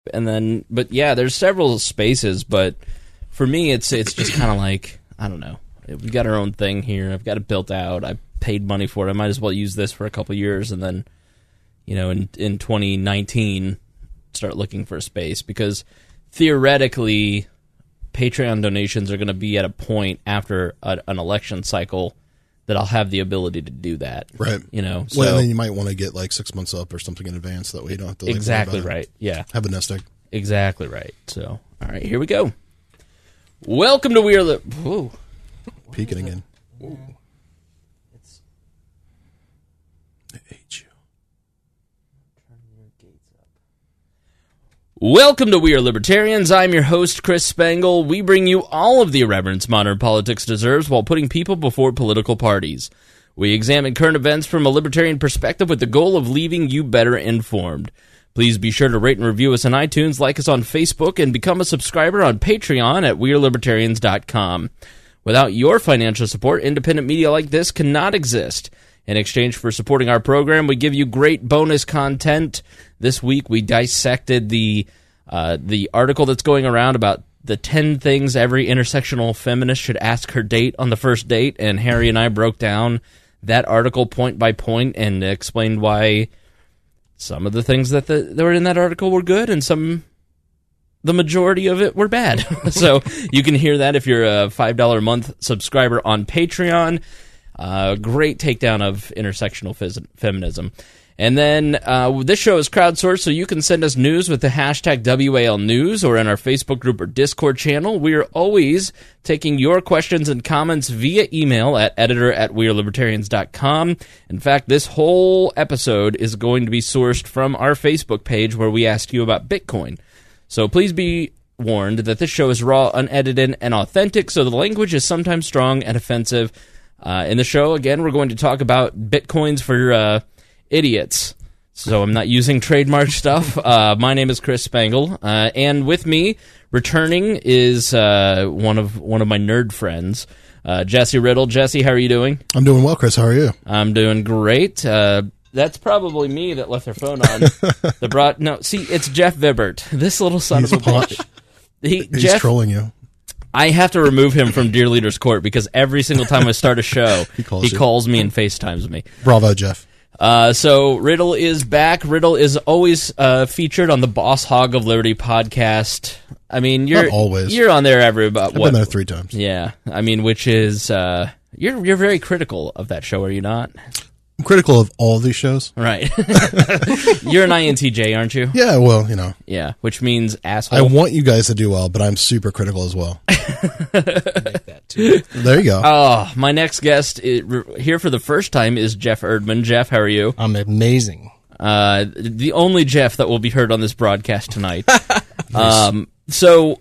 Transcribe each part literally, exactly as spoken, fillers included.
And then, but yeah, there's several spaces, but for me, it's it's just kind of like, I don't know. We've got our own thing here. I've got it built out. I paid money for it. I might as well use this for a couple of years, and then, you know, in, in twenty nineteen, start looking for a space. Because theoretically, Patreon donations are going to be at a point after a, an election cycle that I'll have the ability to do that. Right. You know, so, well, then you might want to get like six months up or something in advance. That way you don't have to. Like, exactly right. Yeah. Have a nest egg. Exactly right. So, all right, here we go. Welcome to We Are the... Whoa. Peeking again. Ooh. It's... I hate you. Turn your gates up. Welcome to We Are Libertarians. I'm your host, Chris Spangle. We bring you all of the irreverence modern politics deserves while putting people before political parties. We examine current events from a libertarian perspective with the goal of leaving you better informed. Please be sure to rate and review us on iTunes, like us on Facebook, and become a subscriber on Patreon at we are libertarians dot com. Without your financial support, independent media like this cannot exist. In exchange for supporting our program, we give you great bonus content. This week, we dissected the uh, the article that's going around about the ten things every intersectional feminist should ask her date on the first date, and Harry and I broke down that article point by point and explained why some of the things that, the, that were in that article were good, and some, the majority of it were bad. So you can hear that if you're a five dollars a month subscriber on Patreon. Uh, great takedown of intersectional phys- feminism. And then uh, this show is crowdsourced, so you can send us news with the hashtag W A L News or in our Facebook group or Discord channel. We are always taking your questions and comments via email at editor at we are libertarians dot com. In fact, this whole episode is going to be sourced from our Facebook page where we ask you about Bitcoin. So please be warned that this show is raw, unedited, and authentic, so the language is sometimes strong and offensive. Uh, in the show, again, we're going to talk about Bitcoins for... Uh, idiots. So I'm not using trademark stuff. Uh, my name is Chris Spangle, uh, and with me, returning, is uh, one of one of my nerd friends, uh, Jesse Riddle. Jesse, how are you doing? I'm doing well, Chris. How are you? I'm doing great. Uh, that's probably me that left their phone on. the brought no, see, it's Jeff Vibert. This little son He's of a bitch. He, He's Jeff, trolling you. I have to remove him from Dear Leaders Court because every single time I start a show, he, calls, he calls me and FaceTimes me. Bravo, Jeff. Uh, so Riddle is back. Riddle is always uh, featured on the Boss Hog of Liberty podcast. I mean, you're Not always. You're on there every about I've what? been there three times. Yeah, I mean, which is uh, you're you're very critical of that show, are you not? I'm critical of all of these shows. Right. You're an I N T J, aren't you? Yeah, well, you know. Yeah, which means asshole. I want you guys to do well, but I'm super critical as well. Make that too. There you go. Oh, my next guest is, here for the first time is Jeff Erdman. Jeff, how are you? I'm amazing. Uh, the only Jeff that will be heard on this broadcast tonight. um, so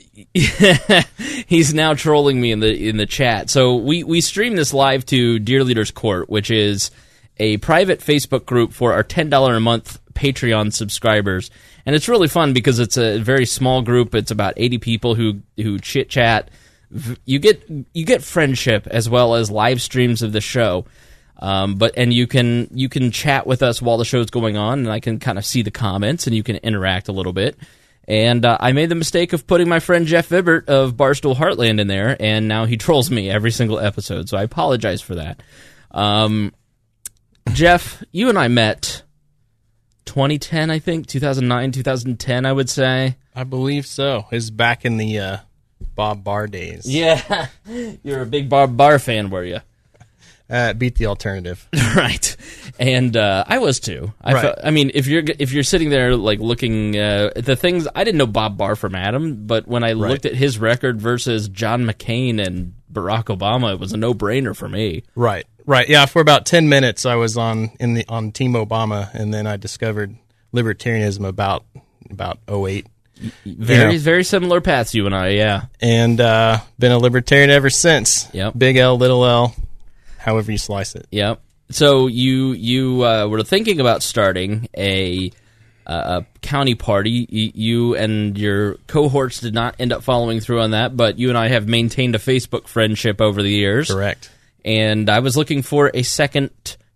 he's now trolling me in the in the chat. So we we stream this live to Dear Leaders Court, which is a private Facebook group for our ten dollars a month Patreon subscribers. And it's really fun because it's a very small group. It's about eighty people who who chit chat. You get you get friendship as well as live streams of the show. Um, but and you can you can chat with us while the show's going on, and I can kind of see the comments, and you can interact a little bit. And uh, I made the mistake of putting my friend Jeff Vibert of Barstool Heartland in there, and now he trolls me every single episode. So I apologize for that. Um, Jeff, you and I met twenty ten, I think, two thousand nine, two thousand ten, I would say. I believe so. It was back in the uh, Bob Barr days. Yeah, you're a big Bob Barr fan, were you? Uh, beat the alternative. Right, and uh, I was too. I, right. felt, I mean, if you're if you're sitting there like looking uh, at the things, I didn't know Bob Barr from Adam, but when I right. looked at his record versus John McCain and Barack Obama, it was a no-brainer for me. Right, right, yeah. For about ten minutes, I was on in the on Team Obama, and then I discovered libertarianism about about oh eight. Very, you know. very similar paths, you and I. Yeah, and uh, been a libertarian ever since. Yep. Big L, little L. However you slice it. Yep. So you you uh, were thinking about starting a, uh, a county party. You, you and your cohorts did not end up following through on that, but you and I have maintained a Facebook friendship over the years. Correct. And I was looking for a second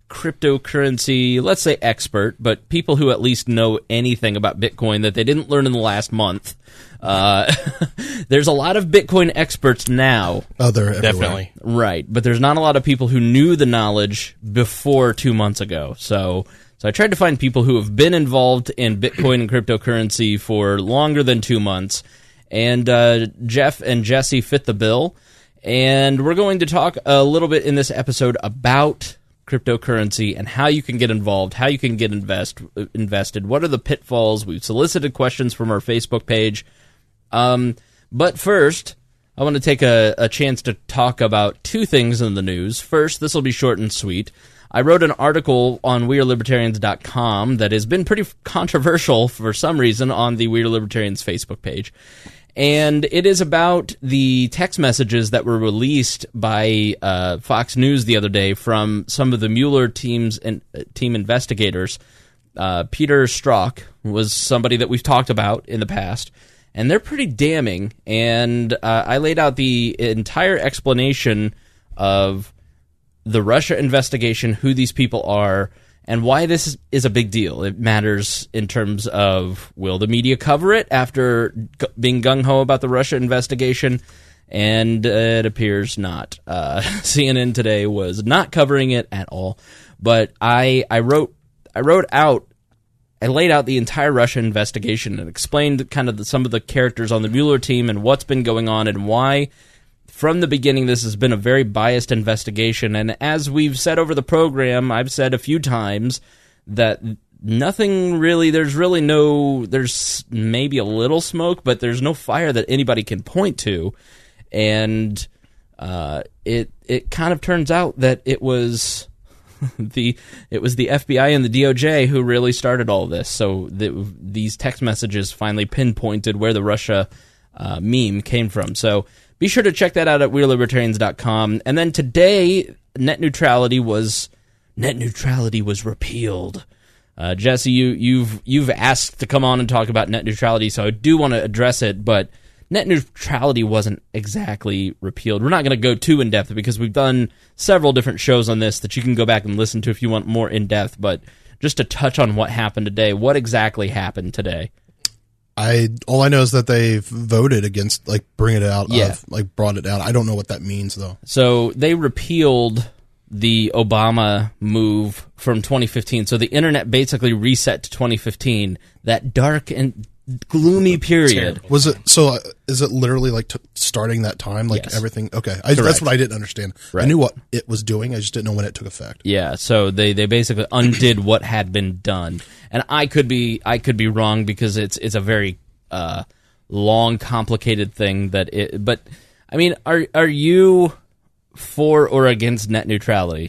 cryptocurrency, let's say expert, but people who at least know anything about Bitcoin that they didn't learn in the last month. Uh, there's a lot of Bitcoin experts now. Oh, they're everywhere. Definitely. Right, but there's not a lot of people who knew the knowledge before two months ago. So, so I tried to find people who have been involved in Bitcoin and cryptocurrency for longer than two months. And uh, Jeff and Jesse fit the bill. And we're going to talk a little bit in this episode about cryptocurrency and how you can get involved, how you can get invest invested, what are the pitfalls. We've solicited questions from our Facebook page. Um, but first, I want to take a, a chance to talk about two things in the news. First, this will be short and sweet. I wrote an article on we are libertarians dot com that has been pretty controversial for some reason on the We Are Libertarians Facebook page. And it is about the text messages that were released by uh, Fox News the other day from some of the Mueller teams and uh, team investigators. Uh, Peter Strzok was somebody that we've talked about in the past, and they're pretty damning. And uh, I laid out the entire explanation of the Russia investigation, who these people are, and why this is a big deal. It matters in terms of, will the media cover it after g- being gung-ho about the Russia investigation? And uh, it appears not. Uh, C N N today was not covering it at all. But I, I wrote I wrote out, I laid out the entire Russia investigation and explained kind of the, some of the characters on the Mueller team and what's been going on and why, from the beginning, this has been a very biased investigation. And as we've said over the program, I've said a few times that nothing really, there's really no, there's maybe a little smoke, but there's no fire that anybody can point to. And uh, it it kind of turns out that it was the it was the F B I and the D O J who really started all this. So the, these text messages finally pinpointed where the Russia uh, meme came from. So be sure to check that out at we are libertarians dot com. And then today, net neutrality was net neutrality was repealed. Uh, Jesse, you, you've you've asked to come on and talk about net neutrality, so I do want to address it. But net neutrality wasn't exactly repealed. We're not going to go too in depth because we've done several different shows on this that you can go back and listen to if you want more in depth. But just to touch on what happened today, what exactly happened today? I all I know is that they voted against, like, bringing it out, Yeah. of, like, brought it down. I don't know what that means, though. So they repealed the Obama move from twenty fifteen. So the internet basically reset to twenty fifteen, that dark and gloomy period. Was it, so uh, is it literally, like, t- starting that time? Like, Yes. everything? Okay. I, that's what I didn't understand. Right. I knew what it was doing. I just didn't know when it took effect. Yeah, so they, they basically undid what had been done. And I could be I could be wrong because it's it's a very uh, long, complicated thing that it, but I mean, are are you for or against net neutrality?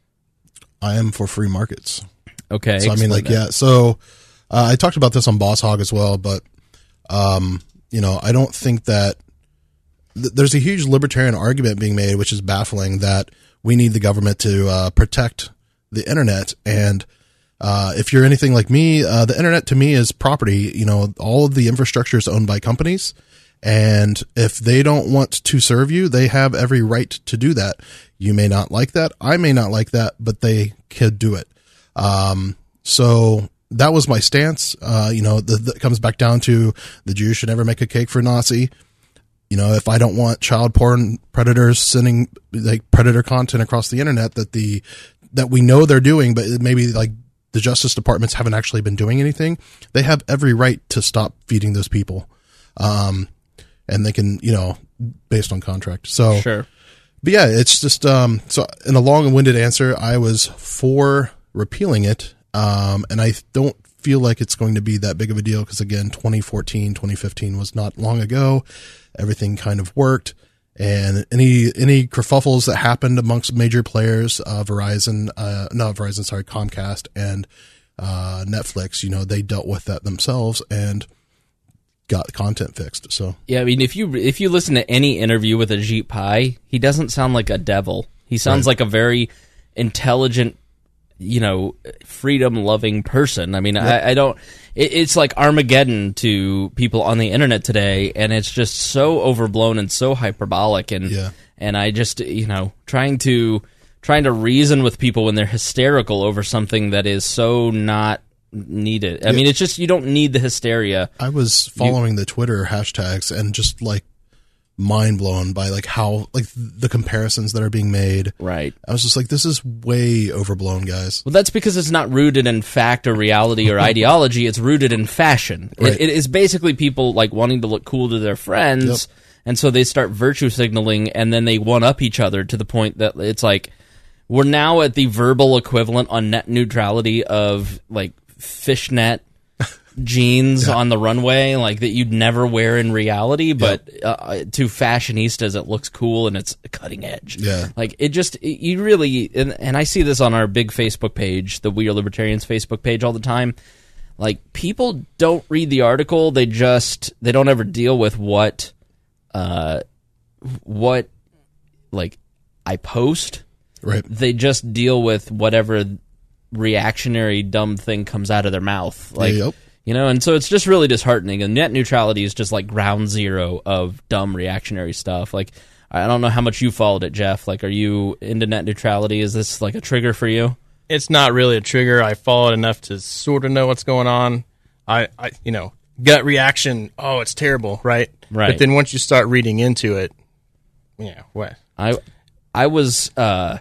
I am for free markets. Okay. So, I mean, like, that. yeah. So, uh, I talked about this on Boss Hog as well, but, um, you know, I don't think that th- there's a huge libertarian argument being made, which is baffling, that we need the government to uh, protect the internet. And uh, if you're anything like me, uh, the internet to me is property. You know, all of the infrastructure is owned by companies. And if they don't want to serve you, they have every right to do that. You may not like that. I may not like that, but they could do it. Um, so that was my stance. Uh, you know, that comes back down to the Jews should never make a cake for Nazi. You know, if I don't want child porn predators sending like predator content across the internet that the, that we know they're doing, but maybe like the Justice Departments haven't actually been doing anything, they have every right to stop feeding those people. Um, and they can, you know, based on contract. So, Sure. But yeah, it's just, um, so in a long and winded answer, I was for repealing it. Um, and I don't feel like it's going to be that big of a deal because, again, twenty fourteen, twenty fifteen was not long ago. Everything kind of worked. And any, any kerfuffles that happened amongst major players, uh, Verizon, uh, not Verizon, sorry, Comcast and, uh, Netflix, you know, they dealt with that themselves and got the content fixed. So Yeah, I mean, if you if you listen to any interview with Ajit Pai, he doesn't sound like a devil. He sounds Right. like a very intelligent, you know, freedom-loving person. I mean, Yep. I, I don't... It, it's like Armageddon to people on the internet today, and it's just so overblown and so hyperbolic, and Yeah. and I just, you know, trying to trying to reason with people when they're hysterical over something that is so not needed. I Yeah. mean, it's just you don't need the hysteria. I was following the Twitter hashtags and just like mind blown by like how like the comparisons that are being made. Right. I was just like, this is way overblown, guys. Well, that's because it's not rooted in fact or reality or ideology. It's rooted in fashion. Right. It, it is basically people like wanting to look cool to their friends, Yep. and so they start virtue signaling, and then they one up each other to the point that it's like we're now at the verbal equivalent on net neutrality of like fishnet jeans Yeah. on the runway, like that you'd never wear in reality, but uh, to fashionistas it looks cool and it's cutting edge. Yeah. Like it just it, you really and, and I see this on our big Facebook page, the We Are Libertarians Facebook page all the time. Like people don't read the article, they just they don't ever deal with what uh what like I post. Right. They just deal with whatever reactionary dumb thing comes out of their mouth. Like Yep. you know, and so it's just really disheartening. And net neutrality is just like ground zero of dumb reactionary stuff. Like, I don't know how much you followed it, Jeff. Like, are you into net neutrality? Is this like a trigger for you? It's not really a trigger. I follow it enough to sort of know what's going on. I, I, you know, gut reaction. Oh, it's terrible, right? Right. But then once you start reading into it, yeah, what? I, I was uh,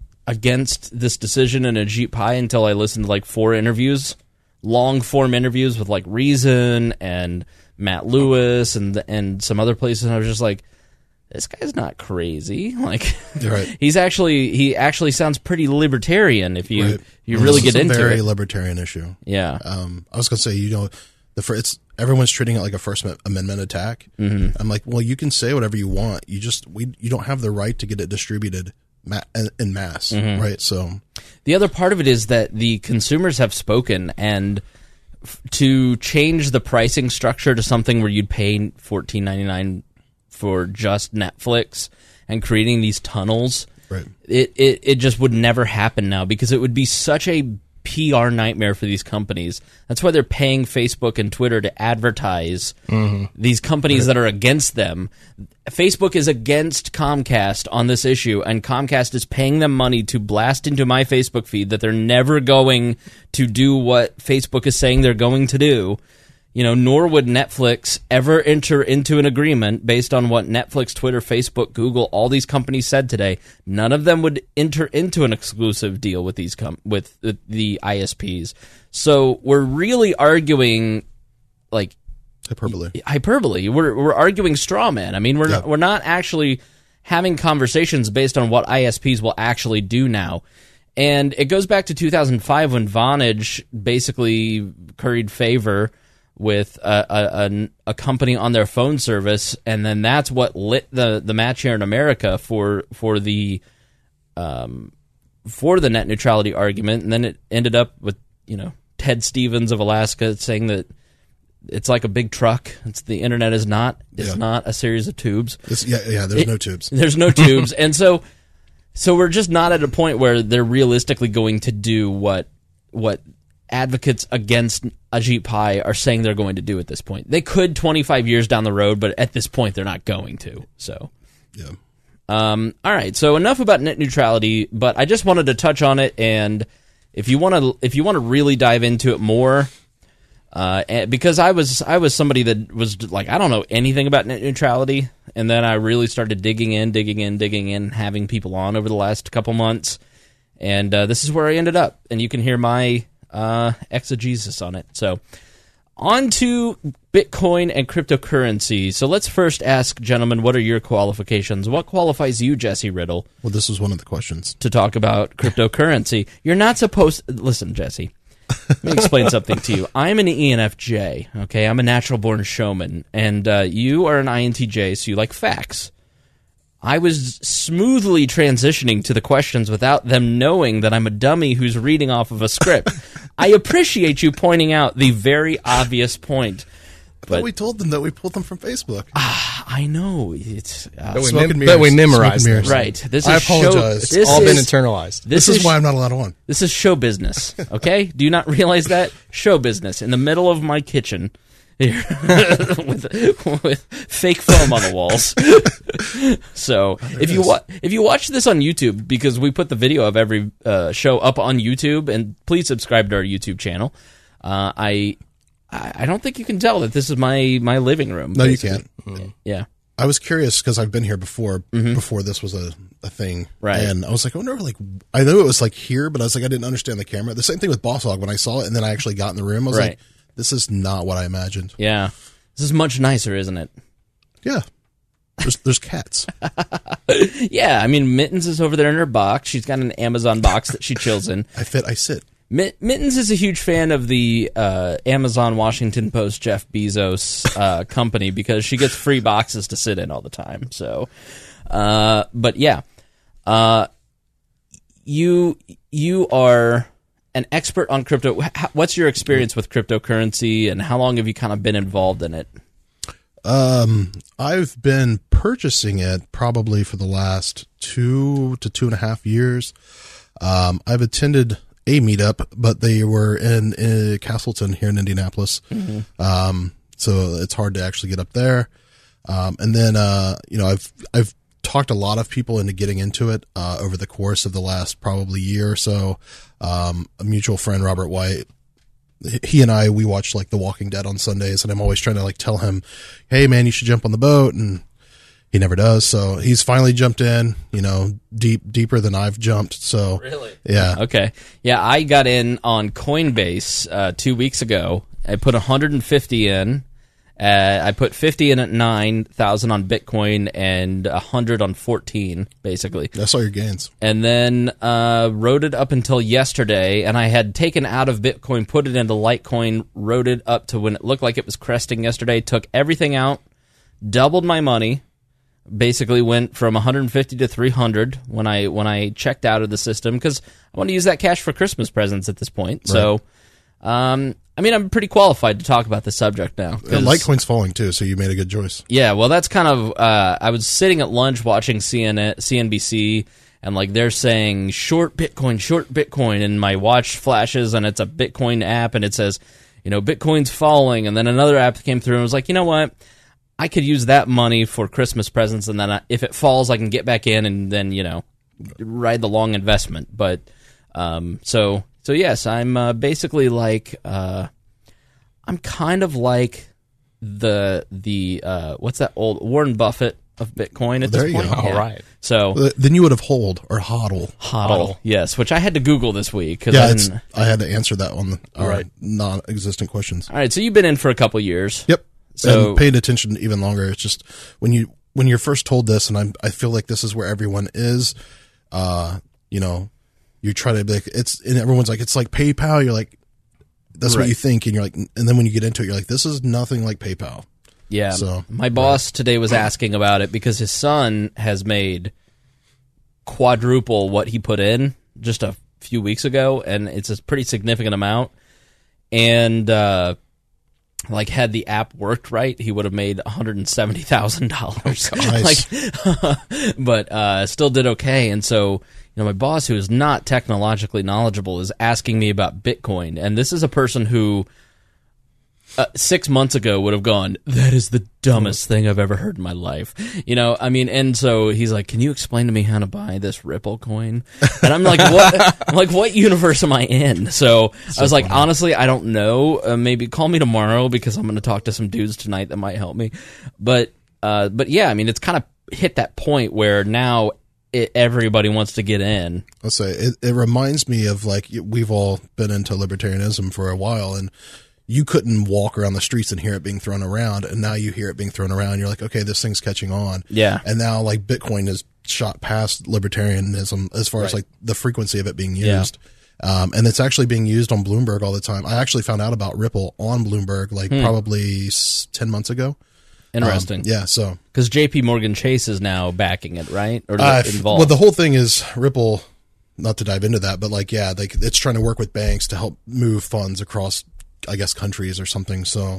against this decision in a Jeep High until I listened to like four interviews. Long form interviews with like Reason and Matt Lewis and and some other places, and I was just like, this guy's not crazy. Like, Right. he's actually he actually sounds pretty libertarian if you Right. you Well, really this get is a into very it. libertarian issue. Yeah, Um, I was gonna say, you know, the fir- it's everyone's treating it like a First Amendment attack. Mm-hmm. I'm like, well, you can say whatever you want. You just we you don't have the right to get it distributed ma- in mass, Mm-hmm. right? So the other part of it is that the consumers have spoken, and f- to change the pricing structure to something where you'd pay fourteen ninety-nine for just Netflix and creating these tunnels, right. it, it it just would never happen now because it would be such a P R nightmare for these companies. That's why they're paying Facebook and Twitter to advertise these companies that are against them. Facebook is against Comcast on this issue, and Comcast is paying them money to blast into my Facebook feed that they're never going to do what Facebook is saying they're going to do. You know, nor would Netflix ever enter into an agreement based on what Netflix, Twitter, Facebook, Google, all these companies said today. None of them would enter into an exclusive deal with these com- with the, the I S Ps. So we're really arguing like Hyperbole. hyperbole. We're we're arguing straw man. I mean, we're Yeah. not, we're not actually having conversations based on what I S Ps will actually do now. And it goes back to two thousand five when Vonage basically curried favor with a, a, a, a company on their phone service, and then that's what lit the, the match here in America for for the um for the net neutrality argument. And then it ended up with, you know, Ted Stevens of Alaska saying that it's like a big truck. It's the internet is not. It's Yeah. not a series of tubes. It's, yeah, yeah. There's It- no tubes. There's no tubes, and so so we're just not at a point where they're realistically going to do what what advocates against Ajit Pai are saying they're going to do at this point. They could twenty-five years down the road, but at this point they're not going to. So, Yeah. um, all right. So enough about net neutrality, but I just wanted to touch on it, and if you want to, if you want to really dive into it more. Uh, and- because I was I was somebody that was like, I don't know anything about net neutrality, and then I really started digging in, digging in, digging in, having people on over the last couple months, and uh, this is where I ended up, and you can hear my uh, exegesis on it. So, on to Bitcoin and cryptocurrency. So let's first ask, gentlemen, what are your qualifications? What qualifies you, Jesse Riddle, Well, this was one of the questions. to talk about cryptocurrency? You're not supposed. Listen, Jesse. Let me explain something to you. I'm an E N F J, okay? I'm a natural-born showman, and uh, you are an I N T J, so you like facts. I was smoothly transitioning to the questions without them knowing that I'm a dummy who's reading off of a script. I appreciate you pointing out the very obvious point. But But we told them that we pulled them from Facebook. I know it's uh, But we, Smoke mem- and but we mirrors. memorized Smoke and them. mirrors. right. This is I show, apologize. It's This all is, been internalized. This, This is why I'm not allowed on. This is show business, okay? Do you not realize that? Show business. In the middle of my kitchen with, with fake foam on the walls. So if you wa- if you watch this on YouTube, because we put the video of every uh, show up on YouTube, and please subscribe to our YouTube channel. Uh, I I don't think you can tell that this is my my living room. No, basically. you can't. Mm-hmm. Yeah. I was curious because I've been here before, mm-hmm. before this was a, a thing. Right. And I was like, I wonder, like, I knew it was like here, but I was like, I didn't understand the camera. The same thing with Boss Hog. When I saw it and then I actually got in the room, I was right. like, this is not what I imagined. Yeah. This is much nicer, isn't it? Yeah. There's, there's cats. Yeah. I mean, Mittens is over there in her box. She's got an Amazon box that she chills in. I fit, I sit. Mittens is a huge fan of the uh, Amazon Washington Post Jeff Bezos uh, company because she gets free boxes to sit in all the time. So, uh, but yeah, uh, you you are an expert on crypto. What's your experience with cryptocurrency, and how long have you kind of been involved in it? Um, I've been purchasing it probably for the last two to two and a half years. Um, I've attended a meetup, but they were in, in Castleton here in Indianapolis. Mm-hmm. Um, so it's hard to actually get up there. Um, and then, uh, you know, I've, I've talked a lot of people into getting into it, uh, over the course of the last probably year or so. Um, a mutual friend, Robert White, he and I, we watch like The Walking Dead on Sundays, and I'm always trying to like tell him, hey man, you should jump on the boat. And he never does. So he's finally jumped in, you know, deep, deeper than I've jumped. So really, yeah. Okay. Yeah. I got in on Coinbase, uh, two weeks ago. I put one hundred fifty in. Uh, I put fifty in at nine thousand on Bitcoin and one hundred on fourteen, basically. I saw your gains. And then uh, rode it up until yesterday, and I had taken out of Bitcoin, put it into Litecoin, rode it up to when it looked like it was cresting yesterday, took everything out, doubled my money, basically went from one hundred fifty to three hundred when I when I checked out of the system, because I want to use that cash for Christmas presents at this point. Right. So, um, I mean, I'm pretty qualified to talk about the subject now. Yeah, Litecoin's falling too, so you made a good choice. Yeah, well, that's kind of. Uh, I was sitting at lunch watching C N N, C N B C, and like they're saying short Bitcoin, short Bitcoin, and my watch flashes, and it's a Bitcoin app, and it says, you know, Bitcoin's falling, and then another app came through, and was like, you know what? I could use that money for Christmas presents, and then I, if it falls, I can get back in and then, you know, ride the long investment. But um, so so yes, I'm uh, basically like uh, I'm kind of like the the uh, what's that old Warren Buffett of Bitcoin at there this you point. go. Yeah. All right. So Well, then you would have hold or hodl. hodl, Hodl. yes, which I had to Google this week because Yeah, I it's, didn't. I had to answer that on the all Right. right non-existent questions. All right, so you've been in for a couple years. Yep. So- and paying attention even longer. It's just when you when you're first told this, and I'm I feel like this is where everyone is. Uh, you know, you try to be like it's, and everyone's like it's like PayPal. You're like, that's Right. what you think, and you're like, and then when you get into it, you're like, this is nothing like PayPal. Yeah. So- my boss today was asking about it because his son has made quadruple what he put in just a few weeks ago, and it's a pretty significant amount. And uh, like, had the app worked right, he would have made one hundred seventy thousand dollars. Nice. Like, but uh, still did okay. And so, you know, my boss, who is not technologically knowledgeable, is asking me about Bitcoin, and this is a person who. Uh, six months ago would have gone, that is the dumbest thing I've ever heard in my life. You know, I mean, and so he's like, can you explain to me how to buy this Ripple coin? And I'm like, what? I'm like, what universe am I in? So, so I was like, honestly, I don't know. Uh, maybe call me tomorrow because I'm going to talk to some dudes tonight that might help me. But, uh, but yeah, I mean, it's kind of hit that point where now it, everybody wants to get in. I'll say it, it reminds me of like we've all been into libertarianism for a while, and you couldn't walk around the streets and hear it being thrown around, and now you hear it being thrown around. You're like, okay, this thing's catching on. Yeah. And now like Bitcoin has shot past libertarianism as far Right. as like the frequency of it being used. Yeah. Um, and it's actually being used on Bloomberg all the time. I actually found out about Ripple on Bloomberg like hmm. probably s- ten months ago. Interesting. Um, yeah. So because J P Morgan Chase is now backing it, right? Or uh, involved? Well, the whole thing is Ripple, not to dive into that, but like, yeah, like it's trying to work with banks to help move funds across, I guess, countries or something. So,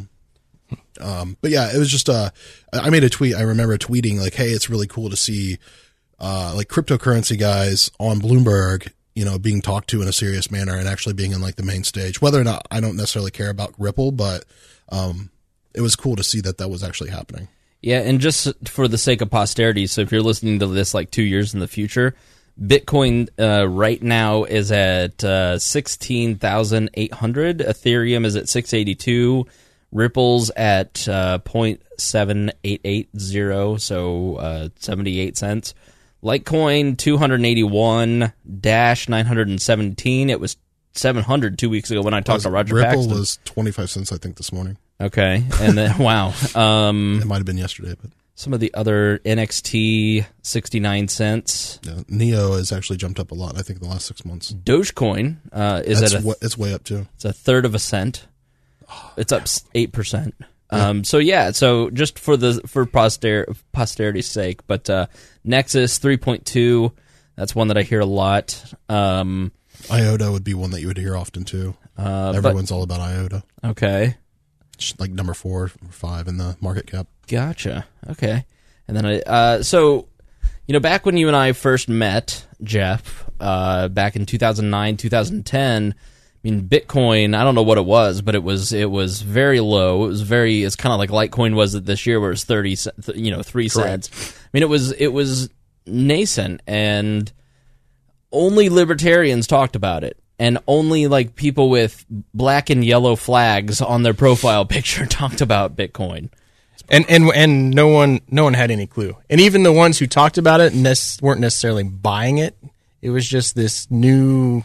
um, but yeah, it was just, uh, I made a tweet. I remember tweeting like, hey, it's really cool to see, uh, like cryptocurrency guys on Bloomberg, you know, being talked to in a serious manner and actually being in like the main stage, whether or not I don't necessarily care about Ripple, but, um, it was cool to see that that was actually happening. Yeah, and just for the sake of posterity, so if you're listening to this like two years in the future, Bitcoin uh, right now is at uh, sixteen thousand eight hundred. Ethereum is at six eighty-two. Ripple's at uh, zero point seven eight eight zero, so uh, seventy-eight cents. Litecoin two eighty-one. Dash nine hundred seventeen. It was seven hundred two weeks ago when I talked to Roger Ripple Paxton. was twenty-five cents, I think, this morning. Okay, and then wow. Um, It might have been yesterday, but some of the other N X T sixty-nine cents. yeah, Neo has actually jumped up a lot, I think, in the last six months. Dogecoin uh, is That's at a, wa- it's way up, too. it's a third of a cent. It's up eight percent. Um, so yeah, so just for the for poster posterity's sake, but uh, Nexus three point two. That's one that I hear a lot. Um, IOTA would be one that you would hear often, too. uh, Everyone's all about IOTA. but, okay. It's like number four or five in the market cap. Gotcha. Okay. And then I, uh, so, you know, back when you and I first met, Jeff, uh, back in two thousand nine, two thousand ten, I mean, Bitcoin, I don't know what it was, but it was, it was very low. It was very, it's kind of like Litecoin was it this year where it's thirty, you know, three Correct. cents. I mean, it was, it was nascent and only libertarians talked about it. And only like people with black and yellow flags on their profile picture talked about Bitcoin. And and and no one no one had any clue. And even the ones who talked about it ne- weren't necessarily buying it. It was just this new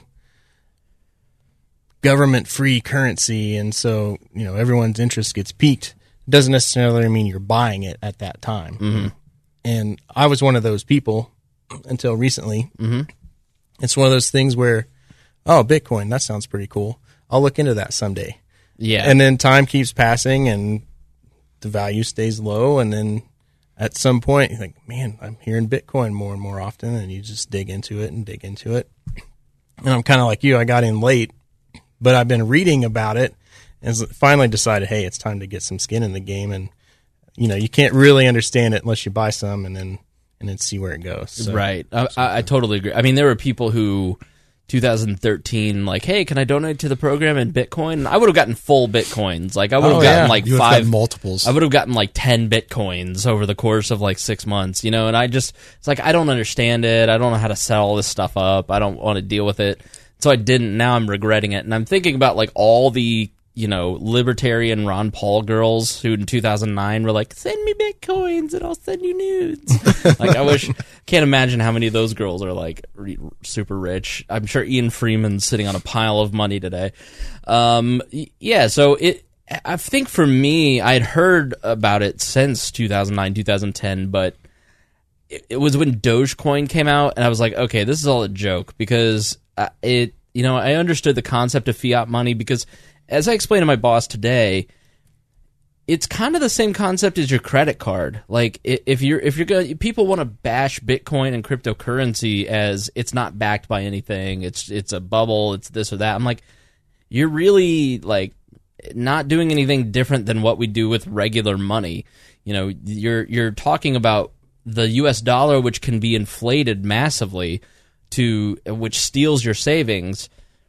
government-free currency, and so you know everyone's interest gets piqued. Doesn't necessarily mean you're buying it at that time. Mm-hmm. And I was one of those people until recently. Mm-hmm. It's one of those things where, oh, Bitcoin, that sounds pretty cool. I'll look into that someday. Yeah. And then time keeps passing and the value stays low. And then at some point you think, man, I'm hearing Bitcoin more and more often. And you just dig into it and dig into it. And I'm kind of like you. I got in late, but I've been reading about it and finally decided, hey, it's time to get some skin in the game. And, you know, you can't really understand it unless you buy some and then and then see where it goes. So, right. I, I, I totally agree. I mean, there were people who, two thousand thirteen, like, hey, can I donate to the program in Bitcoin? I would have gotten full Bitcoins. Like, I would have Oh, gotten yeah. like You would have five gotten multiples. I would have gotten like ten Bitcoins over the course of like six months, you know, and I just, it's like, I don't understand it. I don't know how to set all this stuff up. I don't want to deal with it. So I didn't. Now I'm regretting it. And I'm thinking about like all the, you know, libertarian Ron Paul girls who in two thousand nine were like, send me Bitcoins and I'll send you nudes. Like, I wish, can't imagine how many of those girls are like re- super rich. I'm sure Ian Freeman's sitting on a pile of money today. Um, y- yeah, so it, I think for me, I'd heard about it since two thousand nine, two thousand ten, but it, it was when Dogecoin came out, and I was like, okay, this is all a joke, because uh, it, you know, I understood the concept of fiat money, because as I explained to my boss today, it's kind of the same concept as your credit card. Like, i- if you're if you're going, people want to bash Bitcoin and cryptocurrency as it's not backed by anything, it's it's a bubble, it's this or that. I'm like, you're really like not doing anything different than what we do with regular money. You know, you're you're talking about the U S dollar, which can be inflated massively, to which steals your savings,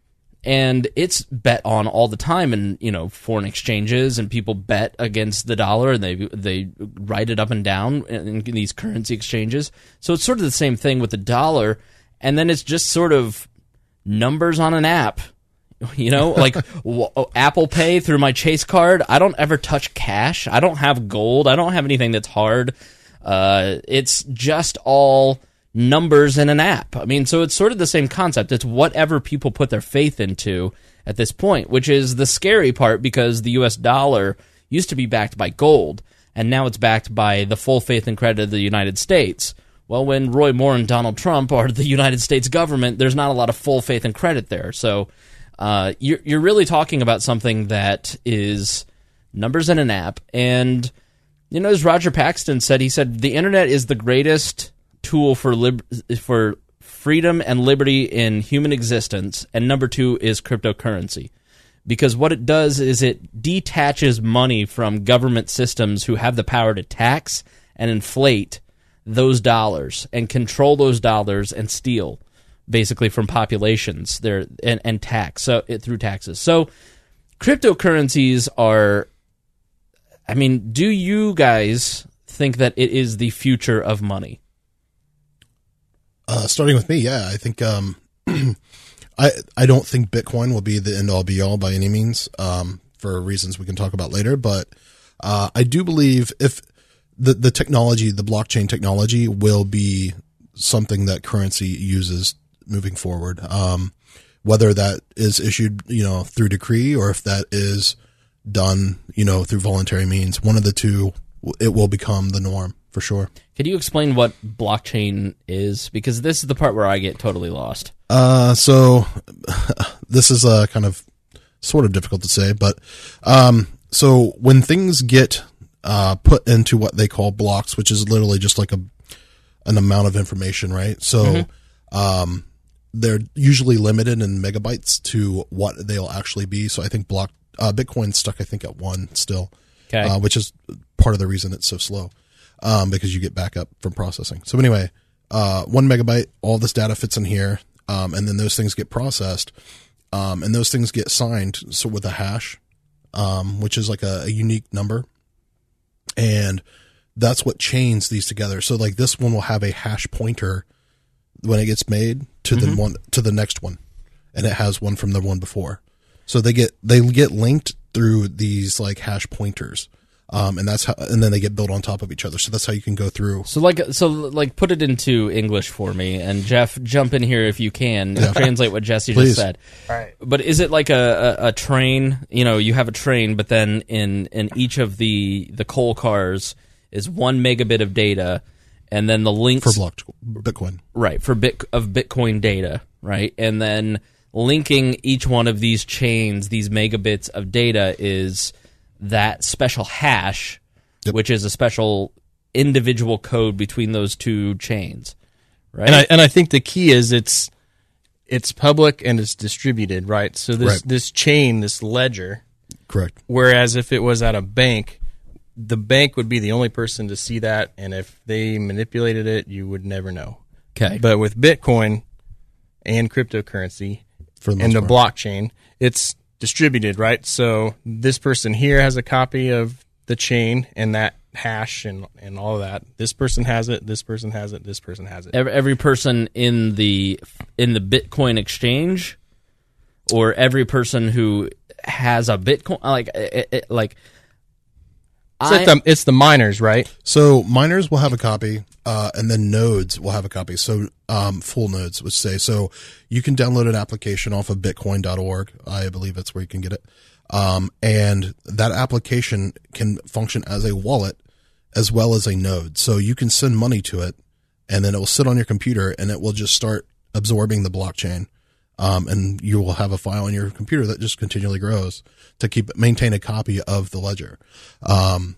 and it's bet on all the time in, you know, foreign exchanges, and people bet against the dollar, and they they write it up and down in, in these currency exchanges. So it's sort of the same thing with the dollar, and then it's just sort of numbers on an app. You know, like w- Apple Pay through my Chase card. I don't ever touch cash. I don't have gold. I don't have anything that's hard. Uh, it's just all numbers in an app. I mean, so it's sort of the same concept. It's whatever people put their faith into at this point, which is the scary part, because the U S dollar used to be backed by gold, and now it's backed by the full faith and credit of the United States. Well, when Roy Moore and Donald Trump are the United States government, there's not a lot of full faith and credit there. So uh, you're, you're really talking about something that is numbers in an app. And, you know, as Roger Paxton said, he said, the internet is the greatest tool for lib- for freedom and liberty in human existence, and number two is cryptocurrency, because what it does is it detaches money from government systems who have the power to tax and inflate those dollars and control those dollars and steal basically from populations there and, and tax so it through taxes. So cryptocurrencies are, I mean, do you guys think that it is the future of money? Uh, starting with me, yeah, I think um, I I don't think Bitcoin will be the end all be all by any means, um, for reasons we can talk about later. But uh, I do believe if the the technology, the blockchain technology, will be something that currency uses moving forward. Um, whether that is issued, you know, through decree or if that is done, you know, through voluntary means, one of the two, it will become the norm for sure. Could you explain what blockchain is? Because this is the part where I get totally lost. Uh, so this is uh, kind of sort of difficult to say, but um, so when things get uh, put into what they call blocks, which is literally just like a an amount of information, right? So mm-hmm. um, they're usually limited in megabytes to what they'll actually be. So I think block uh, Bitcoin's stuck, I think, at one still, okay. uh, which is part of the reason it's so slow. Um, because you get backup from processing. So anyway, uh, one megabyte, all this data fits in here, um, and then those things get processed, um, and those things get signed so with a hash, um, which is like a, a unique number, and that's what chains these together. So like this one will have a hash pointer when it gets made to mm-hmm. the one to the next one, and it has one from the one before. So they get they get linked through these like hash pointers. Um, and that's how, and then they get built on top of each other. So that's how you can go through. So like, so like, put it into English for me, and Jeff, jump in here if you can. Yeah. Translate what Jesse Please. just said. All right. But is it like a, a, a train? You know, you have a train, but then in, in each of the the coal cars is one megabit of data, and then the links for block Bitcoin, right? For bit of Bitcoin data, right? And then linking each one of these chains, these megabits of data, is that special hash, yep. which is a special individual code between those two chains, right? And I and I think the key is it's it's public and it's distributed, right? So this right. this chain, this ledger, correct. Whereas if it was at a bank, the bank would be the only person to see that, and if they manipulated it, you would never know. Okay. But with Bitcoin and cryptocurrency For the and the part. blockchain, it's distributed, right? So this person here has a copy of the chain and that hash and, and all of that. This person has it, this person has it, this person has it. Every, every person in the in the Bitcoin exchange, or every person who has a Bitcoin, like it, it, like it's, I, like the, it's the miners, right? So miners will have a copy, uh, and then nodes will have a copy. So um, full nodes would say. So you can download an application off of bitcoin dot org. I believe that's where you can get it. Um, and that application can function as a wallet as well as a node. So you can send money to it, and then it will sit on your computer, and it will just start absorbing the blockchain. Um, and you will have a file on your computer that just continually grows to keep maintain a copy of the ledger. Um,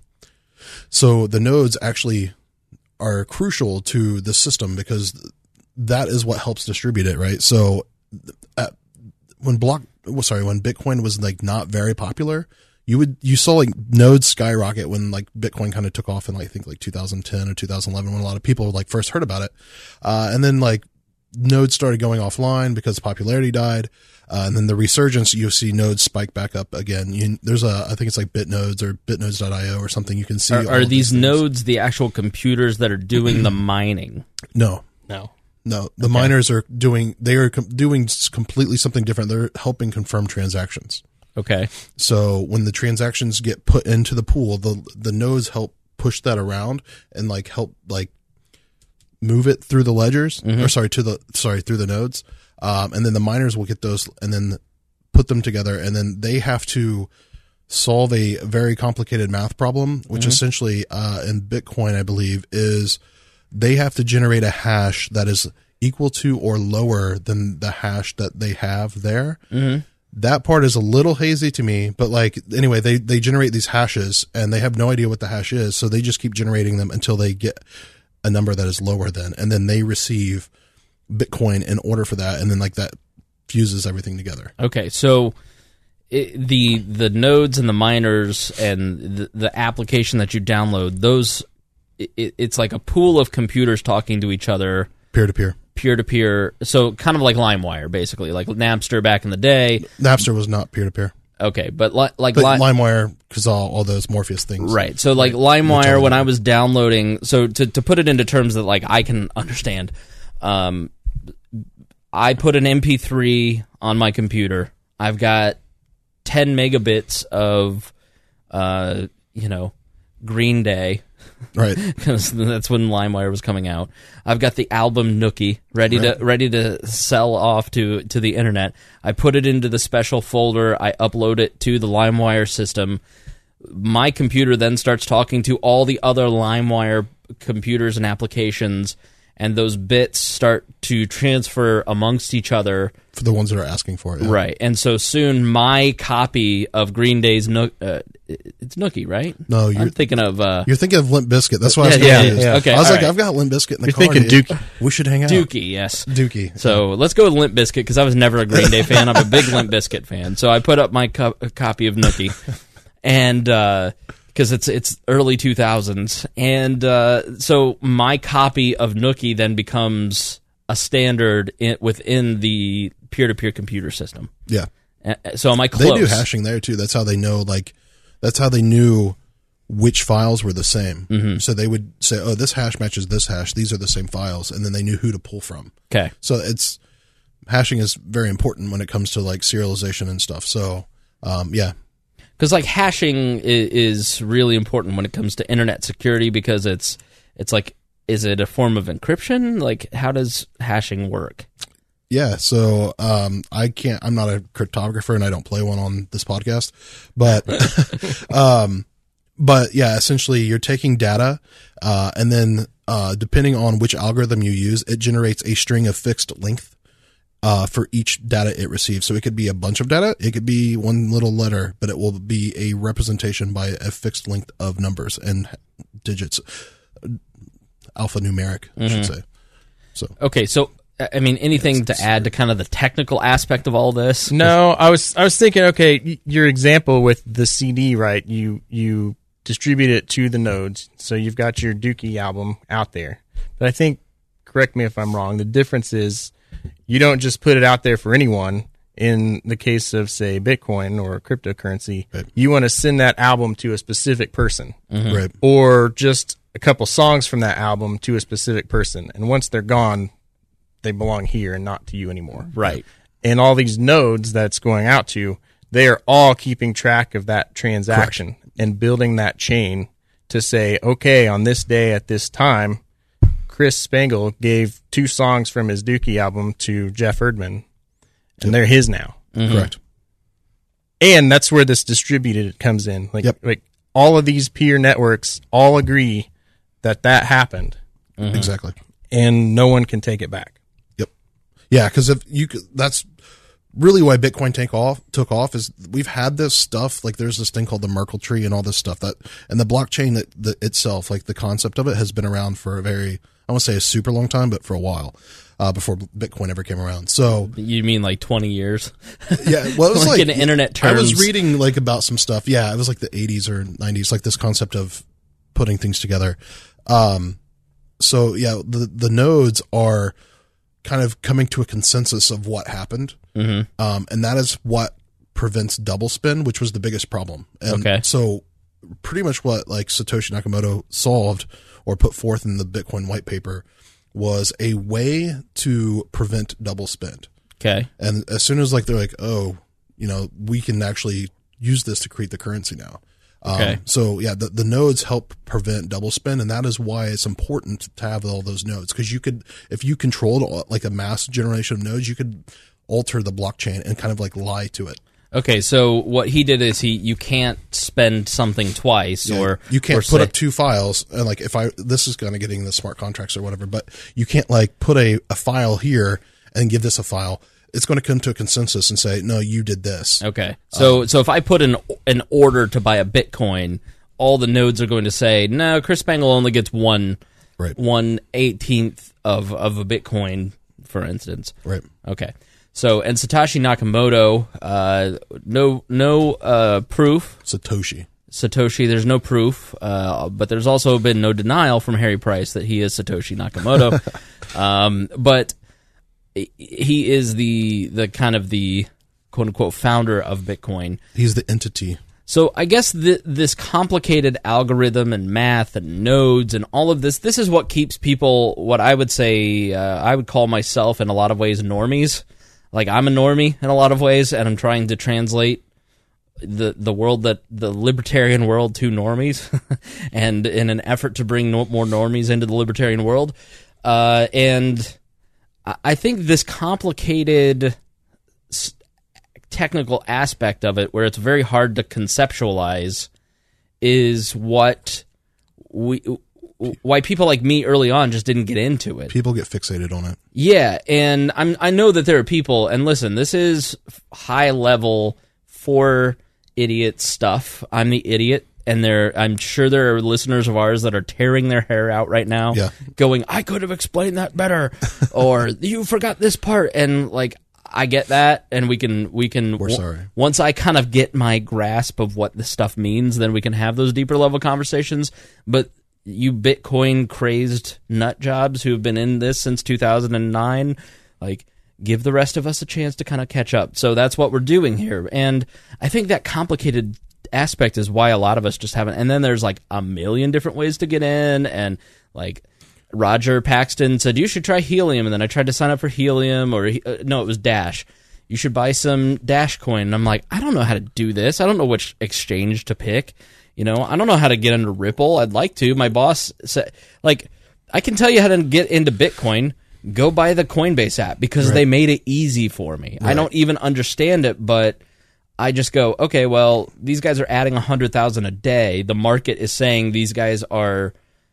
so the nodes actually are crucial to the system because that is what helps distribute it, right? So at, when block, well, sorry, when Bitcoin was like not very popular, you would you saw like nodes skyrocket when like Bitcoin kind of took off in like I think like two thousand ten or two thousand eleven when a lot of people like first heard about it, uh, and then like nodes started going offline because popularity died, uh, and then the resurgence, you see nodes spike back up again. You, there's a, I think it's like Bitnodes or bitnodes dot io or something. You can see. Are, are these, these nodes the actual computers that are doing the mining? No, no, no. The okay. miners are doing. They are com- doing completely something different. They're helping confirm transactions. Okay. So when the transactions get put into the pool, the the nodes help push that around and like help like. move it through the ledgers mm-hmm. or sorry to the sorry through the nodes, um, and then the miners will get those and then put them together, and then they have to solve a very complicated math problem, which mm-hmm. essentially uh, in Bitcoin I believe is they have to generate a hash that is equal to or lower than the hash that they have there. Mm-hmm. That part is a little hazy to me, but like anyway, they they generate these hashes and they have no idea what the hash is, so they just keep generating them until they get a number that is lower than, and then they receive Bitcoin in order for that, and then like that fuses everything together. Okay, so it, the the nodes and the miners and the, the application that you download, those it, it's like a pool of computers talking to each other, peer to peer, peer to peer. So kind of like LimeWire, basically, like Napster back in the day. Napster was not peer to peer. Okay, but li- like But li- LimeWire, because all, all those Morpheus things. right. So like LimeWire, when I was downloading, so to to put it into terms that like I can understand, um, I put an M P three on my computer. I've got ten megabits of, uh, you know, Green Day. Right. Because that's when LimeWire was coming out. I've got the album Nookie ready Right. to ready to sell off to to the internet. I put it into the special folder. I upload it to the LimeWire system. My computer then starts talking to all the other LimeWire computers and applications, and those bits start to transfer amongst each other. For the ones that are asking for it. Yeah. Right. And so soon my copy of Green Day's Nook, uh, it's Nookie, right? No, you're I'm thinking of uh, You're thinking of Limp Bizkit. That's what I was Yeah, going yeah, to yeah. Okay, I was all like, right. I've got Limp Bizkit in the You're car. thinking dude. Dookie. We should hang out. Dookie, yes. Dookie. So let's go with Limp Bizkit because I was never a Green Day fan. I'm a big Limp Bizkit fan. So I put up my co- copy of Nookie, and because it's it's early two thousands, and uh, so my copy of Nookie then becomes a standard in, within the peer-to-peer computer system. Yeah. Uh, So am I close? They do hashing there too. That's how they know, like, that's how they knew which files were the same. Mm-hmm. So they would say, oh, this hash matches this hash. These are the same files. And then they knew who to pull from. Okay. So it's, hashing is very important when it comes to like serialization and stuff. So, um, yeah. Because like hashing is, is really important when it comes to internet security because it's it's like, is it a form of encryption? Like, how does hashing work? Yeah, so um, I can't. I'm not a cryptographer, and I don't play one on this podcast. But, um, but yeah, essentially, you're taking data, uh, and then uh, depending on which algorithm you use, it generates a string of fixed length uh, for each data it receives. So it could be a bunch of data, it could be one little letter, but it will be a representation by a fixed length of numbers and digits, alphanumeric, I should say. So Okay, so I mean, anything to add to kind of the technical aspect of all this? No, I was I was thinking, okay, y- your example with the C D, right? You you distribute it to the nodes, so you've got your Dookie album out there. But I think, correct me if I'm wrong, the difference is you don't just put it out there for anyone. In the case of, say, Bitcoin or cryptocurrency, Right. you want to send that album to a specific person, right, or just a couple songs from that album to a specific person. And once they're gone, they belong here and not to you anymore. Right. And all these nodes that's going out to, they are all keeping track of that transaction and building that chain to say, okay, on this day at this time, Chris Spangle gave two songs from his Dookie album to Jeff Erdman, and they're his now. correct. And that's where this distributed comes in. Like, Yep. like all of these peer networks all agree that that happened, Exactly. and no one can take it back. Yep. Yeah, because if you could, that's really why Bitcoin take off took off is we've had this stuff like there's this thing called the Merkle tree and all this stuff that and the blockchain that, that itself, like the concept of it, has been around for a very I won't say a super long time, but for a while uh, before Bitcoin ever came around. So You mean like twenty years? yeah, well, it was Like like, in internet I was terms. reading like about some stuff. Yeah, it was like the eighties or nineties, like this concept of putting things together. Um, so yeah, the the nodes are kind of coming to a consensus of what happened, mm-hmm. um, and that is what prevents double spin, which was the biggest problem. And Okay. so pretty much what like Satoshi Nakamoto solved or put forth in the Bitcoin white paper was a way to prevent double spend. Okay. And as soon as like they're like, oh, you know, we can actually use this to create the currency now. Um, Okay. So yeah, the, the nodes help prevent double spend, and that is why it's important to have all those nodes, because you could, if you controlled like a mass generation of nodes, you could alter the blockchain and kind of like lie to it. Okay, so what he did is he you can't spend something twice, Yeah, or you can't or put say- up two files, and like if I this is kind of getting the smart contracts or whatever, but you can't like put a, a file here and give this a file. It's going to come to a consensus and say, no, you did this. Okay, so Um, so if I put an an order to buy a Bitcoin, all the nodes are going to say, no, Chris Spangle only gets one Right. one eighteenth of of a Bitcoin, for instance. Right. Okay. So, and Satoshi Nakamoto, uh, no, no, uh, proof. Satoshi. Satoshi, there's no proof, uh, but there's also been no denial from Harry Price that he is Satoshi Nakamoto. um, but he is the, the kind of the quote unquote founder of Bitcoin. He's the entity. So I guess th- this complicated algorithm and math and nodes and all of this, this is what keeps people, what I would say, uh, I would call myself in a lot of ways normies. Like I'm a normie in a lot of ways, and I'm trying to translate the the world, that the libertarian world, to normies, and in an effort to bring no, more normies into the libertarian world. Uh, and I think this complicated technical aspect of it, where it's very hard to conceptualize, is what we why people like me early on just didn't get into it. People get fixated on it. Yeah, and I'm I know that there are people, and listen, this is high level for idiot stuff. I'm the idiot, and there I'm sure there are listeners of ours that are tearing their hair out right now, yeah. going, I could have explained that better, or you forgot this part, and like I get that, and we can we can. We're sorry. Once I kind of get my grasp of what this stuff means, then we can have those deeper level conversations. But you Bitcoin crazed nut jobs who have been in this since two thousand nine, like, give the rest of us a chance to kind of catch up. So that's what we're doing here, and I think that complicated aspect is why a lot of us just haven't. And then there's like a million different ways to get in, and like. Roger Paxton said, you should try Helium, and then I tried to sign up for Helium, or uh, no, it was Dash. You should buy some Dash coin. And I'm like, I don't know how to do this. I don't know which exchange to pick. You know, I don't know how to get into Ripple. I'd like to. My boss said, like, I can tell you how to get into Bitcoin. Go buy the Coinbase app, because right. they made it easy for me. Right. I don't even understand it, but I just go, okay, well, these guys are adding one hundred thousand a day. The market is saying these guys are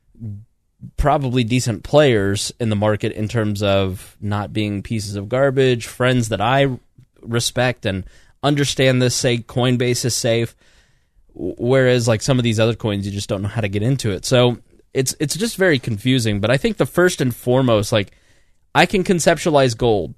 probably decent players in the market in terms of not being pieces of garbage, friends that I respect and understand this, say Coinbase is safe, whereas like some of these other coins, you just don't know how to get into it. So it's it's just very confusing. But I think the first and foremost, like, I can conceptualize gold.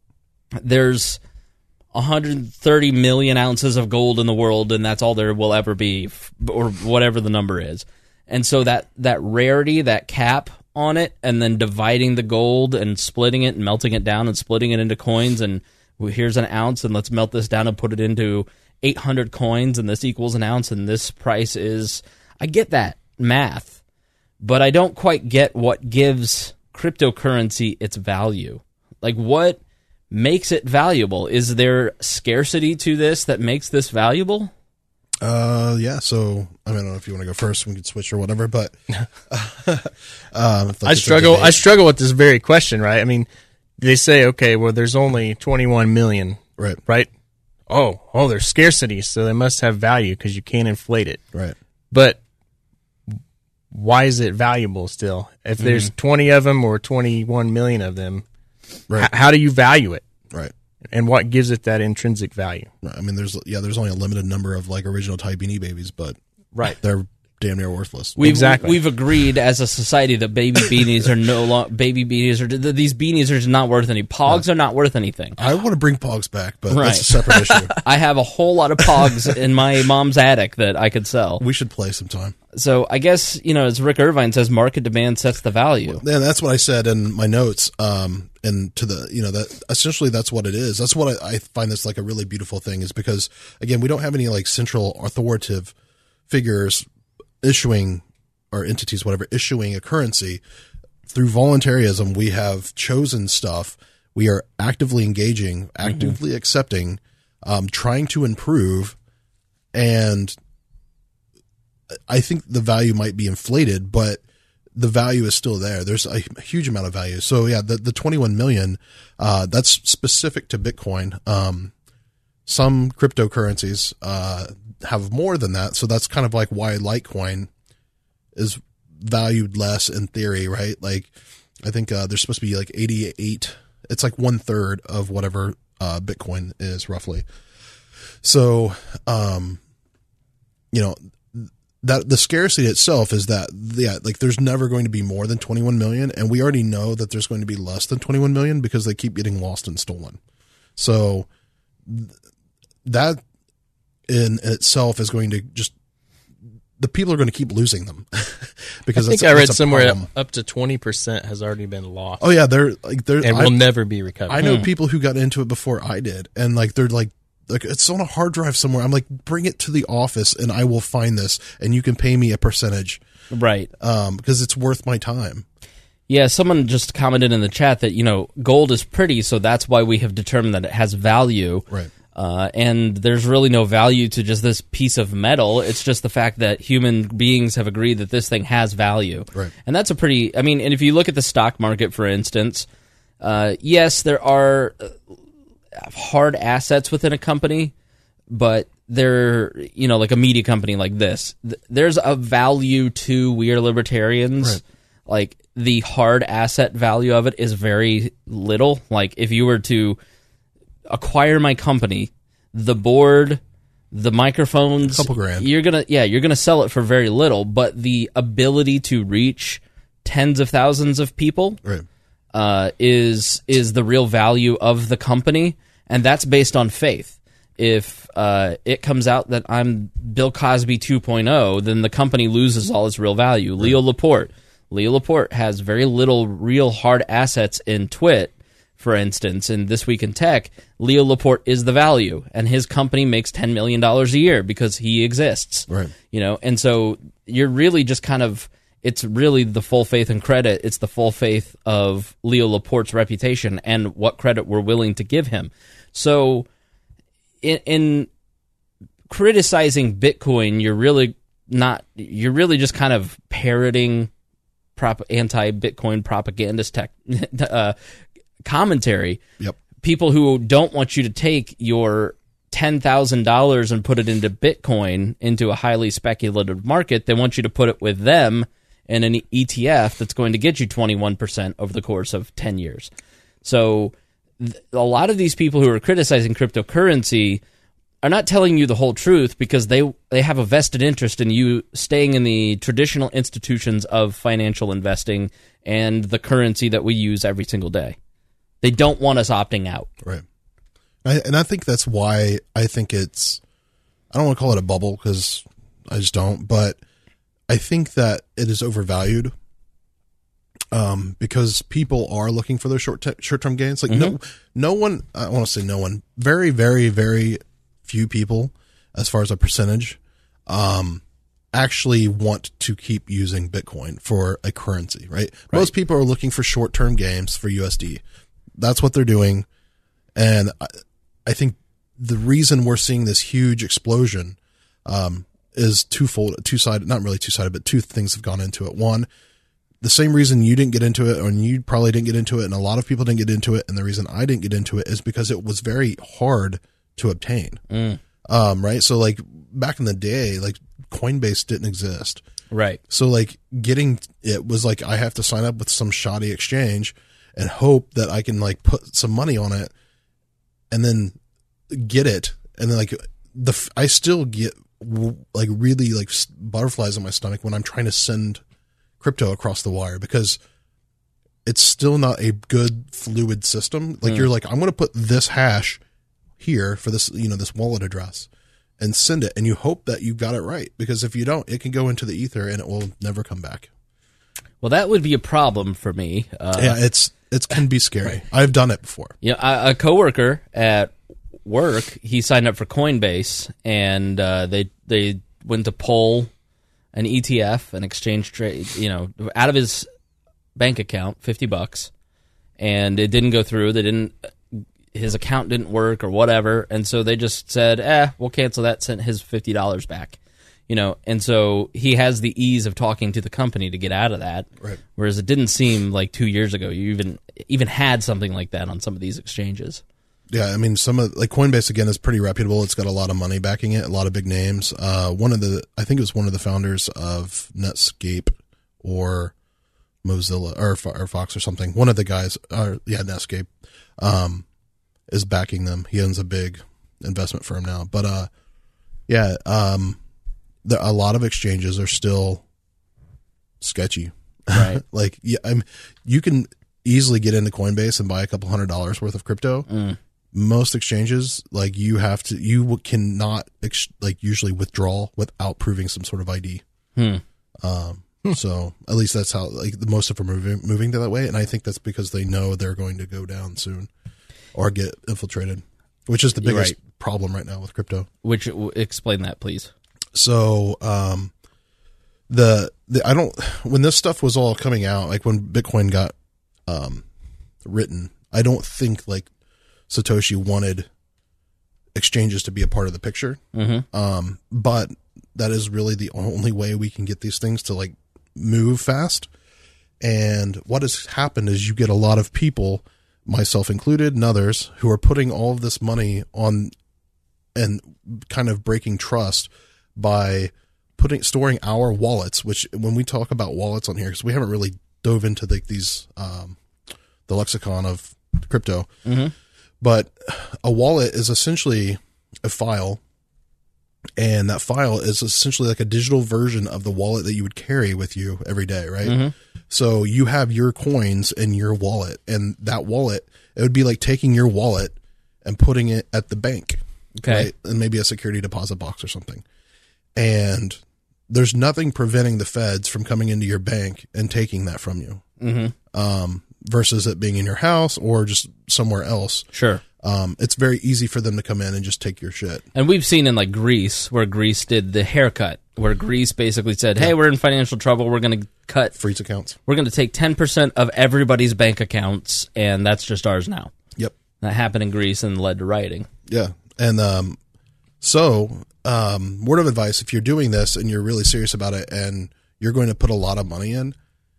There's one hundred thirty million ounces of gold in the world, and that's all there will ever be, or whatever the number is. And so that, that rarity, that cap on it, and then dividing the gold and splitting it and melting it down and splitting it into coins, and well, here's an ounce, and let's melt this down and put it into eight hundred coins, and this equals an ounce, and this price is... I get that math, but I don't quite get what gives cryptocurrency its value. Like, what makes it valuable? Is there scarcity to this that makes this valuable? Uh, yeah. So I, mean, I don't know if you want to go first. We could switch or whatever. But um, I struggle. I struggle with this very question. Right. I mean, they say, okay, well, there's only twenty-one million. Right. Right. Oh, oh, there's scarcity, so they must have value because you can't inflate it. Right. But why is it valuable still? If there's mm-hmm. twenty of them or twenty-one million of them, right. h- how do you value it? Right. And what gives it that intrinsic value? I mean, there's yeah, there's only a limited number of like original Type Beanie Babies, but right, they're damn near worthless. We've, exactly. We've agreed as a society that baby beanies are no longer baby beanies are these beanies are just not worth any. Pogs yeah. are not worth anything. I want to bring Pogs back, but right. that's a separate issue. I have a whole lot of Pogs in my mom's attic that I could sell. We should play sometime. So I guess, you know, as Rick Irvine says, market demand sets the value. Yeah, that's what I said in my notes. Um, and to the, you know, that essentially that's what it is. That's what I, I find this like a really beautiful thing, is because, again, we don't have any like central authoritative figures issuing, or entities, whatever, issuing a currency. Through voluntarism, we have chosen stuff. We are actively engaging, actively mm-hmm. accepting, um, trying to improve, and I think the value might be inflated, but the value is still there. There's a huge amount of value. So yeah, the, the twenty-one million, uh, that's specific to Bitcoin. Um, some cryptocurrencies, uh, have more than that. So that's kind of like why Litecoin is valued less in theory, right? Like, I think, uh, there's supposed to be like eighty-eight, it's like one third of whatever, uh, Bitcoin is roughly. So, um, you know, that the scarcity itself is that, yeah, like there's never going to be more than twenty-one million, and we already know that there's going to be less than twenty-one million because they keep getting lost and stolen. So th- that in itself is going to just, the people are going to keep losing them because I think that's, I read that's somewhere problem. up to twenty percent has already been lost. Oh yeah, they're like they're and I, will never be recovered. I know hmm. people who got into it before I did, and like they're like like it's on a hard drive somewhere. I'm like, bring it to the office and I will find this and you can pay me a percentage. Right. Um, because it's worth my time. Yeah, someone just commented in the chat that, you know, gold is pretty, so that's why we have determined that it has value. Right. Uh, and there's really no value to just this piece of metal. It's just the fact that human beings have agreed that this thing has value. Right. And that's a pretty, I mean, and if you look at the stock market, for instance, uh, yes, there are hard assets within a company, but they're, you know, like a media company like this. Th- there's a value to, we are libertarians. Right. Like, the hard asset value of it is very little. Like, if you were to acquire my company, the board, the microphones, couple grand. You're gonna, yeah, you're gonna sell it for very little. But the ability to reach tens of thousands of people, Right. uh, is is the real value of the company, and that's based on faith. If uh, it comes out that I'm Bill Cosby two point oh, then the company loses all its real value. Right. Leo Laporte, Leo Laporte has very little real hard assets in Twit. For instance, in This Week in Tech, Leo Laporte is the value, and his company makes ten million dollars a year because he exists. Right. You know, and so you're really just kind of, it's really the full faith and credit. It's the full faith of Leo Laporte's reputation and what credit we're willing to give him. So in, in criticizing Bitcoin, you're really not, you're really just kind of parroting prop, anti-Bitcoin propagandist tech, uh, commentary. Yep. People who don't want you to take your ten thousand dollars and put it into Bitcoin, into a highly speculative market, they want you to put it with them in an E T F that's going to get you twenty-one percent over the course of ten years. So th- a lot of these people who are criticizing cryptocurrency are not telling you the whole truth because they they have a vested interest in you staying in the traditional institutions of financial investing and the currency that we use every single day. They don't want us opting out. Right. I, and I think that's why I think it's, I don't want to call it a bubble because I just don't, but I think that it is overvalued um, because people are looking for those short te- short-term gains. Like mm-hmm. no, no one, I want to say no one, very, very, very few people as far as a percentage um, actually want to keep using Bitcoin for a currency, right? right? Most people are looking for short-term gains for U S D. That's what they're doing. And I, I think the reason we're seeing this huge explosion um, is twofold, two-sided, not really two-sided, but two things have gone into it. One, the same reason you didn't get into it, or you probably didn't get into it, and a lot of people didn't get into it, and the reason I didn't get into it is because it was very hard to obtain. Mm. Um, right? So, like, back in the day, like, Coinbase didn't exist. Right. So, like, getting it was like I have to sign up with some shoddy exchange and hope that I can like put some money on it and then get it. And then like the, I still get like really like butterflies in my stomach when I'm trying to send crypto across the wire because it's still not a good fluid system. Like mm. you're like, I'm going to put this hash here for this, you know, this wallet address and send it. And you hope that you got it right because if you don't, it can go into the ether and it will never come back. Well, that would be a problem for me. Uh, yeah, it's, it can be scary. I've done it before. Yeah, you know, a coworker at work, he signed up for Coinbase, and uh, they they went to pull an E T F, an exchange trade, you know, out of his bank account, fifty bucks, and it didn't go through. They didn't, his account didn't work or whatever, and so they just said, "Eh, we'll cancel that." Sent his fifty dollars back. You know, and so he has the ease of talking to the company to get out of that. Right. Whereas it didn't seem like two years ago you even even had something like that on some of these exchanges. Yeah, I mean, some of like Coinbase again is pretty reputable. It's got a lot of money backing it, a lot of big names. Uh, one of the, I think it was one of the founders of Netscape or Mozilla or Firefox or something. One of the guys, or yeah, Netscape, um, is backing them. He owns a big investment firm now, but uh, yeah, um. The, a lot of exchanges are still sketchy. Right. Like, yeah, I'm, you can easily get into Coinbase and buy a couple hundred dollars worth of crypto. Mm. Most exchanges, like you have to, you cannot ex, like usually withdraw without proving some sort of I D. Hmm. Um, hmm. So at least that's how like the most of them are moving, moving to that way. And I think that's because they know they're going to go down soon or get infiltrated. which is the biggest Right. problem right now with crypto. Which w- explain that, please. So, um, the, the, I don't, when this stuff was all coming out, like when Bitcoin got, um, written, I don't think like Satoshi wanted exchanges to be a part of the picture. Mm-hmm. Um, but that is really the only way we can get these things to like move fast. And what has happened is you get a lot of people, myself included and others, who are putting all of this money on and kind of breaking trust by putting, storing our wallets, which when we talk about wallets on here, because we haven't really dove into the, these, um, the lexicon of crypto, Mm-hmm. but a wallet is essentially a file, and that file is essentially like a digital version of the wallet that you would carry with you every day, right? Mm-hmm. So you have your coins in your wallet, and that wallet, it would be like taking your wallet and putting it at the bank, Okay. right? And maybe a security deposit box or something. And there's nothing preventing the feds from coming into your bank and taking that from you. Mm-hmm. Um, versus it being in your house or just somewhere else. Sure. Um, it's very easy for them to come in and just take your shit. And we've seen in like Greece, where Greece did the haircut, where Greece basically said, hey, we're in financial trouble. We're going to cut, Freeze accounts. we're going to take ten percent of everybody's bank accounts, and that's just ours now. Yep. That happened in Greece and led to rioting. Yeah. And um, so, um, word of advice, if you're doing this and you're really serious about it and you're going to put a lot of money in,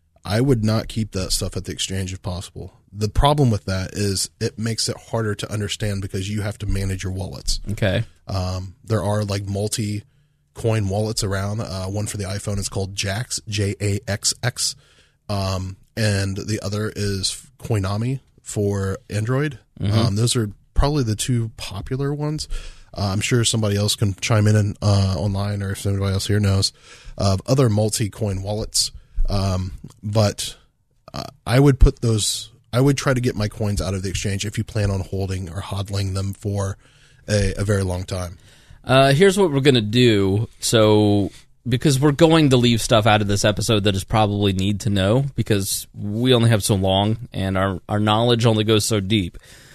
I would not keep that stuff at the exchange if possible. The problem with that is it makes it harder to understand because you have to manage your wallets. Okay. Um, there are like multi coin wallets around. Uh, one for the iPhone is called Jaxx, J A X X. Um, and the other is Coinami for Android. Mm-hmm. Um, those are probably the two popular ones. Uh, I'm sure somebody else can chime in and, uh, online, or if anybody else here knows of other multi coin wallets. Um, but uh, I would put those, I would try to get my coins out of the exchange if you plan on holding or hodling them for a, a very long time. Uh, here's what we're going to do. So, because we're going to leave stuff out of this episode that is probably need to know, because we only have so long and our, our knowledge only goes so deep.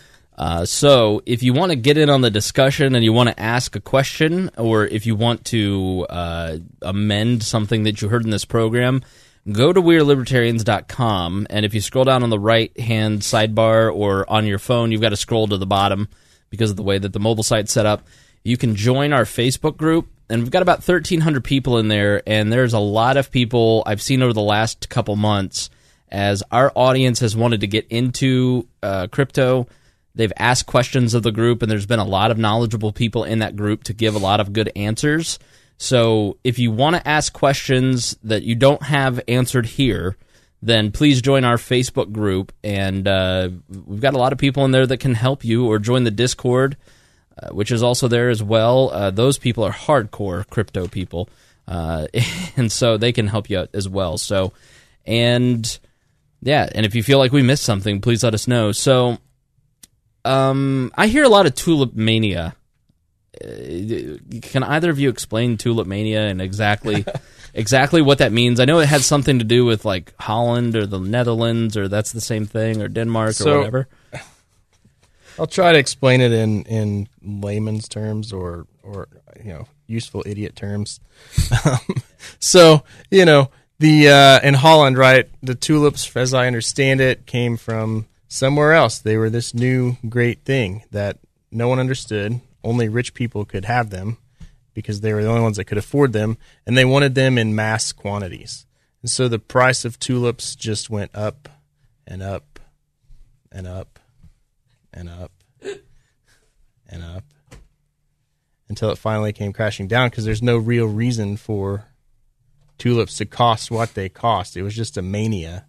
Uh, so, if you want to get in on the discussion and you want to ask a question, or if you want to uh, amend something that you heard in this program, go to we are libertarians dot com, and if you scroll down on the right-hand sidebar or on your phone, you've got to scroll to the bottom because of the way that the mobile site's set up. You can join our Facebook group, and we've got about thirteen hundred people in there, and there's a lot of people I've seen over the last couple months as our audience has wanted to get into uh, crypto. They've asked questions of the group, and there's been a lot of knowledgeable people in that group to give a lot of good answers. So if you want to ask questions that you don't have answered here, then please join our Facebook group, and uh, we've got a lot of people in there that can help you, or join the Discord, uh, which is also there as well. Uh, those people are hardcore crypto people, uh, and so they can help you out as well. So, and yeah, and if you feel like we missed something, please let us know. So, um, I hear a lot of tulip mania. Uh, can either of you explain tulip mania and exactly exactly what that means? I know it has something to do with like Holland or the Netherlands, or that's the same thing, or Denmark, So- or whatever. I'll try to explain it in, in layman's terms, or, or, you know, useful idiot terms. Um, so, you know, the, uh, in Holland, right, the tulips, as I understand it, came from somewhere else. They were this new great thing that no one understood. Only rich people could have them because they were the only ones that could afford them, and they wanted them in mass quantities. And so the price of tulips just went up and up and up and up and up until it finally came crashing down, because there's no real reason for tulips to cost what they cost. It was just a mania.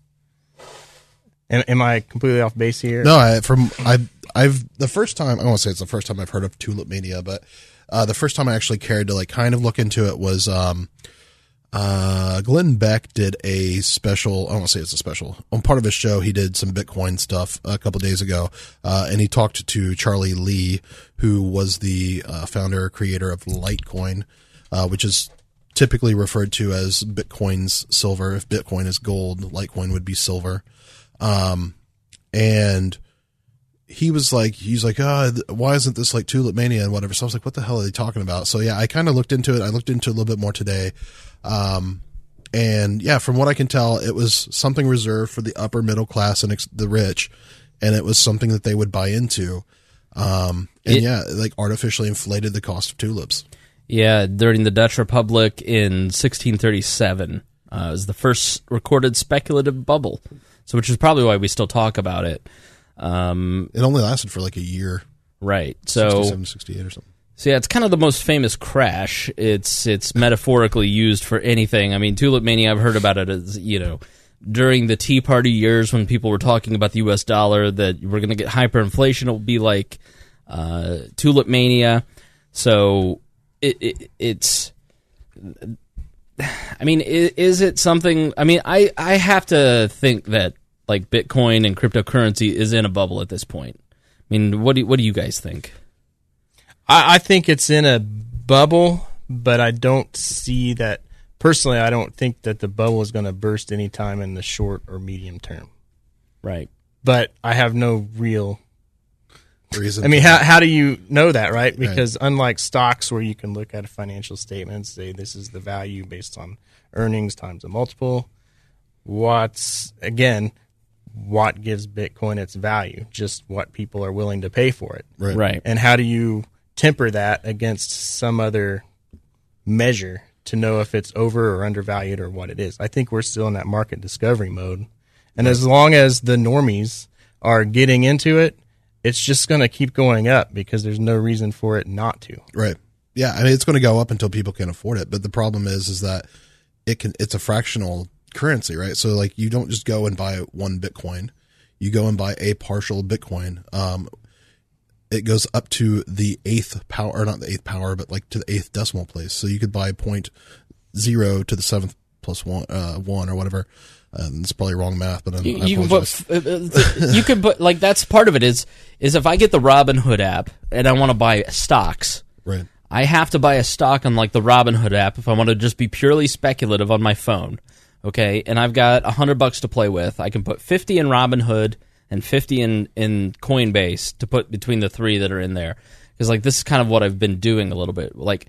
Am, am I completely off base here? No, I, from I, I've the first time, I won't say it's the first time I've heard of tulip mania, but uh, the first time I actually cared to like kind of look into it was um, uh, Glenn Beck did a special. I don't want to say it's a special. On part of his show, he did some Bitcoin stuff a couple days ago, uh, and he talked to Charlie Lee, who was the uh, founder creator of Litecoin, uh, which is typically referred to as Bitcoin's silver. If Bitcoin is gold, Litecoin would be silver. Um, and he was like, he's like, ah, oh, why isn't this like Tulip Mania and whatever? So I was like, what the hell are they talking about? So yeah, I kind of looked into it. I looked into it a little bit more today. Um, and yeah, from what I can tell, it was something reserved for the upper middle class and ex- the rich. And it was something that they would buy into. Um, and it, yeah, like artificially inflated the cost of tulips. Yeah. During the Dutch Republic in sixteen thirty-seven, uh, was the first recorded speculative bubble. So, which is probably why we still talk about it. Um, it only lasted for like a year. Right. So, sixty-seven, sixty-eight or something. So yeah, it's kind of the most famous crash. It's it's metaphorically used for anything. I mean, Tulip Mania, I've heard about it as, you know, during the Tea Party years when people were talking about the U S dollar, that we're going to get hyperinflation. It will be like uh, Tulip Mania. So it, it it's... I mean, is, is it something... I mean, I, I have to think that like Bitcoin and cryptocurrency is in a bubble at this point. I mean, what do what do you guys think? I, I think it's in a bubble, but I don't see that... Personally, I don't think that the bubble is going to burst anytime in the short or medium term. Right. But I have no real... reason. I mean, how how do you know that, right? Because right. unlike stocks where you can look at a financial statement and say this is the value based on earnings times a multiple, what's, again... what gives Bitcoin its value? Just what people are willing to pay for it. Right. Right. And how do you temper that against some other measure to know if it's over or undervalued or what it is? I think we're still in that market discovery mode. And as long as the normies are getting into it, it's just going to keep going up because there's no reason for it not to. Right. Yeah. I mean, it's going to go up until people can afford it. But the problem is, is that it can, it's a fractional currency, right? So like you don't just go and buy one Bitcoin, you go and buy a partial Bitcoin. Um, it goes up to the eighth power, or not the eighth power, but like to the eighth decimal place. So you could buy point zero to the seventh plus one, uh, one or whatever. Um, it's probably wrong math, but I'm, you, I you can apologize. put, you could put like that's part of it. Is is if I get the Robinhood app and I want to buy stocks, right? I have to buy a stock on like the Robinhood app if I want to just be purely speculative on my phone. Okay, and I've got a hundred bucks to play with. I can put fifty in Robinhood and fifty in, in Coinbase to put between the three that are in there. Because like this is kind of what I've been doing a little bit. Like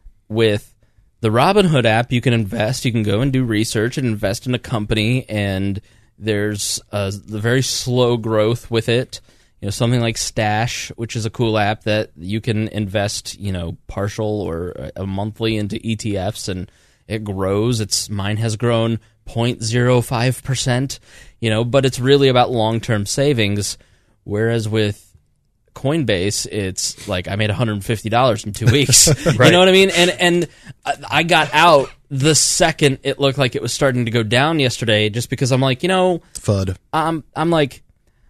with the Robinhood app, you can invest. You can go and do research and invest in a company, and there's a, a very slow growth with it. You know, something like Stash, which is a cool app that you can invest, you know, partial or a monthly into E T Fs, and it grows. It's mine has grown zero point zero five percent, you know, but it's really about long-term savings. Whereas with Coinbase, it's like I made one hundred fifty dollars in two weeks. Right. You know what I mean? And and I got out the second it looked like it was starting to go down yesterday, just because I'm like, you know, FUD. I'm I'm like,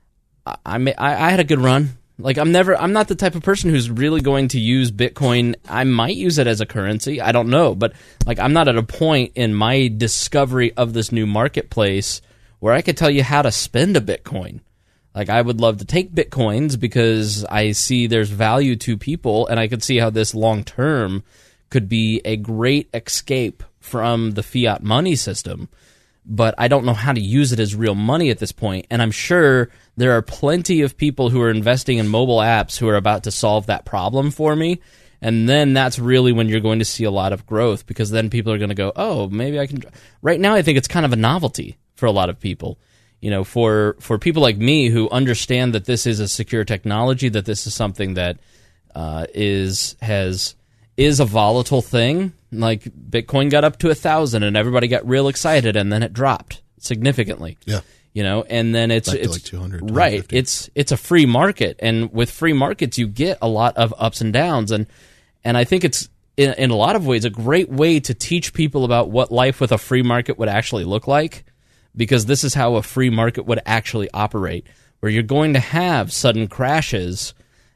I I, I had a good run. Like I'm never, I'm not the type of person who's really going to use Bitcoin. I might use it as a currency. I don't know, but like I'm not at a point in my discovery of this new marketplace where I could tell you how to spend a Bitcoin. Like I would love to take Bitcoins because I see there's value to people, and I could see how this long term could be a great escape from the fiat money system. But I don't know how to use it as real money at this point, and I'm sure there are plenty of people who are investing in mobile apps who are about to solve that problem for me, and then that's really when you're going to see a lot of growth, because then people are going to go, oh, maybe I can... Right now, I think it's kind of a novelty for a lot of people. You know, for, for people like me who understand that this is a secure technology, that this is something that uh, is has is a volatile thing. Like Bitcoin got up to a thousand, and everybody got real excited, and then it dropped significantly. Yeah. You know, and then it's Back to it's like two hundred, right. It's it's a free market, and with free markets, you get a lot of ups and downs, and and I think it's in, in a lot of ways a great way to teach people about what life with a free market would actually look like, because this is how a free market would actually operate, where you're going to have sudden crashes,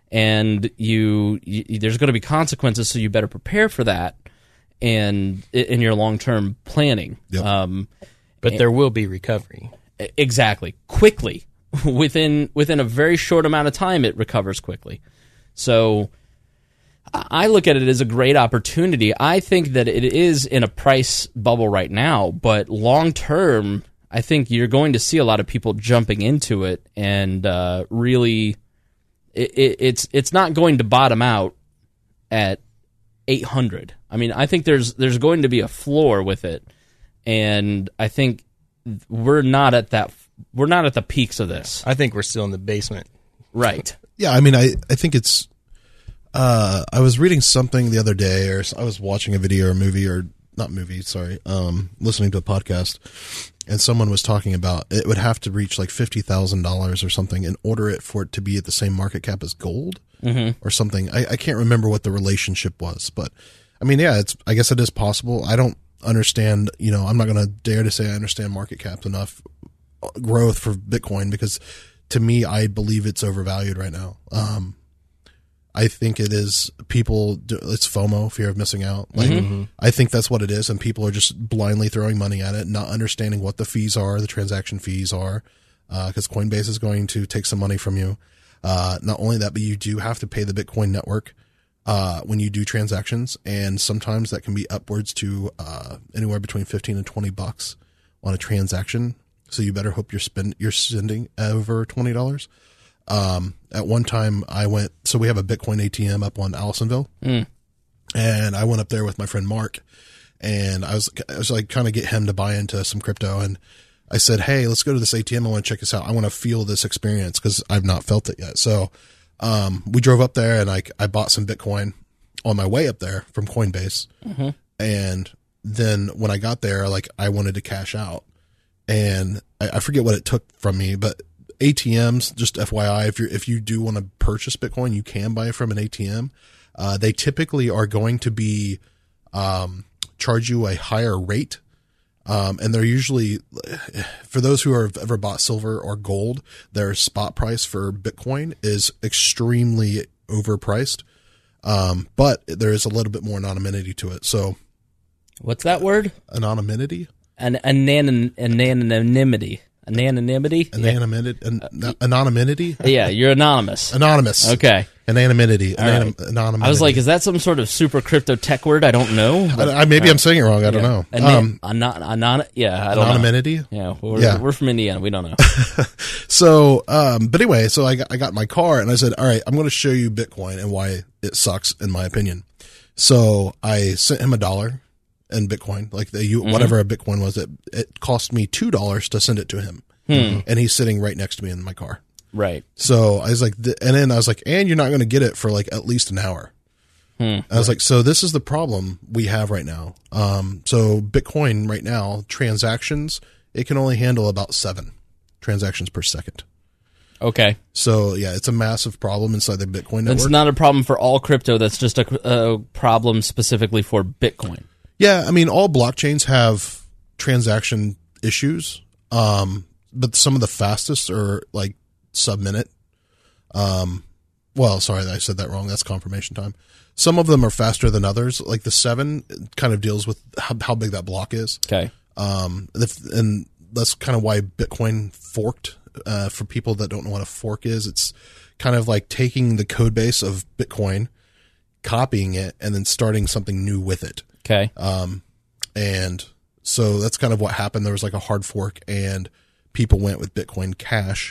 and you, you there's going to be consequences, so you better prepare for that, and in your long term planning. Yep. Um, but and, there will be recovery. Exactly. Quickly. Within within a very short amount of time, it recovers quickly. So I look at it as a great opportunity. I think that it is in a price bubble right now, but long term, I think you're going to see a lot of people jumping into it and uh, really it, it, it's it's not going to bottom out at eight hundred. I mean, I think there's there's going to be a floor with it, and I think we're not at that. We're not at the peaks of this. I think we're still in the basement. Right. Yeah, I mean, I, I think it's. Uh, I was reading something the other day, or I was watching a video or a movie, or not movie, sorry, um, listening to a podcast, and someone was talking about it would have to reach like fifty thousand dollars or something in order it for it to be at the same market cap as gold, mm-hmm. or something. I, I can't remember what the relationship was, but I mean, yeah, it's. I guess it is possible. I don't understand. You know, I'm not going to dare to say I understand market caps enough growth for Bitcoin, because to me, I believe it's overvalued right now. Um, I think it is people, it's FOMO, fear of missing out. Like, mm-hmm. I think that's what it is. And people are just blindly throwing money at it, not understanding what the fees are, the transaction fees are, uh, cause Coinbase is going to take some money from you. Uh, not only that, but you do have to pay the Bitcoin network, uh, when you do transactions. And sometimes that can be upwards to, uh, anywhere between fifteen and twenty bucks on a transaction. So you better hope you're spend, you're sending over twenty dollars. Um, at one time I went, so we have a Bitcoin A T M up on Allisonville, mm. and I went up there with my friend Mark, and I was, I was like, kind of get him to buy into some crypto. And I said, hey, let's go to this A T M. I want to check this out. I want to feel this experience, cause I've not felt it yet. So, um, we drove up there, and I, I bought some Bitcoin on my way up there from Coinbase. Mm-hmm. And then when I got there, like, I wanted to cash out, and I, I forget what it took from me, but A T Ms, just F Y I, if you if you do want to purchase Bitcoin, you can buy it from an A T M. Uh, they typically are going to be um, charge you a higher rate, um, and they're usually, for those who have ever bought silver or gold, their spot price for Bitcoin is extremely overpriced, um, but there is a little bit more anonymity to it. So, what's that word? Anonymity. An anon- anonymity. Anonymity? Anonymity? An- anonymity? Yeah, you're anonymous. Anonymous. Okay. Anonymity. Right. Anonymity. I was like, is that some sort of super crypto tech word? I don't know. I, I, maybe right. I'm saying it wrong. I don't yeah. know. Anon- um, anon- anon- yeah, I don't anonymity? know. Yeah, we're, yeah, we're from Indiana. We don't know. so, um, but anyway, so I got, I got my car, and I said, all right, I'm going to show you Bitcoin and why it sucks, in my opinion. So I sent him a dollar in Bitcoin, like the, you, mm-hmm. whatever a Bitcoin was. It, it cost me two dollars to send it to him. Hmm. And he's sitting right next to me in my car. Right. So I was like, and then I was like, and you're not going to get it for like at least an hour. Hmm. I was right. like, so this is the problem we have right now. Um, so Bitcoin right now, transactions, it can only handle about seven transactions per second. Okay. So yeah, it's a massive problem inside the Bitcoin network. It's not a problem for all crypto. That's just a, a problem specifically for Bitcoin. Yeah. I mean, all blockchains have transaction issues. Um, but some of the fastest are like sub minute. Um, well, sorry, I said that wrong. That's confirmation time. Some of them are faster than others. Like the seven kind of deals with how, how big that block is. Okay. Um, if, and that's kind of why Bitcoin forked. Uh, for people that don't know what a fork is, it's kind of like taking the code base of Bitcoin, copying it, and then starting something new with it. Okay. Um, and so that's kind of what happened. There was like a hard fork, and people went with Bitcoin Cash.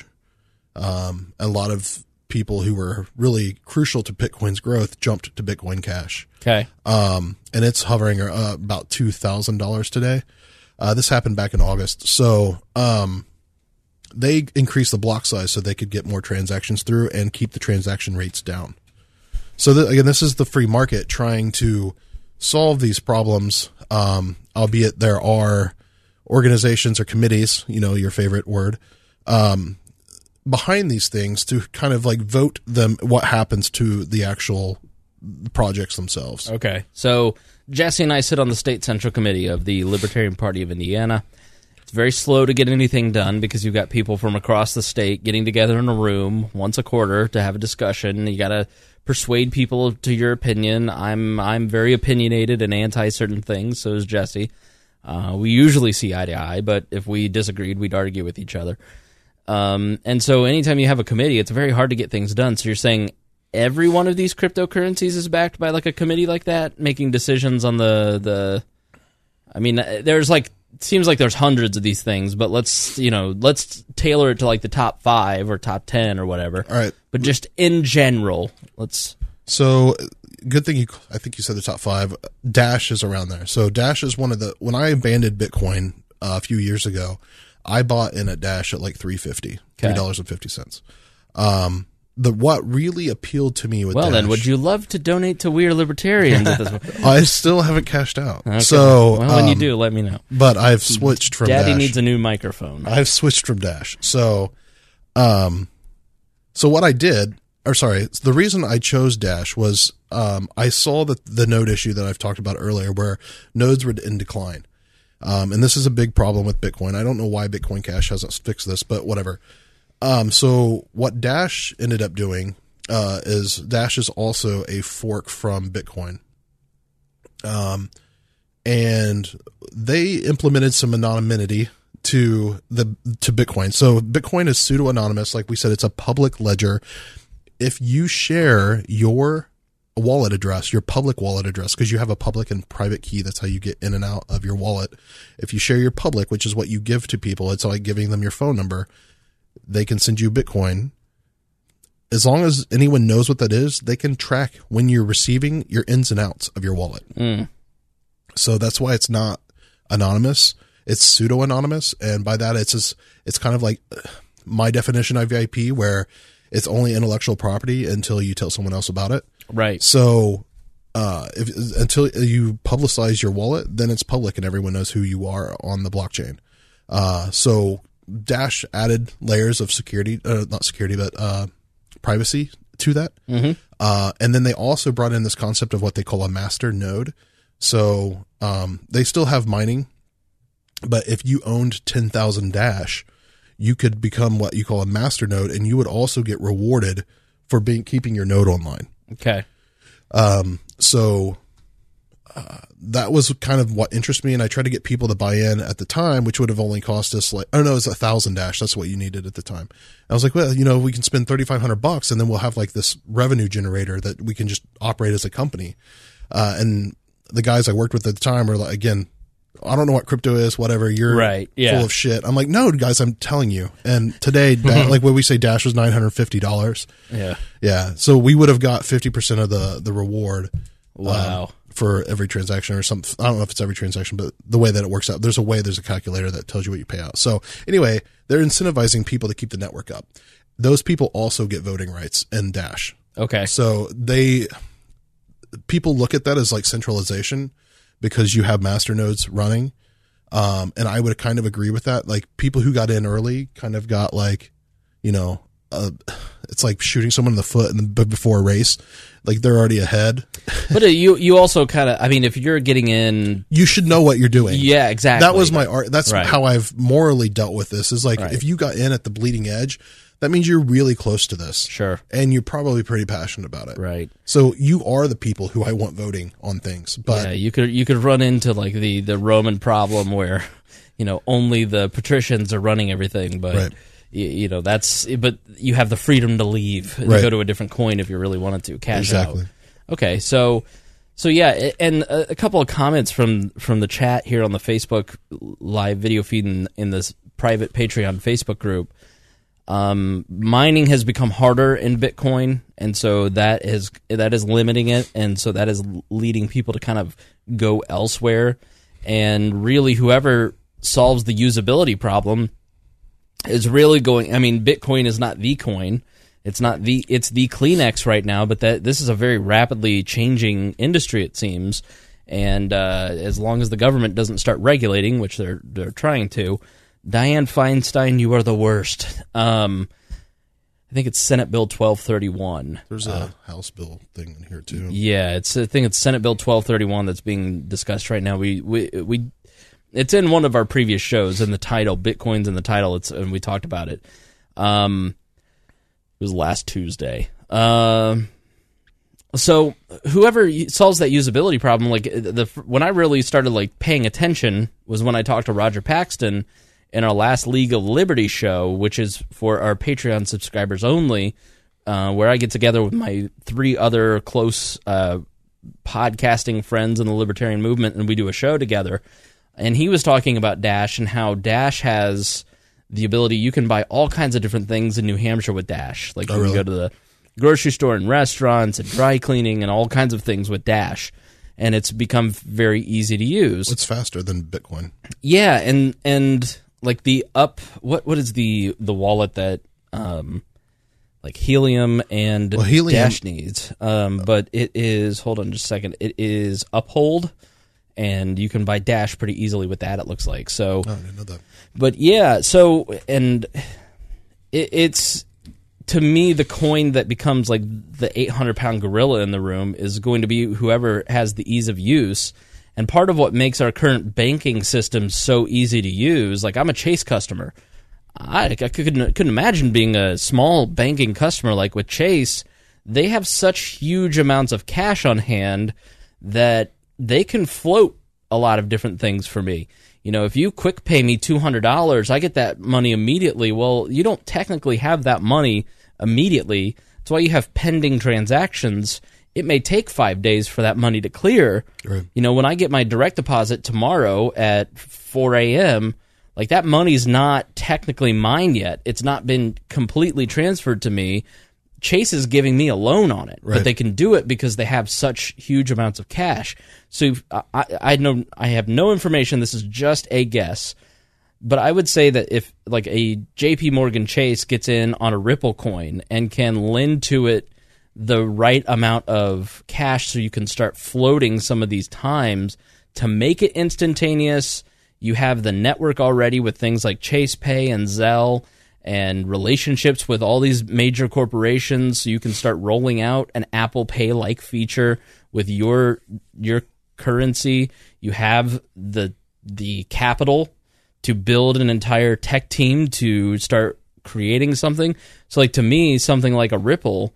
Um, a lot of people who were really crucial to Bitcoin's growth jumped to Bitcoin Cash. Okay. Um, and it's hovering uh, about two thousand dollars today. Uh, this happened back in August. So, um, they increased the block size so they could get more transactions through and keep the transaction rates down. So the, again, this is the free market trying to solve these problems. Um, albeit there are organizations or committees, you know, your favorite word, um, behind these things to kind of like vote them what happens to the actual projects themselves. Okay. So Jesse and I sit on the state central committee of the Libertarian Party of Indiana. It's very slow to get anything done because you've got people from across the state getting together in a room once a quarter to have a discussion. You got to persuade people to your opinion. I'm I'm very opinionated and anti certain things, so is Jesse. Uh, we usually see eye to eye, but if we disagreed, we'd argue with each other. Um, and so anytime you have a committee, it's very hard to get things done. So you're saying every one of these cryptocurrencies is backed by like a committee like that, making decisions on the, the I mean, there's like it seems like there's hundreds of these things, but let's, you know, let's tailor it to like the top five or top ten or whatever. All right. But just in general, let's. So, good thing you, I think you said the top five. Dash is around there. So, Dash is one of the, when I abandoned Bitcoin uh, a few years ago, I bought in at Dash at like three fifty, three dollars and fifty cents. Um, the what really appealed to me with well, Dash, then, would you love to donate to We Are Libertarians at this point? I still haven't cashed out. Okay. So, well, when um, you do, let me know. But I've switched from Daddy Dash. needs a new microphone. I've switched from Dash. So, um, so what I did, or sorry, the reason I chose Dash was um, I saw the the node issue that I've talked about earlier, where nodes were in decline, um, and this is a big problem with Bitcoin. I don't know why Bitcoin Cash hasn't fixed this, but whatever. Um, so what Dash ended up doing uh, is Dash is also a fork from Bitcoin. Um, and they implemented some anonymity to the to Bitcoin. So Bitcoin is pseudo anonymous, like we said. It's a public ledger. If you share your wallet address, your public wallet address, because you have a public and private key, that's how you get in and out of your wallet. If you share your public, which is what you give to people, it's like giving them your phone number. They can send you Bitcoin. As long as anyone knows what that is, they can track when you're receiving your ins and outs of your wallet. Mm. So that's why it's not anonymous. It's pseudo anonymous. And by that, it's just, it's kind of like my definition of V I P, where it's only intellectual property until you tell someone else about it. Right. So uh, if, until you publicize your wallet, then it's public and everyone knows who you are on the blockchain. Uh, so Dash added layers of security, uh, not security, but uh, privacy to that. Mm-hmm. Uh, and then they also brought in this concept of what they call a master node. So um, they still have mining, but if you owned ten thousand Dash, you could become what you call a master node, and you would also get rewarded for being keeping your node online. Okay. Um, so uh, that was kind of what interests me, and I tried to get people to buy in at the time, which would have only cost us like, I don't know, it's a thousand Dash. That's what you needed at the time. I was like, well, you know, we can spend thirty-five hundred bucks, and then we'll have like this revenue generator that we can just operate as a company. Uh, and the guys I worked with at the time were like, again, I don't know what crypto is, whatever, you're right, yeah. full of shit. I'm like, no, guys, I'm telling you. And today, da- like when we say Dash was nine hundred fifty dollars. Yeah. Yeah. So we would have got fifty percent of the, the reward. Wow. Um, for every transaction or something. I don't know if it's every transaction, but the way that it works out, there's a way, there's a calculator that tells you what you pay out. So anyway, they're incentivizing people to keep the network up. Those people also get voting rights in Dash. Okay. So they, people look at that as like centralization because you have master nodes running. Um, and I would kind of agree with that. Like people who got in early kind of got like, you know, uh, it's like shooting someone in the foot and before a race, like they're already ahead. But uh, you, you also kind of, I mean, if you're getting in, you should know what you're doing. Yeah, exactly. That was my art. That's right. how I've morally dealt with this is like, right. if you got in at the bleeding edge, that means you're really close to this. Sure. And you're probably pretty passionate about it. Right. So you are the people who I want voting on things. But yeah, you could, you could run into like the, the Roman problem where, you know, only the patricians are running everything, but right. you, you know, that's, but you have the freedom to leave and right. go to a different coin if you really wanted to cash exactly. out. Okay. So, so yeah, and a, a couple of comments from, from the chat here on the Facebook live video feed in, in this private Patreon Facebook group. Um, mining has become harder in Bitcoin, and so that is that is limiting it, and so that is leading people to kind of go elsewhere. And really, whoever solves the usability problem is really going. I mean, Bitcoin is not the coin; it's not the it's the Kleenex right now. But that this is a very rapidly changing industry, it seems. And uh, as long as the government doesn't start regulating, which they're they're trying to. Dianne Feinstein, you are the worst. Um, I think it's Senate Bill twelve thirty-one. There's a uh, House bill thing in here too. Yeah, it's I think it's Senate Bill twelve thirty-one that's being discussed right now. We we we, it's in one of our previous shows in the title. Bitcoin's in the title. It's and we talked about it. Um, it was last Tuesday. Um. So whoever solves that usability problem, like the when I really started like paying attention was when I talked to Roger Paxton. In our last League of Liberty show, which is for our Patreon subscribers only, uh, where I get together with my three other close uh, podcasting friends in the libertarian movement, and we do a show together. And he was talking about Dash and how Dash has the ability, you can buy all kinds of different things in New Hampshire with Dash. Like you oh, really? can go to the grocery store and restaurants and dry cleaning and all kinds of things with Dash. And it's become very easy to use. It's faster than Bitcoin. Yeah, and and like the up, what what is the the wallet that um like Helium and well, Helium, Dash needs? Um, but it is, hold on just a second. It is Uphold, and you can buy Dash pretty easily with that. It looks like so. Oh, I didn't know that. But yeah, so and it, it's. To me, the coin that becomes like the eight hundred pound gorilla in the room is going to be whoever has the ease of use. And part of what makes our current banking system so easy to use, like I'm a Chase customer. I, I couldn't, couldn't imagine being a small banking customer. Like with Chase, they have such huge amounts of cash on hand that they can float a lot of different things for me. You know, if you quick pay me two hundred dollars, I get that money immediately. Well, you don't technically have that money immediately. That's why you have pending transactions. It may take five days for that money to clear. Right. You know, when I get my direct deposit tomorrow at four a.m., like that money's not technically mine yet. It's not been completely transferred to me. Chase is giving me a loan on it, right. but they can do it because they have such huge amounts of cash. So I, I know I have no information. This is just a guess, but I would say that if like a J P Morgan Chase gets in on a Ripple coin and can lend to it the right amount of cash, so you can start floating some of these times to make it instantaneous. You have the network already with things like Chase Pay and Zelle, and relationships with all these major corporations, so you can start rolling out an Apple Pay-like feature with your your currency. You have the the capital to build an entire tech team to start creating something. So, like to me, something like a Ripple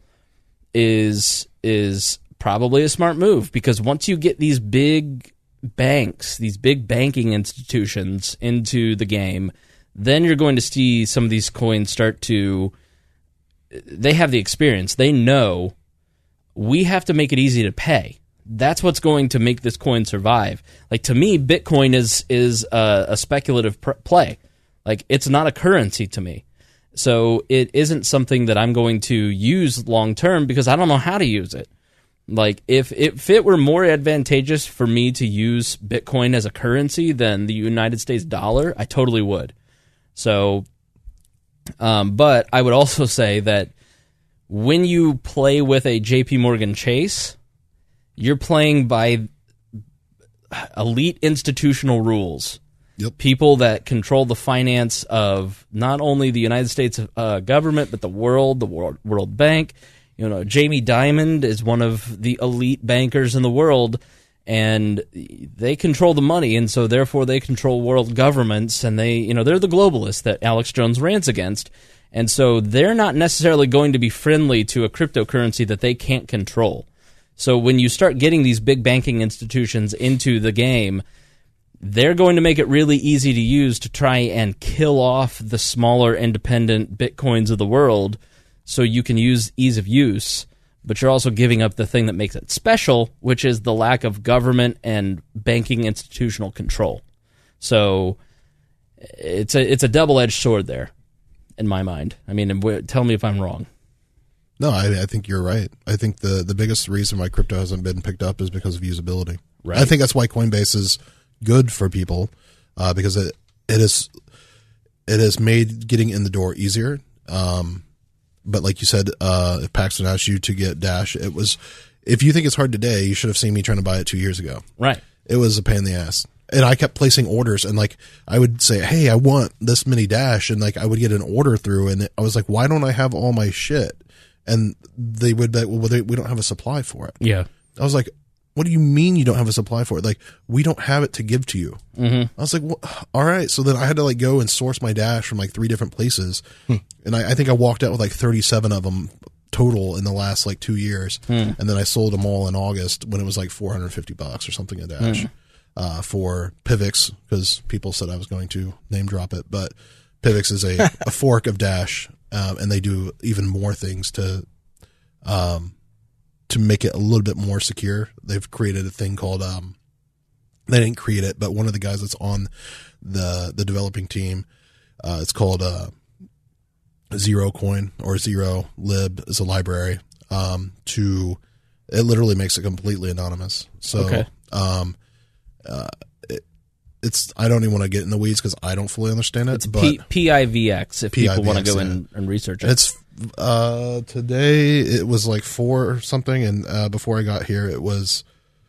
is is probably a smart move, because once you get these big banks, these big banking institutions into the game, then you're going to see some of these coins start to, they have the experience. They know we have to make it easy to pay. That's what's going to make this coin survive. Like to me, Bitcoin is is a, a speculative pr- play. Like it's not a currency to me. So it isn't something that I'm going to use long term because I don't know how to use it. Like if, if it were more advantageous for me to use Bitcoin as a currency than the United States dollar, I totally would. So, um, but I would also say that when you play with a J P Morgan Chase, you're playing by elite institutional rules. Yep. People that control the finance of not only the United States uh, government, but the world, the World, World Bank. You know, Jamie Dimon is one of the elite bankers in the world, and they control the money, and so therefore they control world governments, and they, you know, they're the globalists that Alex Jones rants against, and so they're not necessarily going to be friendly to a cryptocurrency that they can't control. So when you start getting these big banking institutions into the game, they're going to make it really easy to use to try and kill off the smaller independent Bitcoins of the world, so you can use ease of use, but you're also giving up the thing that makes it special, which is the lack of government and banking institutional control. So it's a it's a double-edged sword there, in my mind. I mean, tell me if I'm wrong. No, I, I think you're right. I think the, the biggest reason why crypto hasn't been picked up is because of usability. Right. I think that's why Coinbase is good for people, uh, because it it is it has made getting in the door easier. Um, but like you said, uh, if Paxton asked you to get Dash, it was, if you think it's hard today, you should have seen me trying to buy it two years ago. Right. It was a pain in the ass. And I kept placing orders, and like I would say, hey, I want this many Dash, and like I would get an order through, and I was like, why don't I have all my shit? And they would be like, well, they, we don't have a supply for it. Yeah. I was like, what do you mean you don't have a supply for it? Like, we don't have it to give to you. Mm-hmm. I was like, well, all right. So then I had to like go and source my Dash from like three different places. Hmm. And I, I think I walked out with like thirty-seven of them total in the last like two years. Hmm. And then I sold them all in August when it was like four hundred fifty bucks or something a Dash. Hmm. Uh, for Pivx, because people said I was going to name drop it, but Pivx is a, a fork of Dash, um, and they do even more things to um, to make it a little bit more secure. They've created a thing called um, They didn't create it, but one of the guys that's on the the developing team, uh, it's called uh, Zero Coin or Zero Lib is a library. Um, to it literally makes it completely anonymous. So, Okay. um, uh, it, it's I don't even want to get in the weeds because I don't fully understand it. It's but P- PIVX if people want to PIVX, go yeah. and, and research it. It's uh, today it was like four or something, and uh, before I got here it was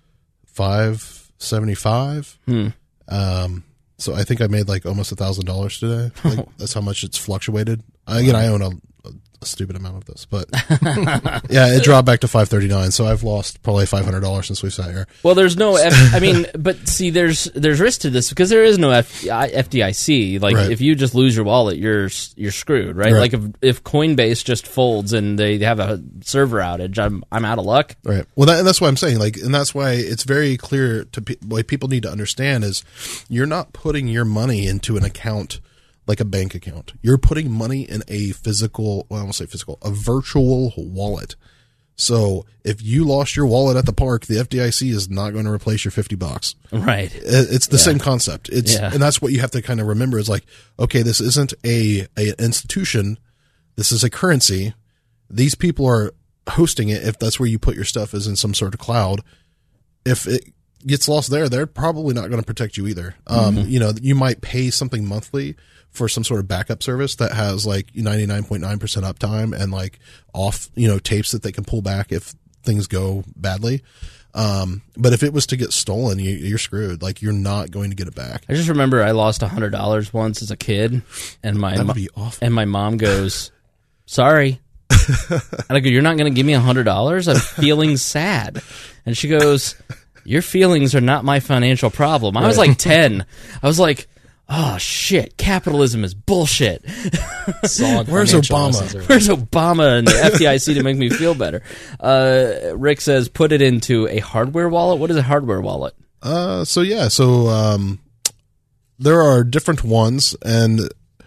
five seventy five. Hmm. Um, so I think I made like almost a thousand dollars today. Like, that's how much it's fluctuated. I, again, I own a, a stupid amount of this, but yeah, it dropped back to five thirty nine. So I've lost probably five hundred dollars since we sat here. Well, there's no, F- I mean, but see, there's there's risk to this because there is no F- F D I C. Like, Right. if you just lose your wallet, you're you're screwed, right? Right. Like, if if Coinbase just folds and they have a server outage, I'm I'm out of luck. Right. Well, that, and that's what I'm saying. Like, and that's why it's very clear to pe- what people need to understand is you're not putting your money into an account like a bank account. You're putting money in a physical, well, I won't say physical, a virtual wallet. So if you lost your wallet at the park, the F D I C is not going to replace your fifty bucks. Right. It- It's the same concept. It's, Yeah. and that's what you have to kind of remember is like, okay, this isn't a, a institution. This is a currency. These people are hosting it. If that's where you put your stuff is in some sort of cloud. If it gets lost there, they're probably not going to protect you either. Um, Mm-hmm. you know, you might pay something monthly for some sort of backup service that has like ninety-nine point nine percent uptime and like off, you know, tapes that they can pull back if things go badly. Um, but if it was to get stolen, you, you're screwed. Like, you're not going to get it back. I just remember I lost one hundred dollars once as a kid, and my That mo- would be awful. and my mom goes, "Sorry." And I go, "You're not going to give me one hundred dollars? I'm feeling sad." And she goes, "Your feelings are not my financial problem." I was like ten. I was like, "Oh, shit, capitalism is bullshit." Solid Where's financial Obama? lessons are- Where's Obama and the F D I C to make me feel better? Uh, Rick says, put it into a hardware wallet. What is a hardware wallet? Uh, so yeah, so, um, there are different ones and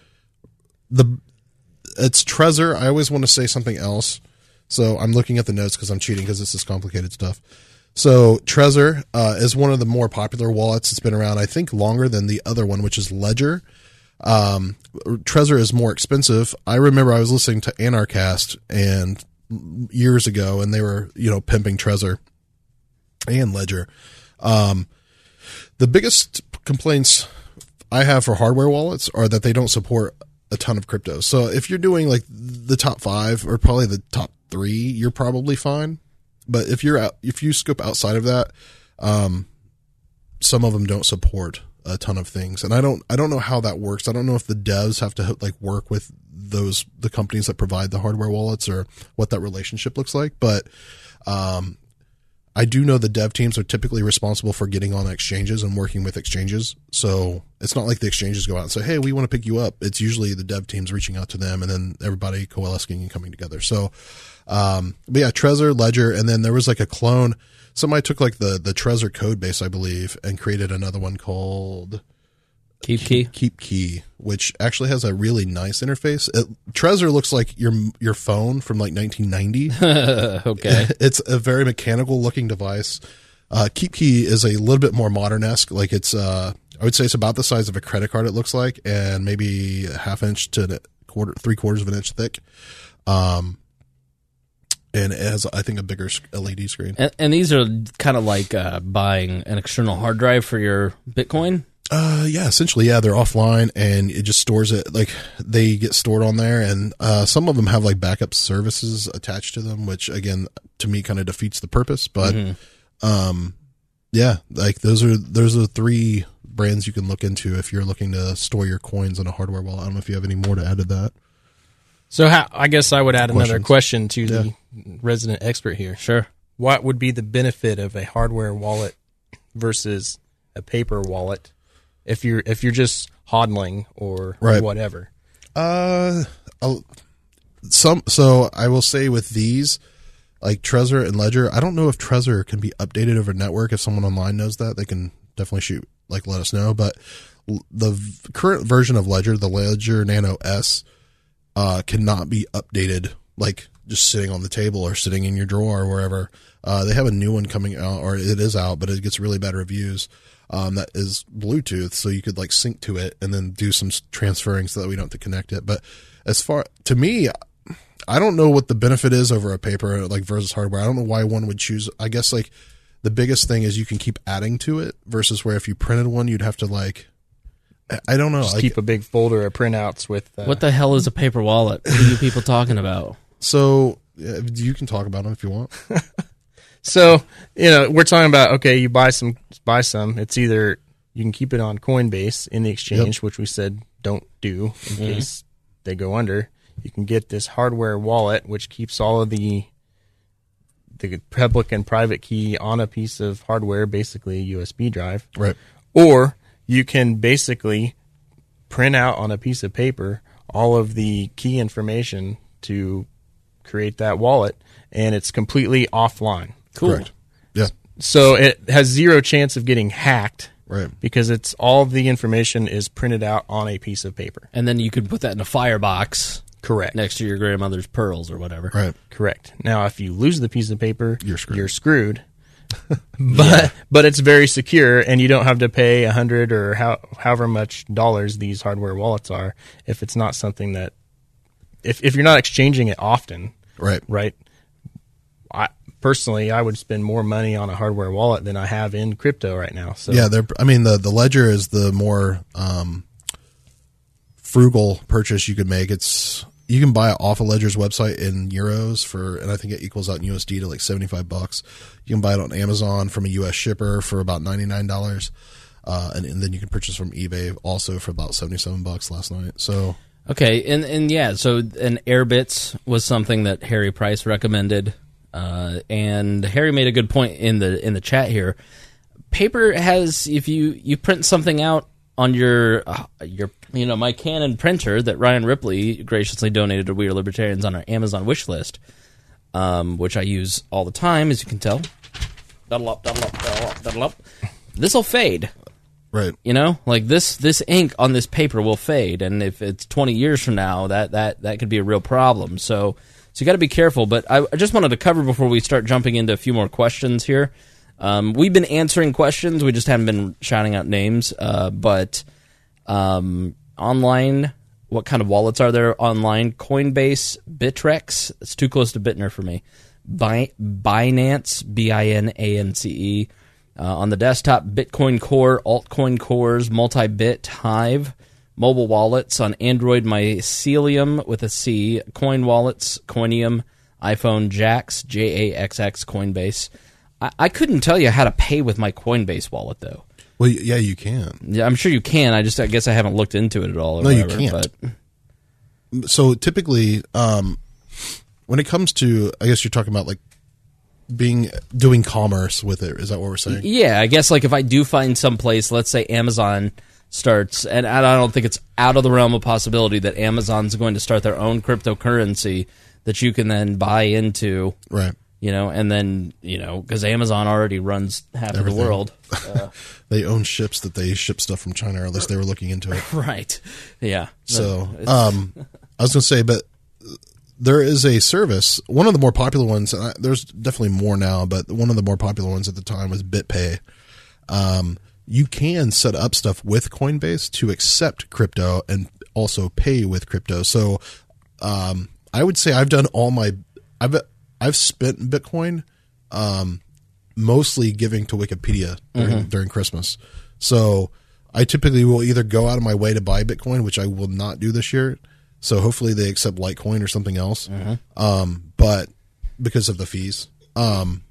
the, it's Trezor. I always want to say something else. So I'm looking at the notes because I'm cheating because this is complicated stuff. So Trezor, uh, is one of the more popular wallets. It's been around, I think, longer than the other one, which is Ledger. Um, Trezor is more expensive. I remember I was listening to Anarchast and years ago, and they were, you know, pimping Trezor and Ledger. Um, the biggest complaints I have for hardware wallets are that they don't support a ton of crypto. So if you're doing like the top five or probably the top three, you're probably fine. But if you're out, if you scope outside of that, um, some of them don't support a ton of things. And I don't, I don't know how that works. I don't know if the devs have to like work with those, the companies that provide the hardware wallets or what that relationship looks like. But, um, I do know the dev teams are typically responsible for getting on exchanges and working with exchanges. So it's not like the exchanges go out and say, "Hey, we want to pick you up." It's usually the dev teams reaching out to them and then everybody coalescing and coming together. So, um, but yeah, Trezor, Ledger, and then there was like a clone. Somebody took like the, the Trezor code base, I believe, and created another one called Keep key. Keep Key, which actually has a really nice interface. It, Trezor looks like your your phone from like nineteen ninety. Okay. It's a very mechanical looking device. Uh, Keep Key is a little bit more modern-esque. Like it's, uh, I would say it's about the size of a credit card. It looks like, and maybe a half inch to a quarter, three quarters of an inch thick. Um, and it has, I think, a bigger L E D screen. And, and these are kind of like uh, buying an external hard drive for your Bitcoin. Uh, yeah, essentially, yeah, they're offline and it just stores it. Like they get stored on there, and uh, some of them have like backup services attached to them, which again, to me, kind of defeats the purpose. But, Mm-hmm. um, yeah, like those are those are three brands you can look into if you're looking to store your coins in a hardware wallet. I don't know if you have any more to add to that. So how, I guess I would add another Questions? question to the resident expert here. Sure. What would be the benefit of a hardware wallet versus a paper wallet if you're if you're just hodling or Right. whatever? Uh, I'll, some. So I will say with these, like Trezor and Ledger, I don't know if Trezor can be updated over network. If someone online knows that, they can definitely shoot, like, let us know. But l- the v- current version of Ledger, the Ledger Nano S, uh, cannot be updated, like just sitting on the table or sitting in your drawer or wherever. Uh, they have a new one coming out, or it is out, but it gets really bad reviews. um, that is Bluetooth, so you could like sync to it and then do some transferring so that we don't have to connect it. But as far to me, I don't know what the benefit is over a paper like versus hardware. I don't know why one would choose. I guess like the biggest thing is you can keep adding to it versus where if you printed one, you'd have to like, I don't know. Just like, keep a big folder of printouts with. Uh, What the hell is a paper wallet? What are you people talking about? So yeah, you can talk about them if you want. So, you know, we're talking about, okay, you buy some, buy some. It's either you can keep it on Coinbase in the exchange, yep. which we said don't do in mm-hmm. case they go under. You can get this hardware wallet, which keeps all of the the public and private key on a piece of hardware, basically a U S B drive. Right. Or you can basically print out on a piece of paper all of the key information to create that wallet, and it's completely offline. Cool. Correct. Yeah. So it has zero chance of getting hacked. Right. Because it's all the information is printed out on a piece of paper. And then you could put that in a firebox. Correct. Next to your grandmother's pearls or whatever. Right. Correct. Now, if you lose the piece of paper, you're screwed. You're screwed. but yeah. but it's very secure, and you don't have to pay a hundred or how, however much dollars these hardware wallets are if it's not something that if if you're not exchanging it often. Right. Right. I personally, I would spend more money on a hardware wallet than I have in crypto right now. So yeah, they're. I mean, the the Ledger is the more um, frugal purchase you could make. It's you can buy it off a Ledger's website in euros for, and I think it equals out in U S D to like seventy-five bucks. You can buy it on Amazon from a U S shipper for about ninety-nine dollars, uh, and, and then you can purchase from eBay also for about seventy-seven bucks last night. So okay, and and yeah, so an Airbits was something that Harry Price recommended. Uh, and Harry made a good point in the in the chat here. Paper has, if you, you print something out on your uh, your you know my Canon printer that Ryan Ripley graciously donated to We Are Libertarians on our Amazon wish list, um, which I use all the time, as you can tell. Duddle up, duddle up, duddle up, duddle up. This will fade. Right. You know, like this this ink on this paper will fade, and if it's twenty years from now, that that that could be a real problem. So. So you got to be careful, but I, I just wanted to cover before we start jumping into a few more questions here. Um, we've been answering questions, we just haven't been shouting out names. Uh, but um, online, what kind of wallets are there online? Coinbase, Bittrex, it's too close to Bittner for me. Bi- Binance, B I N A N C E. Uh, on the desktop, Bitcoin Core, Altcoin Cores, Multibit, Hive. Mobile wallets on Android, Mycelium with a C, Coin Wallets, Coinium, iPhone, Jax, J A X X, Coinbase. I, I couldn't tell you how to pay with my Coinbase wallet, though. Well, yeah, you can. Yeah, I'm sure you can. I just, I guess I haven't looked into it at all. Or no, whatever, you can't. But. So typically, um, when it comes to, I guess you're talking about like being doing commerce with it. Is that what we're saying? Yeah, I guess like if I do find some place, let's say Amazon starts, and I don't think it's out of the realm of possibility that Amazon's going to start their own cryptocurrency that you can then buy into, right? You know, and then, you know, because Amazon already runs half Everything. of the world. Uh, they own ships that they ship stuff from China, or at least they were looking into it. Right. Yeah. So, um, I was going to say, but there is a service, one of the more popular ones, and I, there's definitely more now, but one of the more popular ones at the time was BitPay. Um, you can set up stuff with Coinbase to accept crypto and also pay with crypto. So, um, I would say I've done all my, I've, I've spent Bitcoin, um, mostly giving to Wikipedia during, mm-hmm. during Christmas. So I typically will either go out of my way to buy Bitcoin, which I will not do this year. So hopefully they accept Litecoin or something else. Mm-hmm. Um, but because of the fees, um,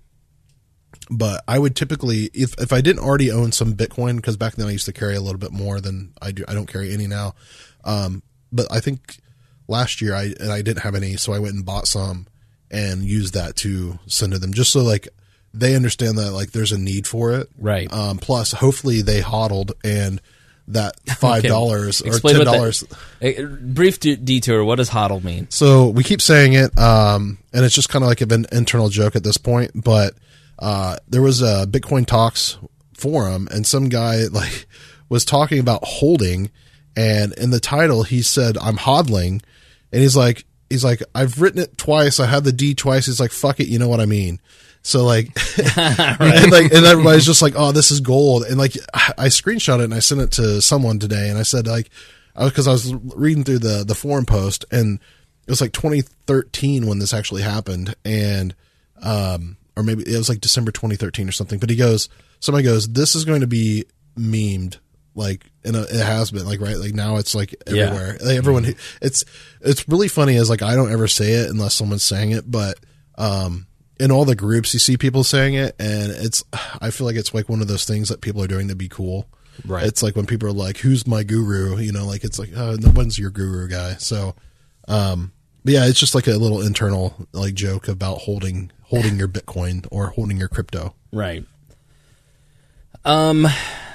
but I would typically, if, if I didn't already own some Bitcoin, because back then I used to carry a little bit more than I do. I don't carry any now. Um, but I think last year I, and I didn't have any. So I went and bought some and used that to send to them, just so like they understand that like there's a need for it. Right. Um, plus hopefully they hodled and that five dollars okay. or Explain ten dollars. A brief d- detour. What does hodl mean? So we keep saying it, um, and it's just kind of like an internal joke at this point. But uh, there was a Bitcoin Talks forum, and some guy like was talking about holding, and in the title he said, "I'm hodling," and he's like, he's like, "I've written it twice. I had the D twice." He's like, "Fuck it, you know what I mean." So like, and like, and everybody's just like, oh, this is gold. And like, I screenshot it and I sent it to someone today, and I said like, because I was reading through the the forum post, and it was like twenty thirteen when this actually happened, and um, or maybe it was like December twenty thirteen or something. But he goes, somebody goes, this is going to be memed. Like, and it has been like, right. Like now it's like everywhere. Yeah. Like everyone, it's, it's really funny as like, I don't ever say it unless someone's saying it, but, um, in all the groups you see people saying it, and it's, I feel like it's like one of those things that people are doing to be cool. Right. It's like when people are like, who's my guru? You know, like, it's like, oh, no one's your guru guy. So, um, but yeah, it's just like a little internal like joke about holding, holding your Bitcoin or holding your crypto. Right. Um,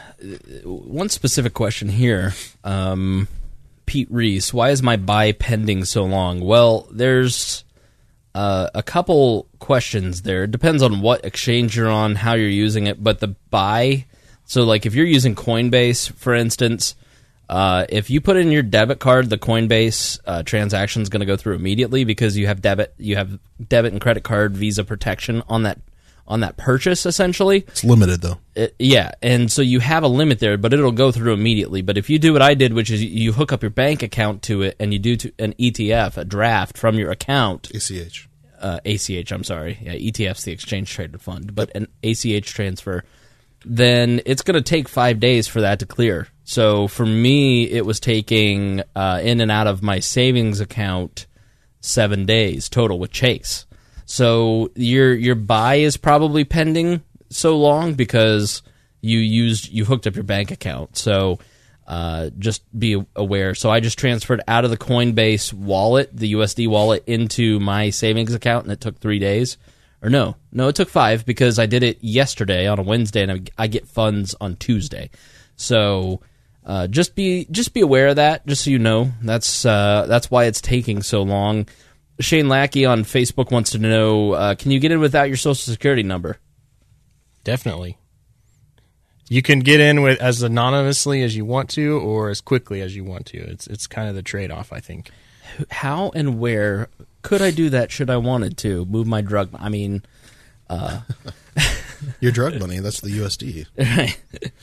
one specific question here. Um, Pete Reese, why is my buy pending so long? Well, there's uh, a couple questions there. It depends on what exchange you're on, how you're using it, but the buy, so like if you're using Coinbase, for instance, uh, if you put in your debit card, the Coinbase uh, transaction is going to go through immediately because you have debit, you have debit and credit card Visa protection on that on that purchase, essentially. It's limited, though. It, yeah, and so you have a limit there, but it'll go through immediately. But if you do what I did, which is you hook up your bank account to it, and you do to an E T F, a draft from your account. A C H. Uh, A C H, I'm sorry. Yeah, E T F's the Exchange Traded Fund, but an A C H transfer, then it's going to take five days for that to clear. So for me, it was taking uh, in and out of my savings account seven days total with Chase. So your your buy is probably pending so long because you used you hooked up your bank account. So uh, just be aware. So I just transferred out of the Coinbase wallet, the U S D wallet, into my savings account, and it took three days. Or no, no, it took five because I did it yesterday on a Wednesday, and I, I get funds on Tuesday. So uh, just be just be aware of that, just so you know. That's uh, that's why it's taking so long. Shane Lackey on Facebook wants to know, uh, can you get in without your social security number? Definitely. You can get in with as anonymously as you want to or as quickly as you want to. It's it's kind of the trade-off, I think. How and where could I do that should I wanted to? Move my drug... I mean... Uh, your drug money, that's the U S D. Right.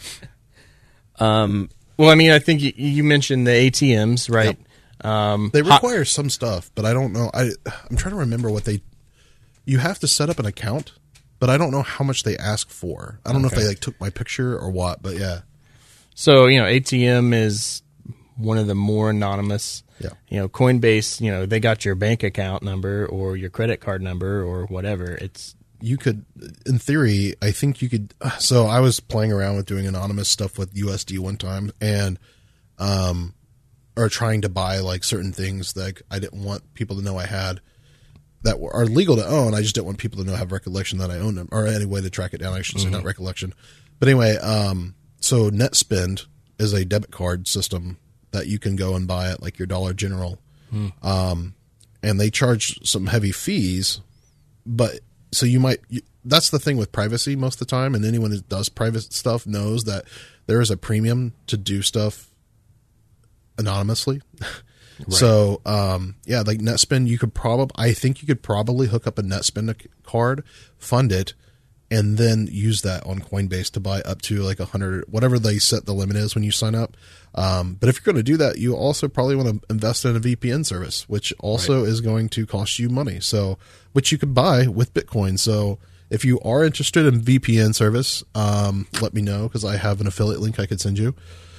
um, well, I mean, I think you, you mentioned the A T Ms, right? Yep. Um, they require hot, some stuff, but I don't know. I, I'm trying to remember what they... You have to set up an account, but I don't know how much they ask for. I don't okay. know if they like took my picture or what, but yeah. So, you know, A T M is one of the more anonymous. Yeah. You know, Coinbase, you know, they got your bank account number or your credit card number or whatever. It's You could, in theory, I think you could... So I was playing around with doing anonymous stuff with U S D one time, and... um. or trying to buy like certain things that I didn't want people to know I had that were, are legal to own. I just didn't want people to know, have recollection that I own them, or any way to track it down. I should mm-hmm. say, not recollection. But anyway, um, so NetSpend is a debit card system that you can go and buy at like your Dollar General. Mm. Um, and they charge some heavy fees, but so you might, you, that's the thing with privacy most of the time. And anyone who does private stuff knows that there is a premium to do stuff anonymously. Right. So, um, yeah, like NetSpend, you could probably, I think you could probably hook up a NetSpend card, fund it, and then use that on Coinbase to buy up to like a hundred, whatever they set the limit is when you sign up. Um, but if you're going to do that, you also probably want to invest in a V P N service, which also right. is going to cost you money. So, which you could buy with Bitcoin. So if you are interested in V P N service, um, let me know, because I have an affiliate link I could send you.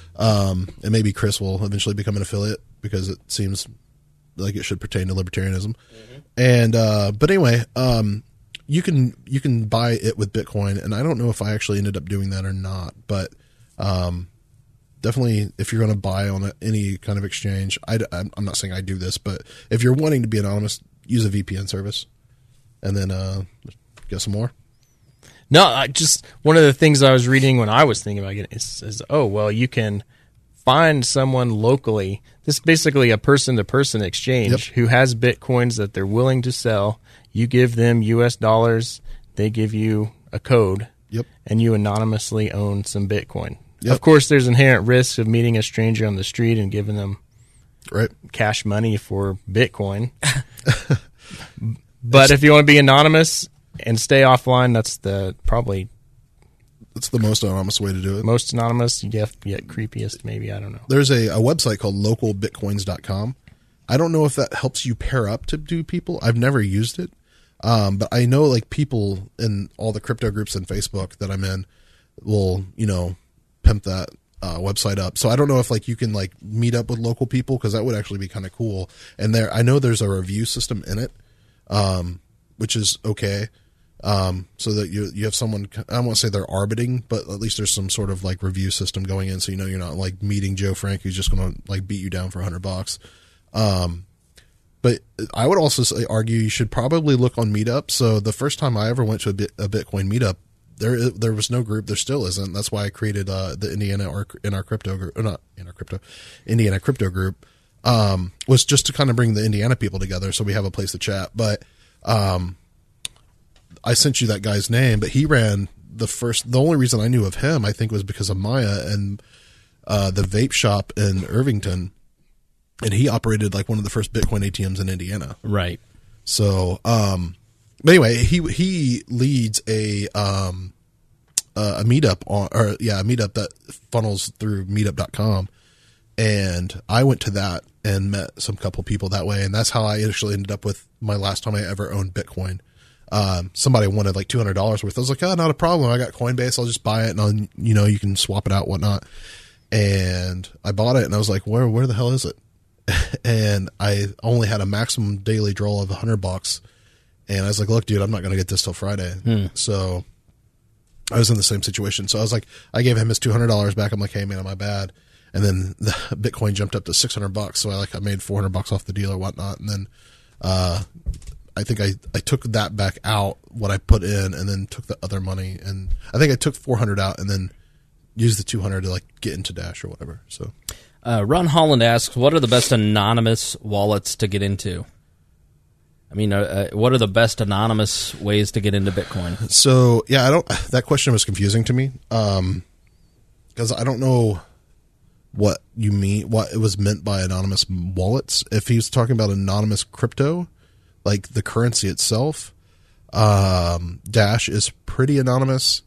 Um, and maybe Chris will eventually become an affiliate, because it seems like it should pertain to libertarianism. Mm-hmm. And, uh, but anyway, um, you can, you can buy it with Bitcoin. And I don't know if I actually ended up doing that or not, but, um, definitely if you're going to buy on a, any kind of exchange, I, I'm not saying I do this, but if you're wanting to be anonymous, use a V P N service, and then, uh, get some more. No, I just, one of the things I was reading when I was thinking about it is, is oh, well, you can find someone locally. This is basically a person-to-person exchange yep. who has Bitcoins that they're willing to sell. You give them U S dollars, they give you a code, yep. and you anonymously own some Bitcoin. Yep. Of course, there's inherent risk of meeting a stranger on the street and giving them right. cash money for Bitcoin. But if you want to be anonymous, and stay offline. That's the probably It's the most anonymous way to do it. most anonymous, yet, yet creepiest, maybe. I don't know. There's a, a website called local bitcoins dot com. I don't know if that helps you pair up to do people. I've never used it. Um, but I know like people in all the crypto groups in Facebook that I'm in will, you know, pimp that uh, website up. So I don't know if like you can like meet up with local people, because that would actually be kind of cool. And there, I know there's a review system in it, um, which is okay. Um, so that you you have someone, I don't want to say they're arbiting, but at least there's some sort of like review system going in, so you know you're not like meeting Joe Frank who's just going to like beat you down for a hundred bucks. Um, but I would also say, argue you should probably look on Meetup. So the first time I ever went to a, bit, a Bitcoin meetup, there there was no group. There still isn't. That's why I created uh, the Indiana or in our crypto group, or not in our crypto, Indiana crypto group. Um, was just to kind of bring the Indiana people together, so we have a place to chat. But um, I sent you that guy's name, but he ran the first. The only reason I knew of him, I think, was because of Maya and uh, the vape shop in Irvington. And he operated like one of the first Bitcoin A T Ms in Indiana. Right. So, um, but anyway, he he leads a um, uh, a meetup on, or yeah, a meetup that funnels through meetup dot com, and I went to that and met some couple people that way, and that's how I actually ended up with my last time I ever owned Bitcoin. Um, somebody wanted like two hundred dollars worth. I was like, oh, not a problem. I got Coinbase. I'll just buy it, and I'll, you know, you can swap it out, whatnot. And I bought it, and I was like, where where the hell is it? And I only had a maximum daily draw of a hundred bucks. And I was like, look, dude, I'm not going to get this till Friday. Hmm. So I was in the same situation. So I was like, I gave him his two hundred dollars back. I'm like, hey man, my bad. And then the Bitcoin jumped up to six hundred bucks. So I like, I made four hundred bucks off the deal or whatnot. And then, uh, I think I, I took that back out, what I put in, and then took the other money. And I think I took four hundred out and then used the two hundred to like get into Dash or whatever. So. Uh, Ron Holland asks, what are the best anonymous wallets to get into? I mean, uh, uh, what are the best anonymous ways to get into Bitcoin? So, yeah, I don't. That question was confusing to me, um, because I don't know what you mean, what it was meant by anonymous wallets. If he was talking about anonymous crypto, like the currency itself, um, Dash is pretty anonymous.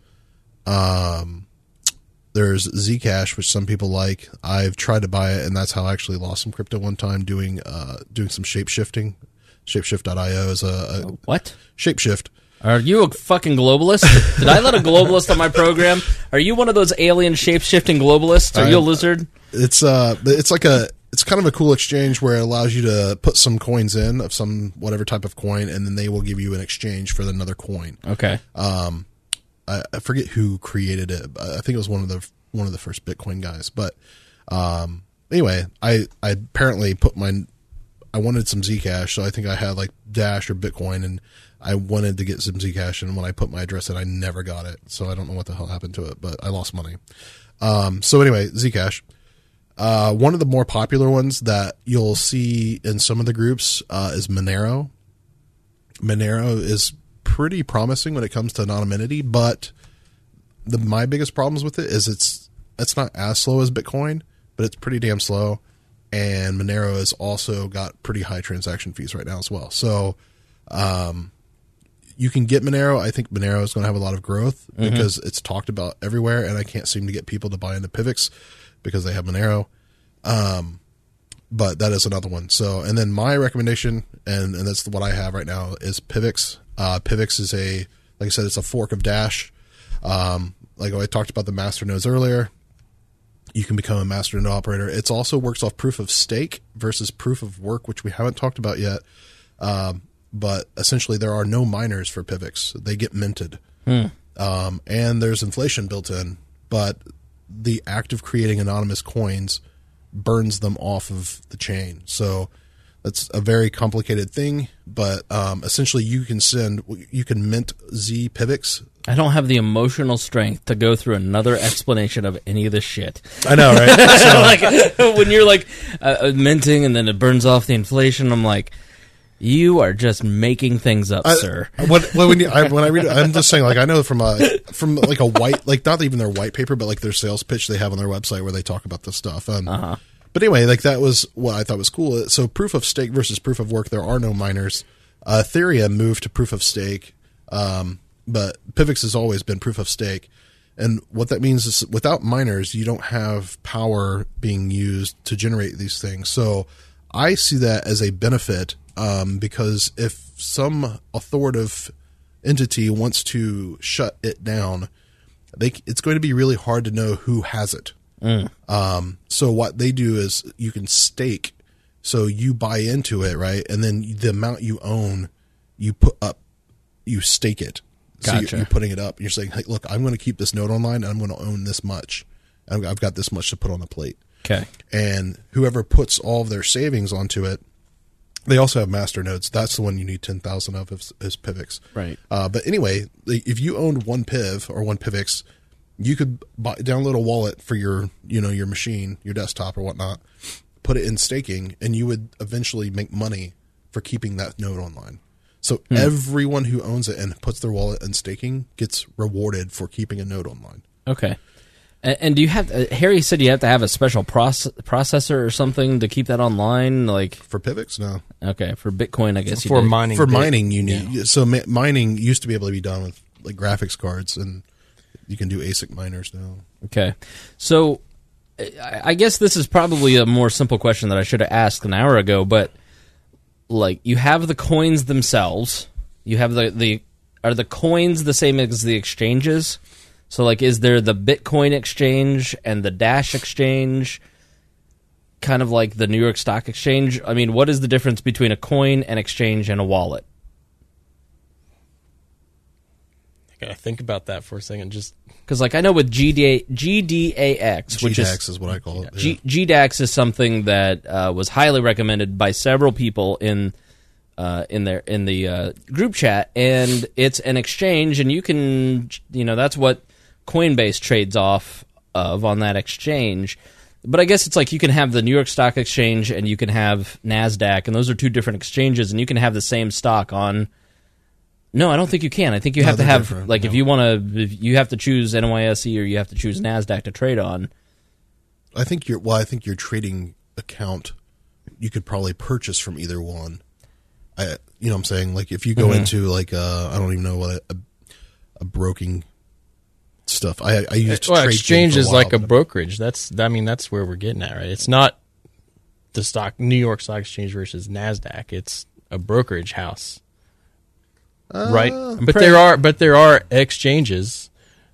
Um, There's Zcash, which some people like. I've tried to buy it, and that's how I actually lost some crypto one time doing uh, doing some shape shifting. Shapeshift dot io is a, a what? Shapeshift. Are you a fucking globalist? Did I let a globalist on my program? Are you one of those alien shape-shifting globalists? Are I, you a lizard? It's uh, it's like a it's kind of a cool exchange where it allows you to put some coins in of some whatever type of coin, and then they will give you an exchange for another coin. Okay. Um. I forget who created it. I think it was one of the one of the first Bitcoin guys. But um, anyway, I, I apparently put my I wanted some Zcash, so I think I had like Dash or Bitcoin, and I wanted to get some Zcash. And when I put my address in, I never got it. So I don't know what the hell happened to it, but I lost money. Um, so anyway, Zcash. Uh, one of the more popular ones that you'll see in some of the groups uh, is Monero. Monero is pretty promising when it comes to anonymity, but the my biggest problems with it is it's it's not as slow as Bitcoin, but it's pretty damn slow. And Monero has also got pretty high transaction fees right now as well. So um, you can get Monero. I think Monero is going to have a lot of growth mm-hmm. because it's talked about everywhere, and I can't seem to get people to buy into Pivx because they have Monero. Um, but that is another one. So, and then my recommendation, and, and that's what I have right now, is Pivx. Uh, Pivx is a, like I said, it's a fork of Dash. Um, like I talked about the master nodes earlier, you can become a master node operator. It also works off proof of stake versus proof of work, which we haven't talked about yet. Um, but essentially there are no miners for Pivx. They get minted. Hmm. Um, and there's inflation built in, but the act of creating anonymous coins burns them off of the chain. So that's a very complicated thing, but um, essentially you can send, you can mint Z Pivx. I don't have the emotional strength to go through another explanation of any of this shit. I know, right? So, like when you're like uh, minting and then it burns off the inflation, I'm like, you are just making things up, I, sir. When, when, you, I, when I read it, I'm just saying, like, I know from a from like a white, like not even their white paper, but like their sales pitch they have on their website where they talk about this stuff. Um, uh-huh. But anyway, like that was what I thought was cool. So proof of stake versus proof of work, there are no miners. Uh, Ethereum moved to proof of stake. Um, but Pivx has always been proof of stake. And what that means is without miners, you don't have power being used to generate these things. So I see that as a benefit um, because if some authoritative entity wants to shut it down, they, it's going to be really hard to know who has it. Mm. Um, so what they do is you can stake. So you buy into it, right? And then the amount you own, you put up, you stake it. So Gotcha. you're, you're putting it up. And you're saying, hey, look, I'm going to keep this node online and I'm going to own this much. I've, I've got this much to put on the plate. Okay. And whoever puts all of their savings onto it, they also have master nodes. That's the one you need ten thousand of is, is Pivx. Right. Uh, but anyway, if you owned one Piv or one Pivx, you could buy, download a wallet for your, you know, your machine, your desktop or whatnot, put it in staking, and you would eventually make money for keeping that node online. So hmm. everyone who owns it and puts their wallet in staking gets rewarded for keeping a node online. Okay. And, and do you have, uh, Harry said you have to have a special proce- processor or something to keep that online? Like For Pivx, no. Okay, for Bitcoin, I guess you For did. mining. For bit. mining, you need, yeah. so ma- mining used to be able to be done with like graphics cards, and you can do A S I C miners now. Okay. So I, I guess this is probably a more simple question that I should have asked an hour ago, but like you have the coins themselves, you have the, the are the coins the same as the exchanges? So like is there the Bitcoin exchange and the Dash exchange, kind of like the New York Stock Exchange? I mean, what is the difference between a coin, an exchange, and a wallet? I gotta think about that for a second. Just because, like, I know with G D A, G D A X, which G DAX is, is what I call it. G, G DAX is something that uh, was highly recommended by several people in uh, in their in the uh, group chat, and it's an exchange, and you can, you know, that's what Coinbase trades off of on that exchange. But I guess it's like you can have the New York Stock Exchange and you can have NASDAQ, and those are two different exchanges, and you can have the same stock on. No, I don't think you can. I think you No, have to they're have, different, like, no. if you want to, you have to choose N Y S E or you have to choose NASDAQ to trade on. I think your well, I think your trading account you could probably purchase from either one. I, you know, what I'm saying, like, if you go Mm-hmm. into like uh, I don't even know what a, a broking stuff. I I used to well, trade exchange for a is while, like a but- brokerage. That's I mean that's where we're getting at, right? It's not the stock New York Stock Exchange versus NASDAQ. It's a brokerage house. Uh, right, but there are but there are exchanges.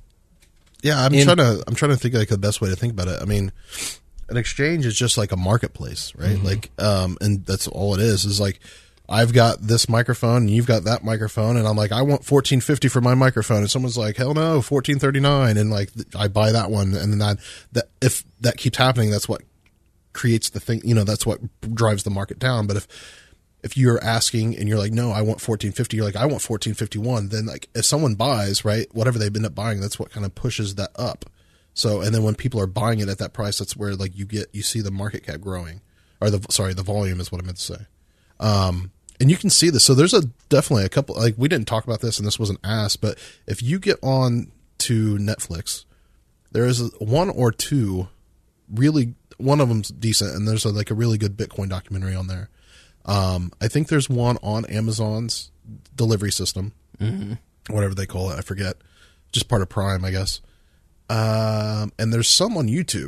Yeah, I'm in- trying to I'm trying to think like the best way to think about it. I mean, an exchange is just like a marketplace, right? Mm-hmm. Like, um, and that's all it is. Is like, I've got this microphone and you've got that microphone, and I'm like, I want fourteen fifty for my microphone, and someone's like, hell no, fourteen thirty-nine, and like I buy that one, and then that that if that keeps happening, that's what creates the thing. You know, that's what drives the market down. But if if you're asking and you're like, no, I want fourteen fifty, you're like, I want fourteen fifty-one, then like if someone buys, right, whatever they've been up buying, that's what kind of pushes that up. So, and then when people are buying it at that price, that's where like you get, you see the market cap growing, or the, sorry, the volume is what I meant to say. Um, and you can see this. So there's a, definitely a couple, like we didn't talk about this and this wasn't asked, but if you get on to Netflix, there is one or two really, one of them's decent, and there's a, like a really good Bitcoin documentary on there. Um, I think there's one on Amazon's delivery system, mm-hmm. whatever they call it. I forget. Just part of Prime, I guess. Um, and there's some on YouTube.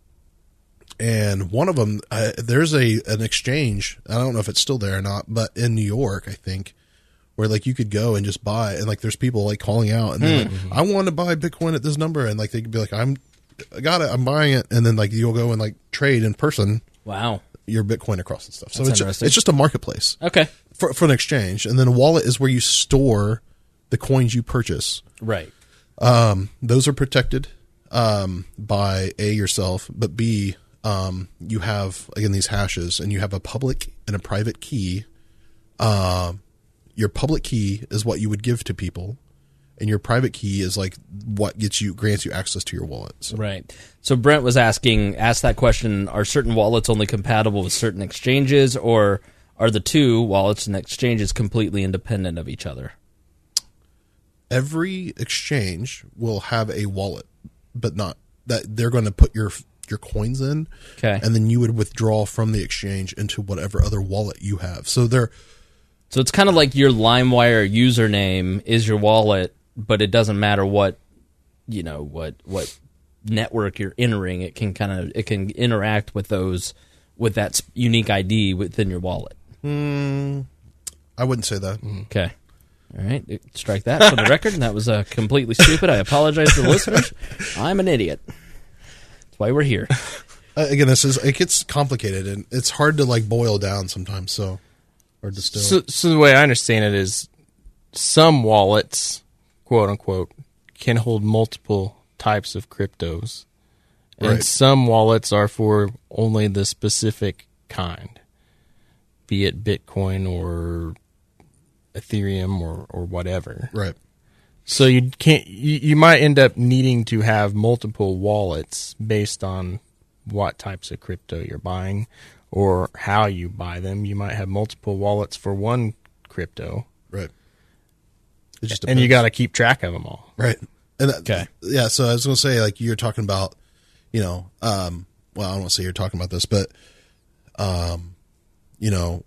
And one of them, uh, there's a an exchange. I don't know if it's still there or not, but in New York, I think, where like you could go and just buy, and like there's people like calling out, and they're Mm-hmm. like, I want to buy Bitcoin at this number, and like they could be like, I'm, I got it, I'm buying it, and then like you'll go and like trade in person. Wow. Your Bitcoin across and stuff. So That's it's just, interesting. it's just a marketplace. Okay. For, for an exchange. And then a wallet is where you store the coins you purchase. Right. Um, those are protected um, by A, yourself, but B, um, you have, again, these hashes, and you have a public and a private key. Uh, your public key is what you would give to people, and your private key is like what gets you, grants you access to your wallet. So. Right. So Brent was asking, asked that question, are certain wallets only compatible with certain exchanges, or are the two, wallets and exchanges, completely independent of each other? Every exchange will have a wallet, but not that they're going to put your your coins in, Okay. and then you would withdraw from the exchange into whatever other wallet you have. So they're So it's kind of like your LimeWire username is your wallet, but it doesn't matter what, you know, what what network you're entering. It can kind of it can interact with those with that s- unique I D within your wallet. Mm, I wouldn't say that. Okay. All right. Strike that for the record. That was uh, completely stupid. I apologize to the listeners. I'm an idiot. That's why we're here. Uh, again, this is it gets complicated and it's hard to like boil down sometimes. So or distill. So, so the way I understand it is, some wallets, quote unquote, can hold multiple types of cryptos, and Right. some wallets are for only the specific kind, be it Bitcoin or Ethereum or, or whatever. Right. So you can't. You, you might end up needing to have multiple wallets based on what types of crypto you're buying or how you buy them. You might have multiple wallets for one crypto, Right. It just and you depends. got to keep track of them all. Right. And that, Okay. yeah, so I was going to say, like, you're talking about, you know, um, well, I don't want to say you're talking about this, but, um, you know,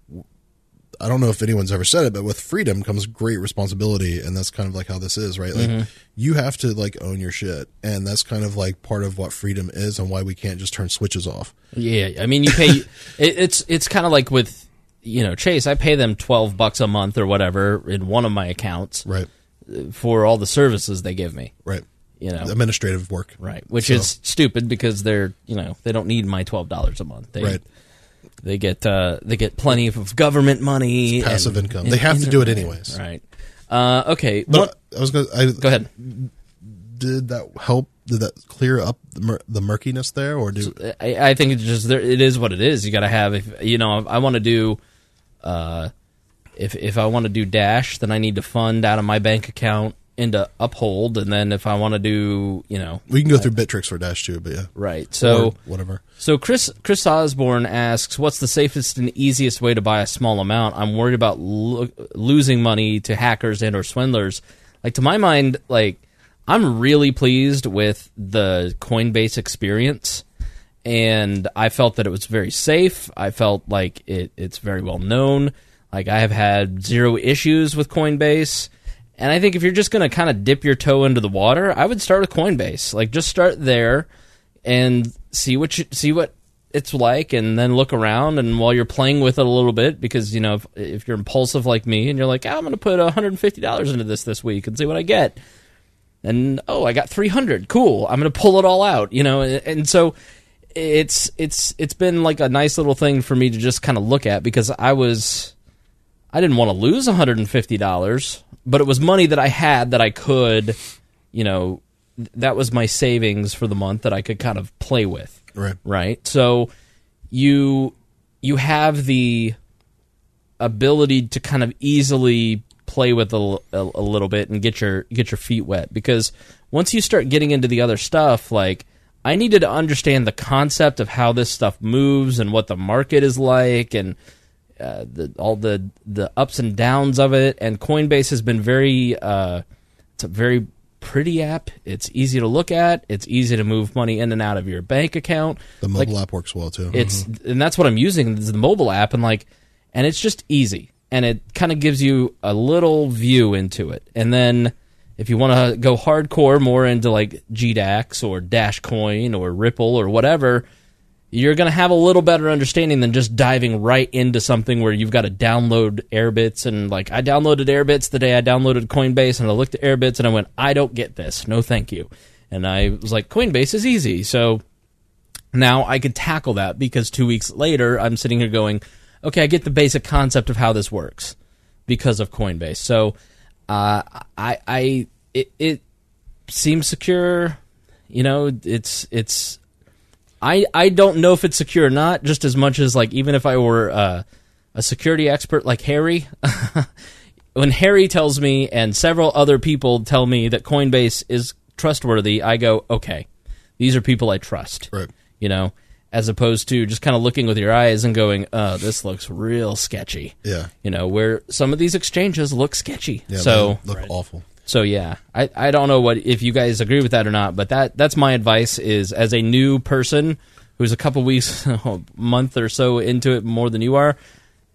I don't know if anyone's ever said it, but with freedom comes great responsibility, and that's kind of like how this is, right? Like, Mm-hmm. you have to, like, own your shit, and that's kind of, like, part of what freedom is and why we can't just turn switches off. Yeah, I mean, you pay. it, it's it's kind of like with you know Chase. I pay them twelve bucks a month or whatever in one of my accounts Right. for all the services they give me. Right. You know, Administrative work. right? Which So- is stupid because they're you know they don't need my twelve dollars a month. They, Right. They get uh, they get plenty of government money, It's passive and- income. and- They have to do it right, anyways. Right. Uh, okay. But what- I was going to go ahead. Did that help? Did that clear up the, mur- the murkiness there, or do I, I think it's just there, it is what it is. You got to have if you know if I want to do, uh, if if I want to do Dash, then I need to fund out of my bank account into Uphold, and then if I want to do you know we can go through Bittrex for Dash too? But yeah, right. So Or whatever. so Chris Chris Osborne asks, what's the safest and easiest way to buy a small amount? I'm worried about lo- losing money to hackers and or swindlers. Like to my mind, like. I'm really pleased with the Coinbase experience, and I felt that it was very safe. I felt like it, it's very well known. Like I have had zero issues with Coinbase, and I think if you're just going to kind of dip your toe into the water, I would start with Coinbase. Like just start there and see what you, see what it's like, and then look around. And while you're playing with it a little bit, because you know if, if you're impulsive like me, and you're like, oh, I'm going to put one hundred fifty dollars into this this week and see what I get. And oh, I got three hundred. Cool. I'm going to pull it all out, you know. And, and so it's it's it's been like a nice little thing for me to just kind of look at, because I was I didn't want to lose one hundred fifty dollars, but it was money that I had that I could, you know, th- that was my savings for the month that I could kind of play with. Right. Right? So you you have the ability to kind of easily play with a, a, a little bit and get your get your feet wet, because once you start getting into the other stuff, like I needed to understand the concept of how this stuff moves and what the market is like, and uh, the, all the the ups and downs of it. And Coinbase has been very uh, it's a very pretty app. It's easy to look at. It's easy to move money in and out of your bank account. The mobile Like, app works well too. it's and that's what I'm using is the mobile app, and like and it's just easy, and it kind of gives you a little view into it. And then if you want to go hardcore more into like G DAX or Dashcoin or Ripple or whatever, you're going to have a little better understanding than just diving right into something where you've got to download Airbits. And like I downloaded Airbits the day I downloaded Coinbase, and I looked at Airbits and I went, I don't get this. No, thank you. And I was like, Coinbase is easy. So now I could tackle that, because two weeks later I'm sitting here going, okay, I get the basic concept of how this works because of Coinbase. So uh, I, I, it, it seems secure. You know, it's, it's. I, I don't know if it's secure or not, just as much as like even if I were uh, a security expert like Harry, when Harry tells me and several other people tell me that Coinbase is trustworthy, I go, okay, these are people I trust. Right. You know, as opposed to just kind of looking with your eyes and going, oh, this looks real sketchy. Yeah. You know, where some of these exchanges look sketchy. Yeah. So they look awful. so yeah, I, I don't know what if you guys agree with that or not, but that that's my advice is as a new person who's a couple weeks, a month or so into it more than you are,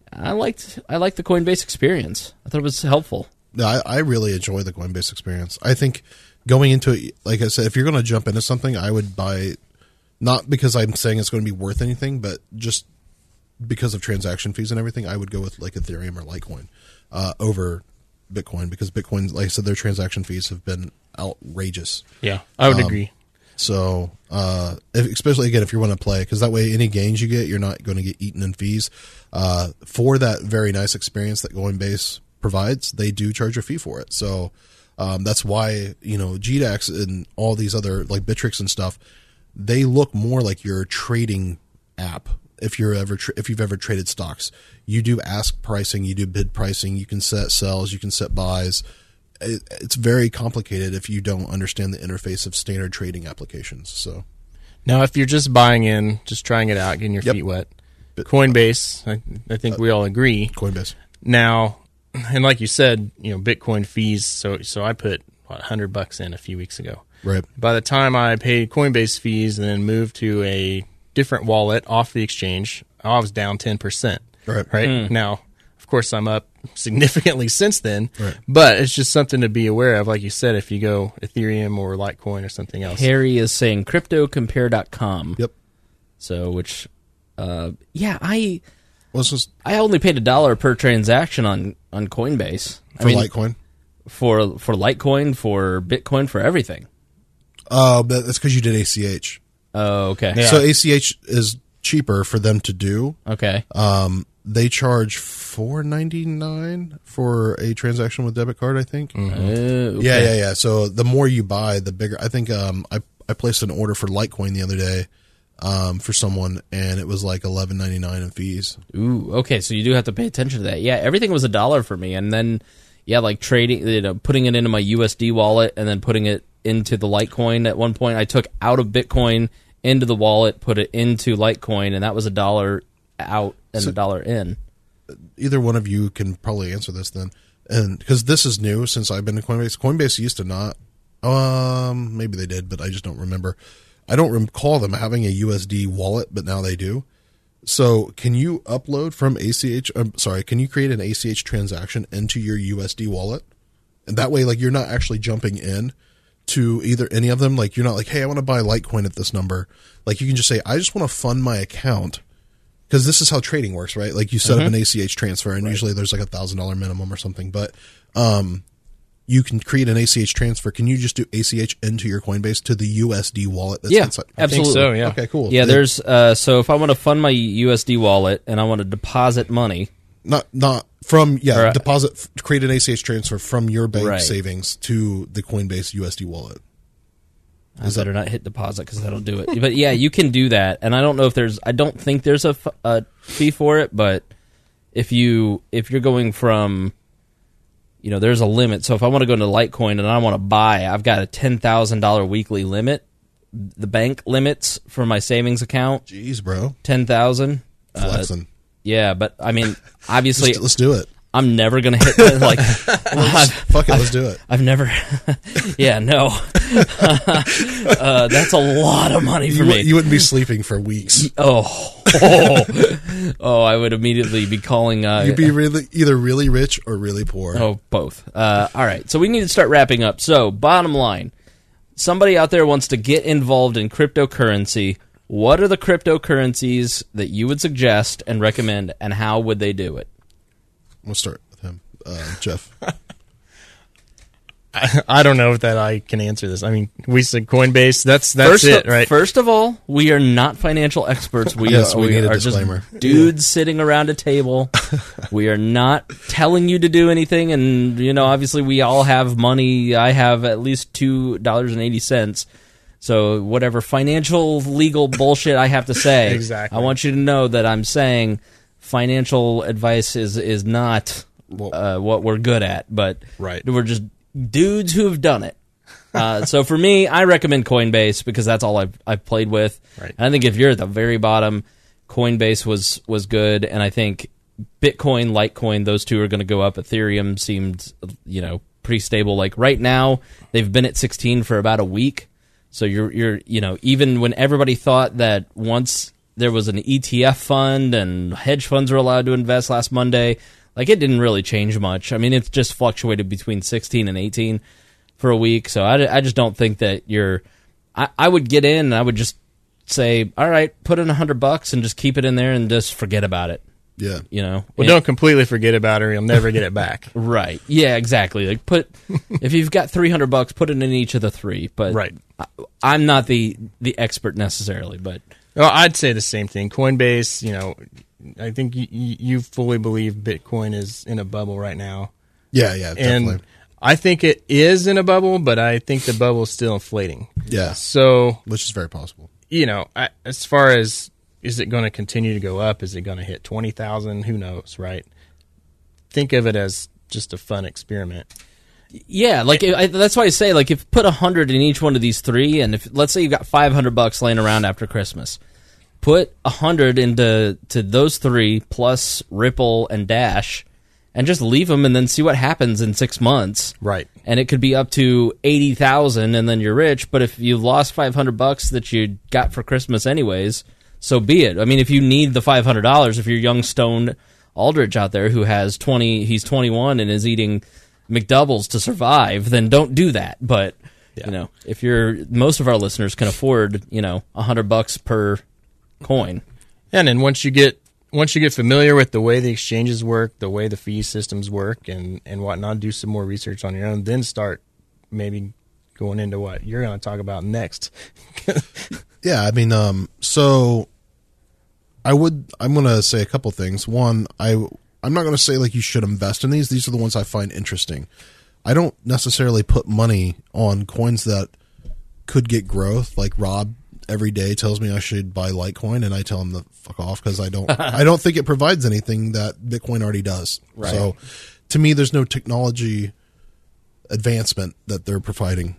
I liked I liked the Coinbase experience. I thought it was helpful. No, I, I really enjoy the Coinbase experience. I think going into it, like I said, if you're going to jump into something, I would buy, not because I'm saying it's going to be worth anything, but just because of transaction fees and everything, I would go with like Ethereum or Litecoin uh, over Bitcoin, because Bitcoin, like I said, their transaction fees have been outrageous. Yeah, I would Um, agree. So, uh, if, especially again, if you want to play, because that way any gains you get, you're not going to get eaten in fees. Uh, for that very nice experience that Coinbase provides, they do charge a fee for it. So, um, that's why, you know, G DAX and all these other, like Bittrex and stuff, they look more like your trading app. If you're ever, tra- if you've ever traded stocks, you do ask pricing, you do bid pricing, you can set sells, you can set buys. It, it's very complicated if you don't understand the interface of standard trading applications. So Now, if you're just buying in, just trying it out, getting your Yep. feet wet, Bit- Coinbase, I, I think we all agree. Coinbase. Now, and like you said, you know, Bitcoin fees. So, so I put what, a hundred bucks in a few weeks ago. Right. By the time I paid Coinbase fees and then moved to a different wallet off the exchange, I was down ten percent. Right. Right. Now, of course, I'm up significantly since then, Right. but it's just something to be aware of. Like you said, if you go Ethereum or Litecoin or something else. Harry is saying crypto compare dot com. Yep. So, which, uh, yeah, I Well, this was I only paid a dollar per transaction on, on Coinbase. for I mean, Litecoin. For, for Litecoin, for Bitcoin, for everything. Uh, but that's because you did A C H. Oh, okay. Yeah. So A C H is cheaper for them to do. Okay. Um, they charge four ninety nine for a transaction with debit card, I think. Uh, okay. Yeah, yeah, yeah. So the more you buy, the bigger. I think um, I I placed an order for Litecoin the other day um, for someone, and it was like eleven ninety nine in fees. Ooh, okay, so you do have to pay attention to that. Yeah, everything was a dollar for me, and then, yeah, like trading, you know, putting it into my U S D wallet and then putting it into the Litecoin. At one point, I took out of Bitcoin into the wallet, put it into Litecoin, and that was a dollar out and So- a dollar in. Either one of you can probably answer this then, and because this is new since I've been to Coinbase. Coinbase used to not. Um, maybe they did, but I just don't remember. I don't recall them having a U S D wallet, but now they do. So, can you upload from A C H? I'm sorry, can you create an A C H transaction into your U S D wallet? And that way, like, you're not actually jumping in to either any of them. Like, you're not like, hey, I want to buy Litecoin at this number. Like, you can just say, I just want to fund my account. Because this is how trading works, right? Like, you set Mm-hmm. up an A C H transfer, and usually there's like a thousand dollar minimum or something. But um, you can create an A C H transfer. Can you just do A C H into your Coinbase to the U S D wallet? That's Yeah, inside? I think absolutely. so, yeah. Okay, cool. Yeah, Then- there's uh, so if I want to fund my U S D wallet and I want to deposit money, not not from yeah Or, uh, deposit f- create an A C H transfer from your bank Right. savings to the Coinbase U S D wallet. I better not hit deposit because that'll do it. But yeah, you can do that, and I don't know if there's. I don't think there's a, f- a fee for it, but if you if you're going from, you know, there's a limit. So if I want to go into Litecoin and I want to buy, I've got a ten thousand dollar weekly limit. The bank limits for my savings account Jeez, bro, ten thousand. Uh, flexing. yeah, but I mean, obviously, Let's, let's do it. I'm never gonna hit the, like. I've, Fuck it, let's do it. I've never. yeah, no. uh, that's a lot of money for You, me. wou- you wouldn't be sleeping for weeks. Oh, oh, oh! I would immediately be calling. Uh, You'd be really either really rich or really poor. oh, both. Uh, all right, so we need to start wrapping up. So, bottom line: somebody out there wants to get involved in cryptocurrency. What are the cryptocurrencies that you would suggest and recommend, and how would they do it? We'll start with him, uh, Jeff. I, I don't know if that I can answer this. I mean, we said Coinbase. That's that's first, it, right? First of all, we are not financial experts. We Yes, are, we need a are disclaimer. just dudes sitting around a table. We are not telling you to do anything, and you know, obviously, we all have money. I have at least two dollars and eighty cents. So whatever financial legal bullshit I have to say, Exactly. I want you to know that I'm saying financial advice is is not uh, what we're good at, but Right. we're just dudes who have done it. Uh, so for me, I recommend Coinbase because that's all I've I've played with. Right. And I think if you're at the very bottom, Coinbase was was good, and I think Bitcoin, Litecoin, those two are going to go up. Ethereum seemed, you know, pretty stable. Like right now, they've been at sixteen for about a week. So you're you're you know, even when everybody thought that once there was an E T F fund and hedge funds were allowed to invest last Monday. Like, it didn't really change much. I mean, it's just fluctuated between sixteen and eighteen for a week. So I, I just don't think that you're. I, I would get in and I would just say, all right, put in a hundred bucks and just keep it in there and just forget about it. Yeah. You know, Well, And- don't completely forget about it, or you'll never get it back. Right. Yeah, exactly. Like, put if you've got three hundred bucks, put it in each of the three. But Right. I, I'm not the the expert necessarily, but Well, I'd say the same thing. Coinbase, you know, I think you, you fully believe Bitcoin is in a bubble right now. Yeah, yeah, definitely. And I think it is in a bubble, but I think the bubble is still inflating. yeah, So, which is very possible. you know, I, as far as is it going to continue to go up? Is it going to hit twenty thousand? Who knows, right? Think of it as just a fun experiment. yeah, like I, that's why I say, like, if put a hundred in each one of these three, and if let's say you've got five hundred bucks laying around after Christmas, put a hundred into to those three plus Ripple and Dash, and just leave them, and then see what happens in six months. Right. And it could be up to eighty thousand, and then you're rich. But if you lost five hundred bucks that you got for Christmas anyways, so be it. I mean, if you need the five hundred dollars, if you're young stoned Aldrich out there who has twenty, he's twenty-one and is eating McDoubles to survive, then don't do that. But Yeah. you know, if you're most of our listeners can afford, you know, a hundred bucks per coin. And then once you get once you get familiar with the way the exchanges work, the way the fee systems work, and and whatnot, do some more research on your own. Then start maybe going into what you're going to talk about next. Yeah, I mean, um, so I would, I'm going to say a couple things. One, I, I'm not going to say like you should invest in these. These are the ones I find interesting. I don't necessarily put money on coins that could get growth. Like Rob every day tells me I should buy Litecoin, and I tell him to fuck off because I don't, I don't think it provides anything that Bitcoin already does. Right. So to me, there's no technology advancement that they're providing.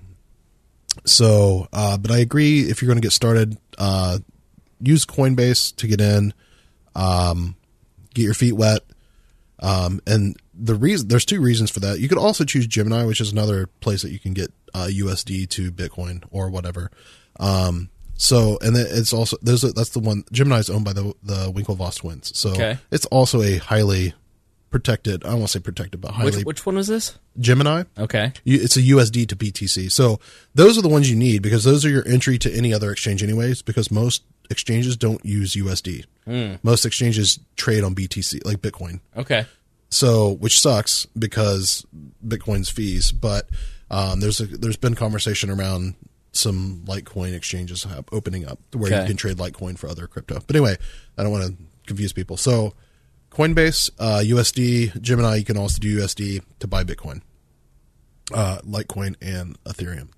So, uh, but I agree. If you're going to get started, uh, use Coinbase to get in, um, get your feet wet. Um, and the reason there's two reasons for that. You could also choose Gemini, which is another place that you can get uh, U S D to Bitcoin or whatever. Um, so, and then it's also there's a, that's the one. Gemini is owned by the the Winklevoss twins, so Okay. it's also a highly protected. I don't want to say protected, but highly Which, which one was this? Gemini. Okay. You, it's a U S D to B T C. So those are the ones you need because those are your entry to any other exchange anyways, because most exchanges don't use U S D. Mm. Most exchanges trade on B T C, like Bitcoin. Okay. So, which sucks because Bitcoin's fees, but um, there's a, there's been conversation around some Litecoin exchanges have, opening up where Okay. you can trade Litecoin for other crypto. But anyway, I don't want to confuse people. So Coinbase, uh, U S D, Gemini, you can also do U S D to buy Bitcoin, uh, Litecoin, and Ethereum.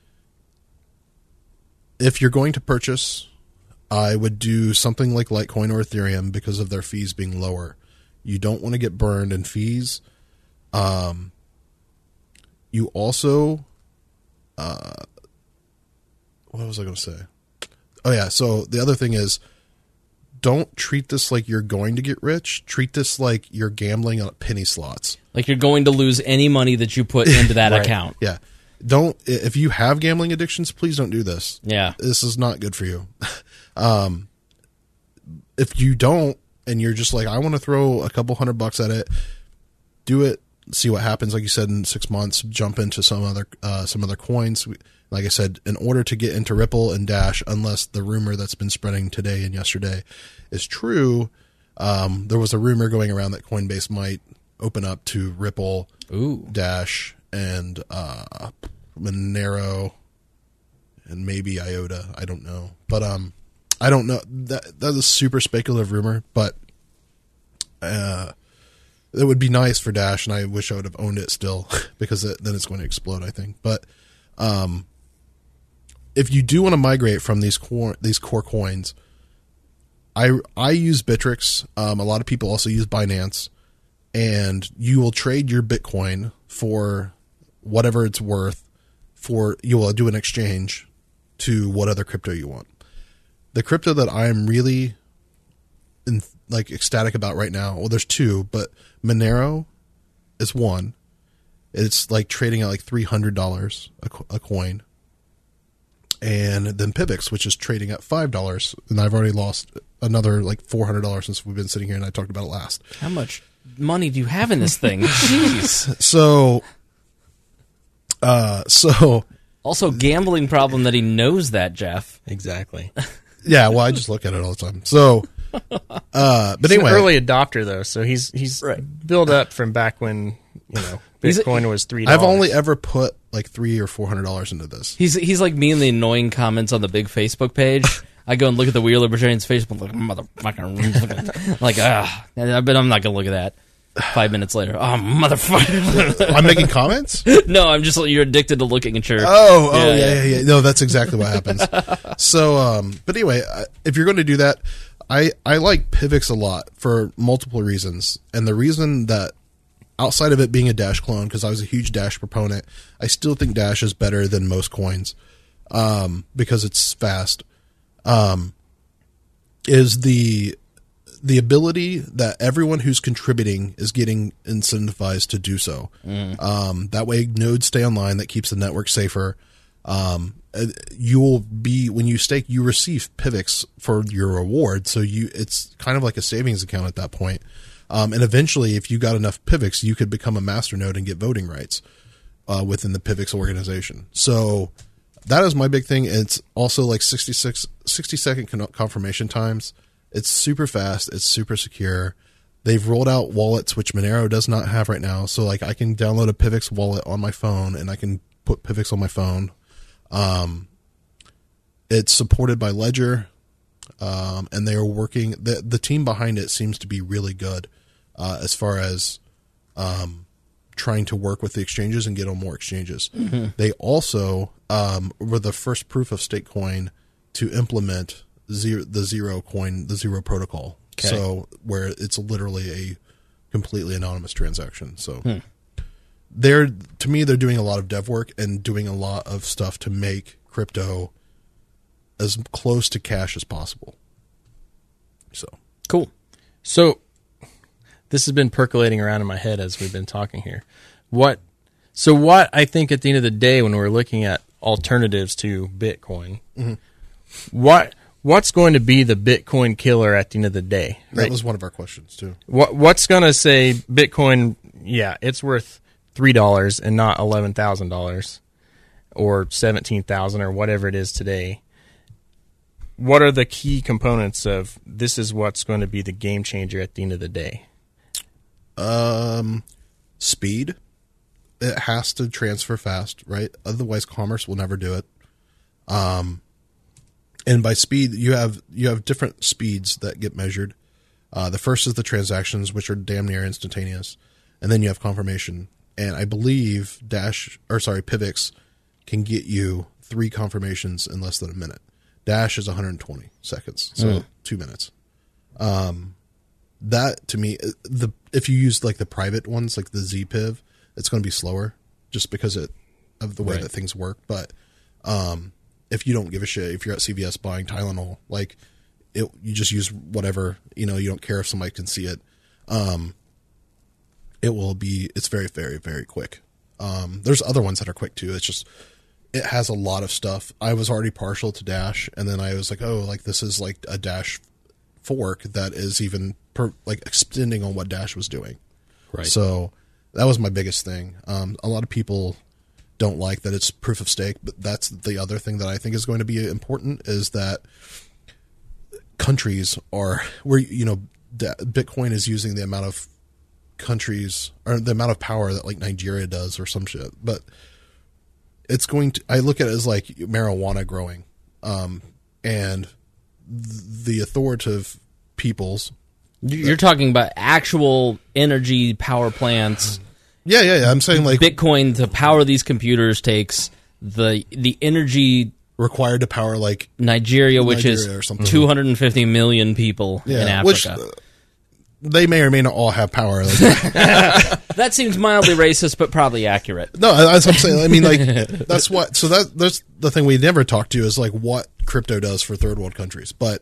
If you're going to purchase, I would do something like Litecoin or Ethereum because of their fees being lower. You don't want to get burned in fees. Um, you also, uh, what was I going to say? Oh yeah. So the other thing is, don't treat this like you're going to get rich. Treat this like you're gambling on penny slots. Like you're going to lose any money that you put into that Right. account. Yeah. Don't, if you have gambling addictions, please don't do this. Yeah. This is not good for you. um, if you don't, and you're just like, I want to throw a couple hundred bucks at it, do it, see what happens. Like you said, in six months, jump into some other, uh, some other coins. Like I said, in order to get into Ripple and Dash, unless the rumor that's been spreading today and yesterday is true, um, there was a rumor going around that Coinbase might open up to Ripple, Ooh. Dash, and uh, Monero, and maybe IOTA. I don't know, but um, I don't know. That that's a super speculative rumor, but uh, it would be nice for Dash, and I wish I would have owned it still because it, then it's going to explode, I think. But um, if you do want to migrate from these core these core coins, I I use Bittrex. Um, a lot of people also use Binance, and you will trade your Bitcoin for whatever it's worth. For you will do an exchange to what other crypto you want. The crypto that I'm really in, like ecstatic about right now, well, there's two, but Monero is one. It's like trading at like three hundred dollars a, co- a coin. and then Pivx, which is trading at five dollars, and I've already lost another like four hundred dollars since we've been sitting here and I talked about it last. How much money do you have in this thing? Jeez. So, uh, so also gambling problem that he knows that, Jeff. Exactly. Yeah, well, I just look at it all the time. So, uh, but He's anyway, an early adopter though, so he's he's Right. built up from back when you know He's a- Bitcoin was three dollars. I've only ever put like three or four hundred dollars into this. He's he's like me in the annoying comments on the big Facebook page. I go and look at the We Are Libertarians Facebook, like motherfucker, like ah, but I'm not gonna look at that. Five minutes later, oh motherfucker! I'm making comments. No, I'm just you're addicted to looking at your. Oh, oh, Yeah, yeah, yeah. yeah, yeah. No, that's exactly what happens. So, um, but anyway, I- if you're going to do that, I, I like Pivx a lot for multiple reasons. And the reason that, outside of it being a Dash clone, because I was a huge Dash proponent, I still think Dash is better than most coins, um, because it's fast, um, is the the ability that everyone who's contributing is getting incentivized to do so. Mm. Um, that way nodes stay online. That keeps the network safer. Um, you will be, when you stake, you receive Pivx for your reward. So you, it's kind of like a savings account at that point. Um, and eventually if you got enough Pivx, you could become a master node and get voting rights, uh, within the Pivx organization. So that is my big thing. It's also like sixty-six, sixty second confirmation times. It's super fast. It's super secure. They've rolled out wallets, which Monero does not have right now. So like I can download a Pivx wallet on my phone and I can put Pivx on my phone. Um, it's supported by Ledger. Um, and they are working, the, the team behind it seems to be really good, uh, as far as, um, trying to work with the exchanges and get on more exchanges. Mm-hmm. They also, um, were the first proof of stake coin to implement Zero, the zero coin, the zero protocol. Okay. So where it's literally a completely anonymous transaction. So hmm. they're, to me, they're doing a lot of dev work and doing a lot of stuff to make crypto as close to cash as possible. So cool. So this has been percolating around in my head as we've been talking here. What, so what I think at the end of the day, when we're looking at alternatives to Bitcoin, mm-hmm. what, What's going to be the Bitcoin killer at the end of the day? Right? That was one of our questions too. What What's going to say Bitcoin? Yeah, it's worth three dollars and not eleven thousand dollars or seventeen thousand or whatever it is today. What are the key components of this? Is what's going to be the game changer at the end of the day? Um, speed. It has to transfer fast, right? Otherwise, commerce will never do it. Um. And by speed, you have you have different speeds that get measured. Uh, the first is the transactions, which are damn near instantaneous, and then you have confirmation. And I believe Dash or sorry, Pivx can get you three confirmations in less than a minute. Dash is one hundred twenty seconds, so mm. two minutes. Um, that to me, the if you use like the private ones, like the ZPiv, it's going to be slower just because it of the way right. that things work. But um. If you don't give a shit, if you're at C V S buying Tylenol, like it, you just use whatever, you know, you don't care if somebody can see it. Um, it will be, it's very, very, very quick. Um, there's other ones that are quick too. It's just, it has a lot of stuff. I was already partial to Dash, and then I was like, oh, like this is like a Dash fork that is even per, like extending on what Dash was doing. Right. So that was my biggest thing. Um, a lot of people don't like that it's proof of stake, but that's the other thing that I think is going to be important is that countries are where, you know, Bitcoin is using the amount of countries or the amount of power that like Nigeria does or some shit, but it's going to, I look at it as like marijuana growing, um, and the authoritative peoples. You're talking about actual energy power plants. Yeah, yeah, yeah. I'm saying like Bitcoin to power these computers takes the the energy required to power like Nigeria, which Nigeria is two hundred fifty million people yeah, in Africa. Which, uh, they may or may not all have power. Like, that seems mildly racist, but probably accurate. No, that's what I'm saying. I mean, like that's what. So that that's the thing we never talked to is like what crypto does for third world countries. But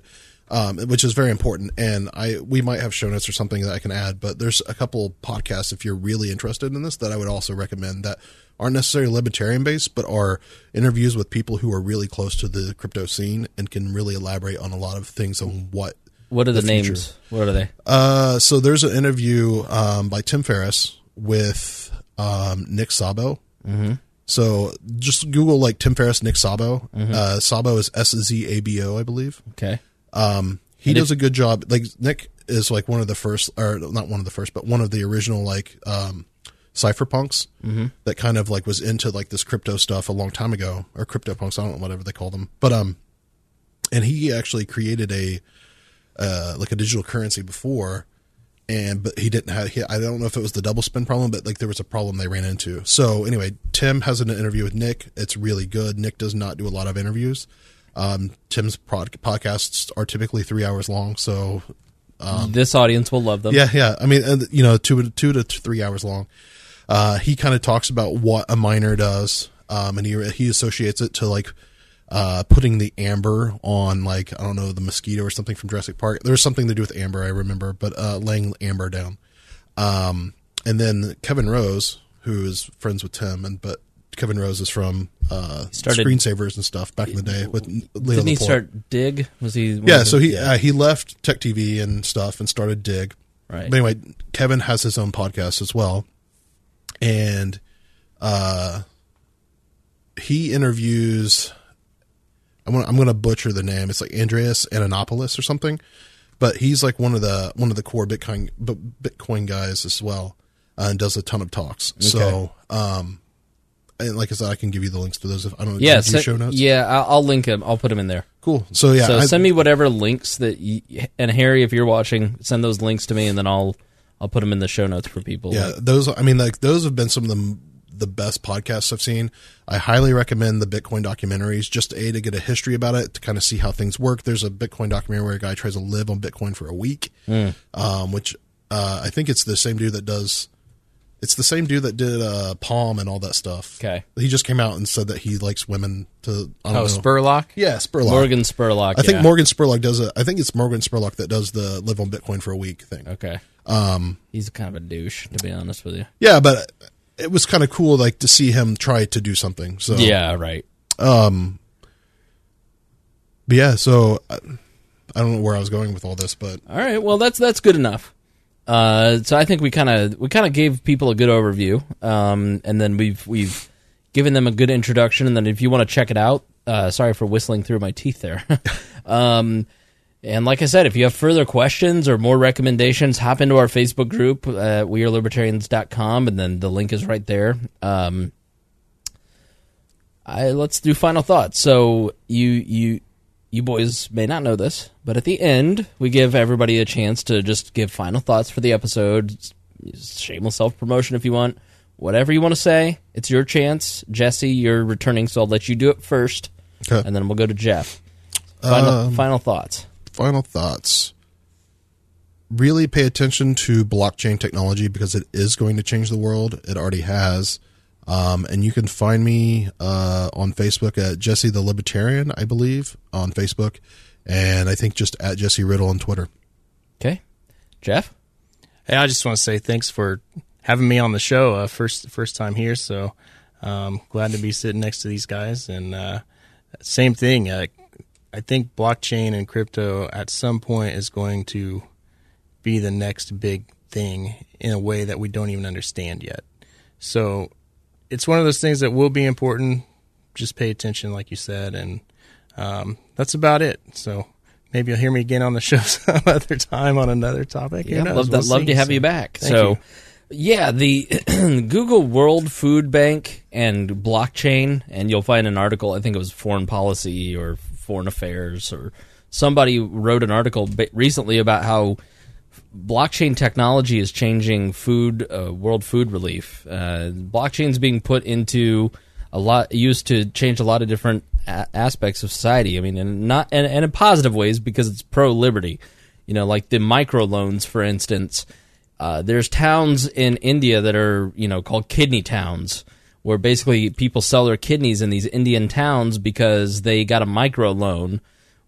um, which is very important. And I we might have show notes or something that I can add, but there's a couple podcasts if you're really interested in this that I would also recommend that aren't necessarily libertarian based, but are interviews with people who are really close to the crypto scene and can really elaborate on a lot of things on what. What are the, the names? Future. What are they? Uh, so there's an interview um, by Tim Ferriss with um, Nick Szabo. Mm-hmm. So just Google like Tim Ferriss, Nick Szabo. Mm-hmm. Uh, Szabo is S Z A B O, I believe. Okay. Um, he And does if- a good job. Like Nick is like one of the first, or not one of the first, but one of the original like um, cypherpunks Mm-hmm. that kind of like was into like this crypto stuff a long time ago, or crypto punks. I don't know whatever they call them, but um, and he actually created a uh like a digital currency before. And but he didn't have. He, I don't know if it was the double spin problem, but like there was a problem they ran into. So anyway, Tim has an interview with Nick. It's really good. Nick does not do a lot of interviews. Um, Tim's prod, podcasts are typically three hours long. So Um, this audience will love them. yeah, yeah. I mean, and, you know, two two to three hours long. Uh, he kind of talks about what a miner does, um, and he he associates it to like uh, putting the amber on, like, I don't know, the mosquito or something from Jurassic Park. There was something to do with amber, I remember, but uh, laying amber down. Um, and then Kevin Rose, who is friends with Tim, and but Kevin Rose is from uh, Started- Screensavers and stuff back in the day with Leo Didn't he Laporte. start Dig? Was he? one Yeah, of so the- he uh, he left Tech T V and stuff and started Dig. Right. But anyway, Kevin has his own podcast as well, and uh, he interviews. I'm gonna, I'm gonna butcher the name. It's like Andreas Antonopoulos or something, but he's like one of the one of the core Bitcoin Bitcoin guys as well, uh, and does a ton of talks. So, um, and like I said, I can give you the links to those. If I don't know, Yeah, did you se- show notes. yeah. I'll, I'll link them. I'll put them in there. Cool. So yeah, so I- send me whatever links that you, and Harry, if you're watching, send those links to me, and then I'll I'll put them in the show notes for people. Yeah, those. I mean, like those have been some of the the best podcasts I've seen. I highly recommend the Bitcoin documentaries. Just a to get a history about it, to kind of see how things work. There's a Bitcoin documentary where a guy tries to live on Bitcoin for a week, Mm. um, which uh, I think it's the same dude that does. It's the same dude that did uh, Palm and all that stuff. Okay. He just came out and said that he likes women to. I don't Oh, know. Spurlock? Yeah, Spurlock. Morgan Spurlock. I think yeah. Morgan Spurlock does it. I think it's Morgan Spurlock that does the live on Bitcoin for a week thing. Okay. Um, He's kind of a douche, to be honest with you. yeah, but it was kind of cool, like to see him try to do something. So Yeah. Right. Um, but yeah, so I, I don't know where I was going with all this, but All right. Well, that's that's good enough. Uh, so I think we kind of we kind of gave people a good overview, um, and then we've we've given them a good introduction. And then if you want to check it out, uh, sorry for whistling through my teeth there. um, and like I said, if you have further questions or more recommendations, hop into our Facebook group, uh, we are libertarians dot com, and then the link is right there. Um, I, let's do final thoughts. So you you you boys may not know this, but at the end we give everybody a chance to just give final thoughts for the episode. Shameless self promotion if you want, whatever you want to say. It's your chance, Jesse. You're returning, so I'll let you do it first, okay. and then we'll go to Jeff. Final, Um, final thoughts. Final thoughts. Really pay attention to blockchain technology because it is going to change the world. It already has. Um, and you can find me uh, on Facebook at Jesse the Libertarian, I believe, on Facebook. And I think just at Jesse Riddle on Twitter. Okay, Jeff. Hey, I just want to say thanks for having me on the show. Uh, first first time here, so um, glad to be sitting next to these guys. And uh, same thing. Uh, I think blockchain and crypto at some point is going to be the next big thing in a way that we don't even understand yet. So it's one of those things that will be important. Just pay attention, like you said, and um, that's about it. So maybe you'll hear me again on the show some other time on another topic. Who Yeah, knows? love that. We'll love see. to have So, you back. thank So, you. yeah, the Google World Food Bank and blockchain, and you'll find an article. I think it was Foreign Policy or Foreign Affairs, or somebody wrote an article ba- recently about how blockchain technology is changing food, uh, world food relief. Uh, blockchain's being put into a lot, used to change a lot of different a- aspects of society. I mean, and not and, and in positive ways because it's pro liberty. You know, like the microloans, for instance. Uh, there's towns in India that are, you know, called kidney towns, where basically people sell their kidneys in these Indian towns because they got a microloan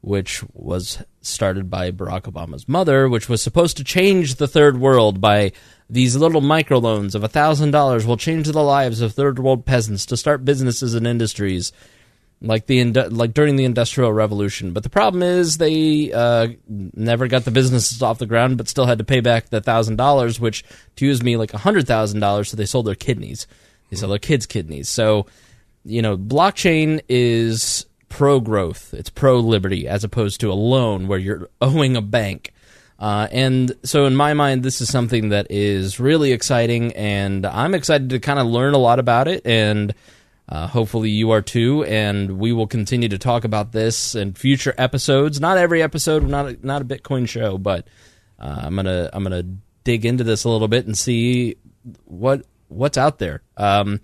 which was started by Barack Obama's mother, which was supposed to change the third world by these little microloans of one thousand dollars will change the lives of third world peasants to start businesses and industries like the like during the Industrial Revolution. But the problem is they uh, never got the businesses off the ground, but still had to pay back the one thousand dollars, which to use me like one hundred thousand dollars, so they sold their kidneys. They sold their kids' kidneys. So, you know, blockchain is pro-growth. It's pro-liberty as opposed to a loan where you're owing a bank. Uh, and so in my mind, this is something that is really exciting, and I'm excited to kind of learn a lot about it, and uh, hopefully you are too, and we will continue to talk about this in future episodes. Not every episode, we're not a, not a Bitcoin show, but uh, I'm gonna I'm gonna dig into this a little bit and see what what's out there. Um,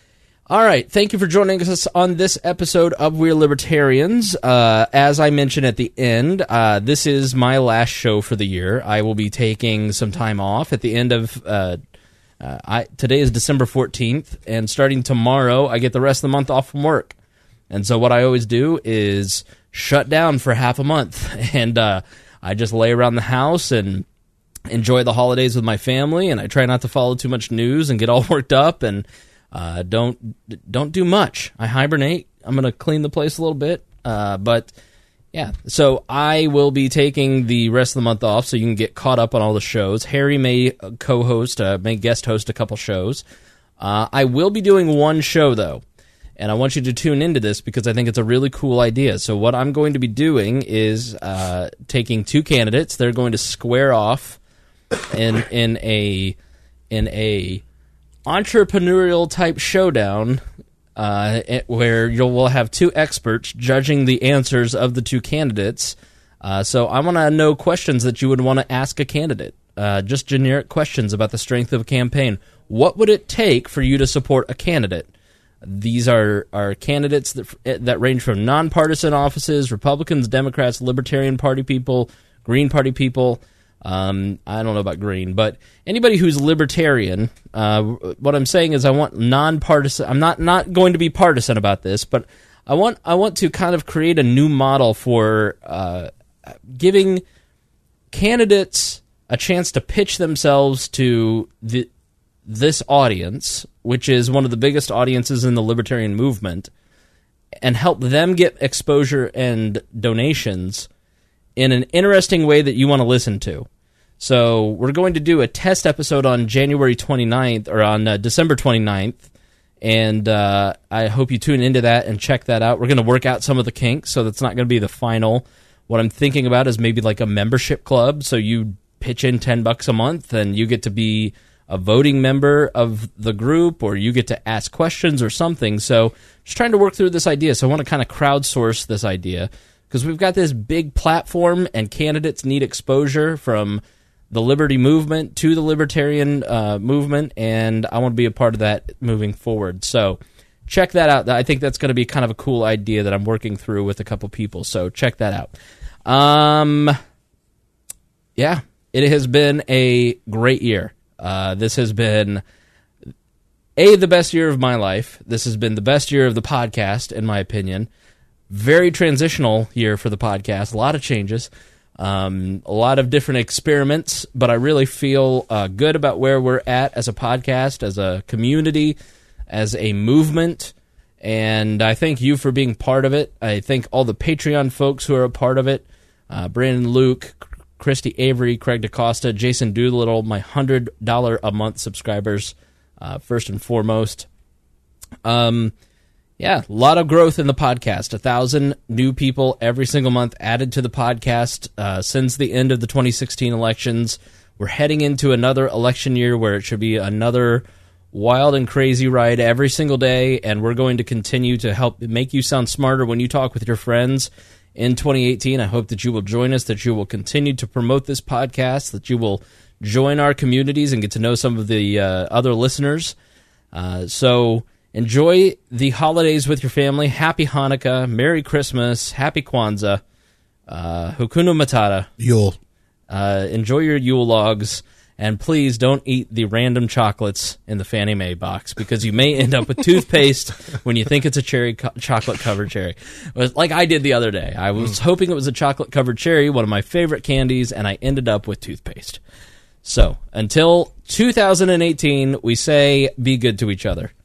All right, thank you for joining us on this episode of We're Libertarians. Uh, as I mentioned at the end, uh, this is my last show for the year. I will be taking some time off at the end of, uh, uh, I, today is December fourteenth, and starting tomorrow, I get the rest of the month off from work. And so what I always do is shut down for half a month, and uh, I just lay around the house and enjoy the holidays with my family, and I try not to follow too much news and get all worked up, and Uh, don't don't do much. I hibernate. I'm going to clean the place a little bit. Uh, but, yeah. So I will be taking the rest of the month off so you can get caught up on all the shows. Harry may co-host, uh, may guest host a couple shows. Uh, I will be doing one show, though. And I want you to tune into this because I think it's a really cool idea. So what I'm going to be doing is uh, taking two candidates. They're going to square off in in a in a... entrepreneurial type showdown uh, where you will have two experts judging the answers of the two candidates. Uh, so I want to know questions that you would want to ask a candidate, uh, just generic questions about the strength of a campaign. What would it take for you to support a candidate? These are, are candidates that, that range from nonpartisan offices, Republicans, Democrats, Libertarian Party people, Green Party people. Um, I don't know about green, but anybody who's libertarian, uh, what I'm saying is I want nonpartisan. I'm not, not going to be partisan about this, but I want I want to kind of create a new model for uh, giving candidates a chance to pitch themselves to the, this audience, which is one of the biggest audiences in the libertarian movement, and help them get exposure and donations in an interesting way that you want to listen to. So we're going to do a test episode on January twenty-ninth, or on uh, December twenty-ninth, and uh, I hope you tune into that and check that out. We're going to work out some of the kinks, so that's not going to be the final. What I'm thinking about is maybe like a membership club, so you pitch in ten bucks a month, and you get to be a voting member of the group, or you get to ask questions or something. So just trying to work through this idea. So I want to kind of crowdsource this idea, because we've got this big platform, and candidates need exposure from the liberty movement to the libertarian uh, movement, and I want to be a part of that moving forward. So check that out. I think that's going to be kind of a cool idea that I'm working through with a couple people, so check that out. Um, yeah, it has been a great year. Uh, this has been, A, the best year of my life. This has been the best year of the podcast, in my opinion. Very transitional year for the podcast. A lot of changes, um, a lot of different experiments, but I really feel uh, good about where we're at as a podcast, as a community, as a movement, and I thank you for being part of it. I thank all the Patreon folks who are a part of it, uh, Brandon Luke, Christy Avery, Craig DaCosta, Jason Doolittle, my one hundred dollars a month subscribers, uh, first and foremost. Um... Yeah, a lot of growth in the podcast. A thousand new people every single month added to the podcast uh, since the end of the twenty sixteen elections. We're heading into another election year where it should be another wild and crazy ride every single day, and we're going to continue to help make you sound smarter when you talk with your friends in twenty eighteen. I hope that you will join us, that you will continue to promote this podcast, that you will join our communities and get to know some of the uh, other listeners. Uh, so... Enjoy the holidays with your family. Happy Hanukkah, Merry Christmas, Happy Kwanzaa, uh, Hakuna Matata. Yule. Uh, enjoy your Yule logs, And please don't eat the random chocolates in the Fannie Mae box because you may end up with toothpaste when you think it's a cherry co- chocolate-covered cherry. Like I did the other day. I was mm. hoping it was a chocolate-covered cherry, one of my favorite candies, and I ended up with toothpaste. So, until two thousand eighteen, we say be good to each other.